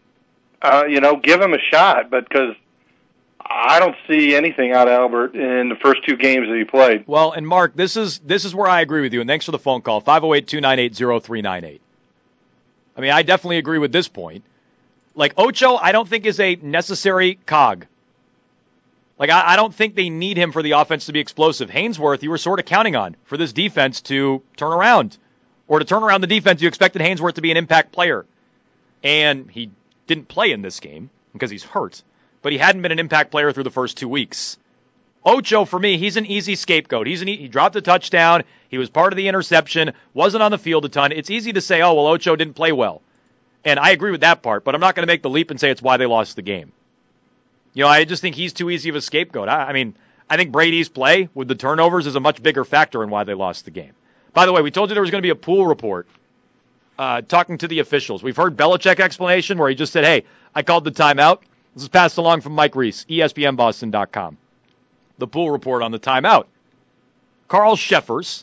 give him a shot. But because I don't see anything out of Albert in the first 2 games that he played. Well, and Mark, this is where I agree with you, and thanks for the phone call, 508-298-0398. I mean, I definitely agree with this point. Like, Ocho, I don't think is a necessary cog. Like, I don't think they need him for the offense to be explosive. Hainsworth, you were sort of counting on for this defense to turn around. Or to turn around the defense, you expected Hainsworth to be an impact player. And he didn't play in this game because he's hurt. But he hadn't been an impact player through the first 2 weeks. Ocho, for me, he's an easy scapegoat. He dropped a touchdown. He was part of the interception. Wasn't on the field a ton. It's easy to say, oh, well, Ocho didn't play well. And I agree with that part, but I'm not going to make the leap and say it's why they lost the game. I just think he's too easy of a scapegoat. I mean, I think Brady's play with the turnovers is a much bigger factor in why they lost the game. By the way, we told you there was going to be a pool report talking to the officials. We've heard Belichick explanation where he just said, hey, I called the timeout. This is passed along from Mike Reese, ESPNBoston.com. The pool report on the timeout. Carl Sheffers,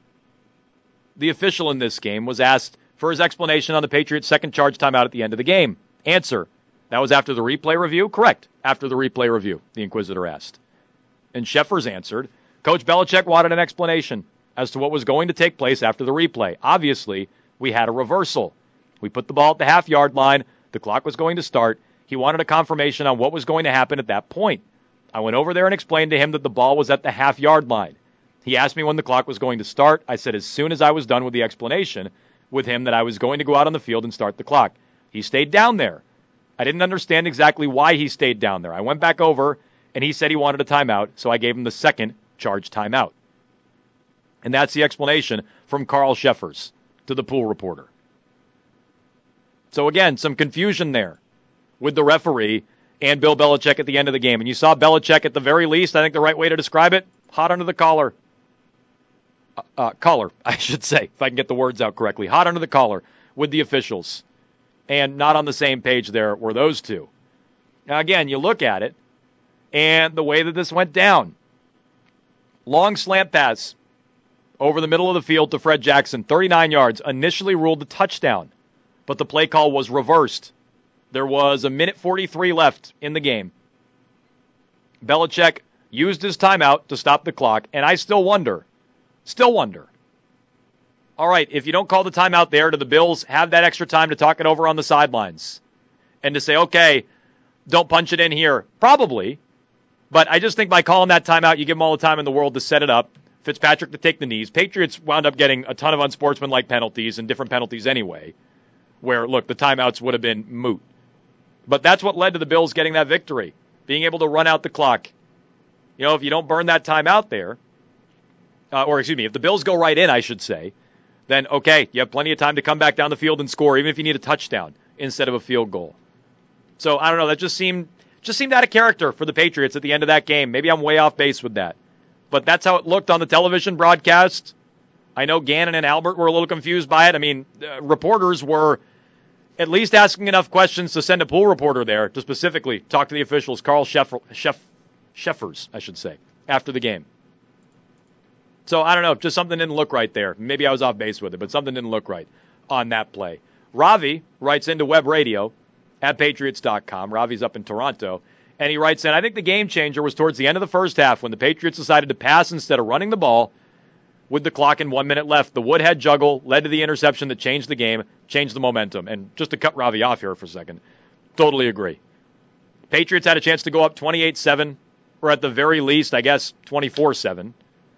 the official in this game, was asked for his explanation on the Patriots' second charge timeout at the end of the game. Answer. That was after the replay review? Correct. After the replay review, the Inquisitor asked. And Sheffers answered, Coach Belichick wanted an explanation as to what was going to take place after the replay. Obviously, we had a reversal. We put the ball at the half-yard line. The clock was going to start. He wanted a confirmation on what was going to happen at that point. I went over there and explained to him that the ball was at the half-yard line. He asked me when the clock was going to start. I said as soon as I was done with the explanation with him that I was going to go out on the field and start the clock. He stayed down there. I didn't understand exactly why he stayed down there. I went back over, and he said he wanted a timeout, so I gave him the second charge timeout. And that's the explanation from Carl Sheffers to the pool reporter. So, again, some confusion there with the referee and Bill Belichick at the end of the game. And you saw Belichick at the very least, I think the right way to describe it, hot under the collar. Collar, I should say, if I can get the words out correctly. Hot under the collar with the officials. And not on the same page there were those two. Now, again, you look at it, and the way that this went down. Long slant pass over the middle of the field to Fred Jackson, 39 yards, initially ruled a touchdown, but the play call was reversed. There was 1:43 left in the game. Belichick used his timeout to stop the clock, and I still wonder. All right, if you don't call the timeout there, do the Bills have that extra time to talk it over on the sidelines? And to say, okay, don't punch it in here? Probably. But I just think by calling that timeout, you give them all the time in the world to set it up. Fitzpatrick to take the knees. Patriots wound up getting a ton of unsportsmanlike penalties and different penalties anyway, where, look, the timeouts would have been moot. But that's what led to the Bills getting that victory, being able to run out the clock. You know, if you don't burn that timeout there, if the Bills go right in, I should say, then, okay, you have plenty of time to come back down the field and score, even if you need a touchdown instead of a field goal. So, I don't know, that just seemed out of character for the Patriots at the end of that game. Maybe I'm way off base with that. But that's how it looked on the television broadcast. I know Gannon and Albert were a little confused by it. I mean, reporters were at least asking enough questions to send a pool reporter there to specifically talk to the officials, Carl Sheffers, I should say, after the game. So, I don't know, just something didn't look right there. Maybe I was off base with it, but something didn't look right on that play. Ravi writes into Web Radio at Patriots.com. Ravi's up in Toronto. And he writes in, I think the game changer was towards the end of the first half when the Patriots decided to pass instead of running the ball with the clock and 1 minute left. The Woodhead juggle led to the interception that changed the game, changed the momentum. And just to cut Ravi off here for a second, totally agree. Patriots had a chance to go up 28-7, or at the very least, I guess, 24-7.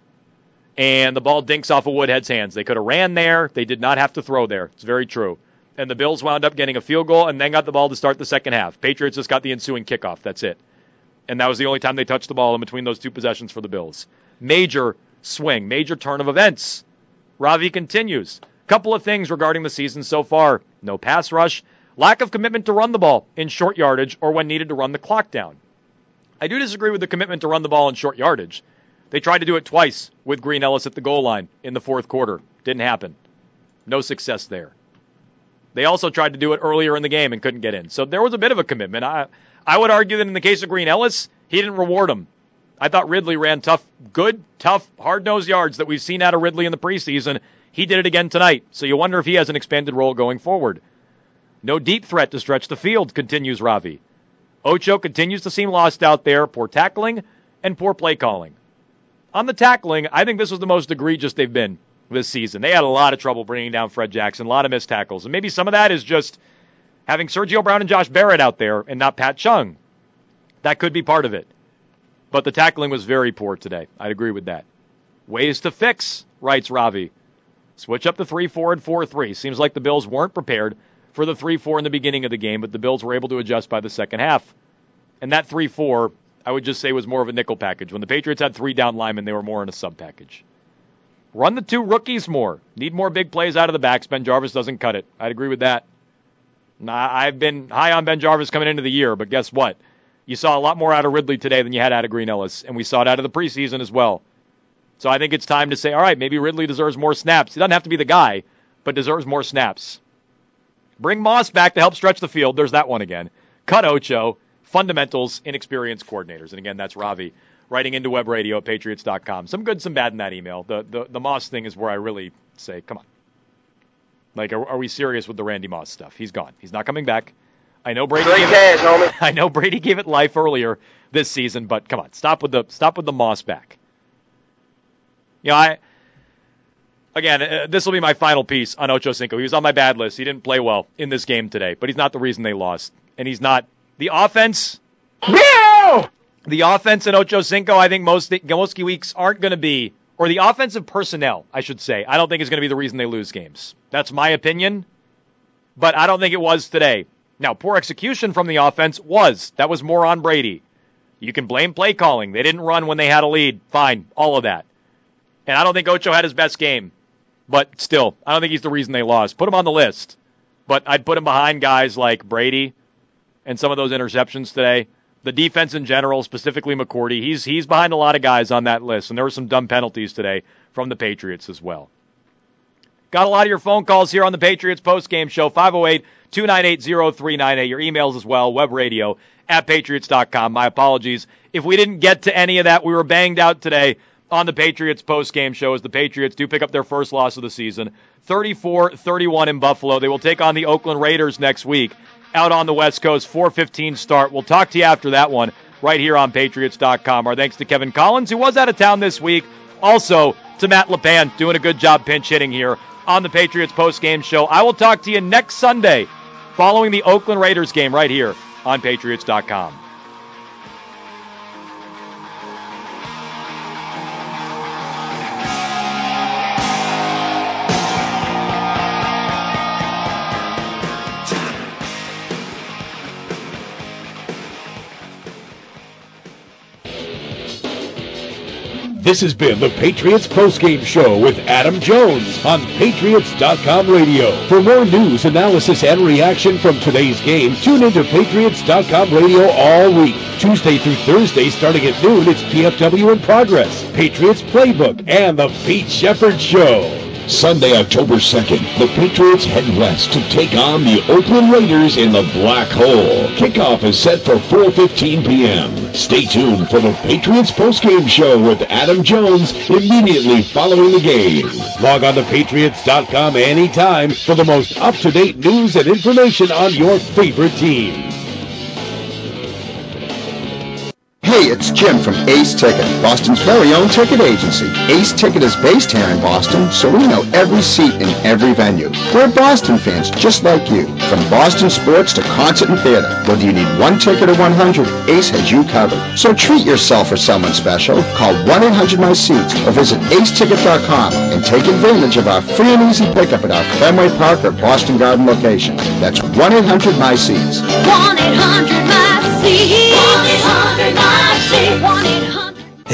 And the ball dinks off of Woodhead's hands. They could have ran there. They did not have to throw there. It's very true. And the Bills wound up getting a field goal and then got the ball to start the second half. Patriots just got the ensuing kickoff. That's it. And that was the only time they touched the ball in between those two possessions for the Bills. Major swing, major turn of events. Ravi continues. Couple of things regarding the season so far. No pass rush, lack of commitment to run the ball in short yardage or when needed to run the clock down. I do disagree with the commitment to run the ball in short yardage. They tried to do it twice with Green Ellis at the goal line in the fourth quarter. Didn't happen. No success there. They also tried to do it earlier in the game and couldn't get in. So there was a bit of a commitment. I would argue that in the case of Green Ellis, he didn't reward him. I thought Ridley ran tough, hard-nosed yards that we've seen out of Ridley in the preseason. He did it again tonight. So you wonder if he has an expanded role going forward. No deep threat to stretch the field, continues Ravi. Ocho continues to seem lost out there. Poor tackling and poor play calling. On the tackling, I think this was the most egregious they've been this season. They had a lot of trouble bringing down Fred Jackson, a lot of missed tackles. And maybe some of that is just having Sergio Brown and Josh Barrett out there and not Pat Chung. That could be part of it. But the tackling was very poor today. I'd agree with that. Ways to fix, writes Ravi. Switch up the 3-4 and 4-3. Seems like the Bills weren't prepared for the 3-4 in the beginning of the game, but the Bills were able to adjust by the second half. And that 3-4, I would just say, was more of a nickel package. When the Patriots had 3 down linemen, they were more in a sub package. Run the 2 rookies more. Need more big plays out of the backs. Ben Jarvis doesn't cut it. I'd agree with that. I've been high on Ben Jarvis coming into the year, but guess what? You saw a lot more out of Ridley today than you had out of Green Ellis, and we saw it out of the preseason as well. So I think it's time to say, all right, maybe Ridley deserves more snaps. He doesn't have to be the guy, but deserves more snaps. Bring Moss back to help stretch the field. There's that one again. Cut Ocho. Fundamentals, inexperienced coordinators. And again, that's Ravi writing into Web Radio at Patriots.com. Some good, some bad in that email. The Moss thing is where I really say, come on. Like, are we serious with the Randy Moss stuff? He's gone. He's not coming back. I know Brady. I know Brady gave it life earlier this season, but come on, stop with the Moss back. You know, this will be my final piece on Ocho Cinco. He was on my bad list. He didn't play well in this game today, but he's not the reason they lost, and he's not the offense. No! The offense in Ocho Cinco, I think most weeks aren't going to be, or the offensive personnel, I should say, I don't think is going to be the reason they lose games. That's my opinion, but I don't think it was today. Now, poor execution from the offense was. That was more on Brady. You can blame play calling. They didn't run when they had a lead. Fine, all of that. And I don't think Ocho had his best game, but still, I don't think he's the reason they lost. Put him on the list. but I'd put him behind guys like Brady and some of those interceptions today. The defense in general, specifically McCourty, he's behind a lot of guys on that list, and there were some dumb penalties today from the Patriots as well. Got a lot of your phone calls here on the Patriots postgame show, 508-298-0398. Your emails as well, webradio@patriots.com. My apologies if we didn't get to any of that. We were banged out today on the Patriots postgame show as the Patriots do pick up their first loss of the season, 34-31 in Buffalo. They will take on the Oakland Raiders next week out on the West Coast, 4:15 start. We'll talk to you after that one right here on Patriots.com. Our thanks to Kevin Collins, who was out of town this week. Also to Matt LePan, doing a good job pinch hitting here on the Patriots postgame show. I will talk to you next Sunday following the Oakland Raiders game right here on Patriots.com. This has been the Patriots postgame show with Adam Jones on Patriots.com radio. For more news, analysis, and reaction from today's game, tune into Patriots.com radio all week. Tuesday through Thursday, starting at noon, it's PFW in Progress, Patriots Playbook, and the Pete Shepard Show. Sunday, October 2nd, the Patriots head west to take on the Oakland Raiders in the Black Hole. Kickoff is set for 4:15 p.m. Stay tuned for the Patriots postgame show with Adam Jones immediately following the game. Log on to Patriots.com anytime for the most up-to-date news and information on your favorite team. Hey, it's Jim from Ace Ticket, Boston's very own ticket agency. Ace Ticket is based here in Boston, so we know every seat in every venue. We're Boston fans just like you. From Boston sports to concert and theater, whether you need one ticket or 100, Ace has you covered. So treat yourself or someone special. Call 1-800-MY-SEATS or visit aceticket.com and take advantage of our free and easy pickup at our Fenway Park or Boston Garden location. That's 1-800-MY-SEATS. 1-800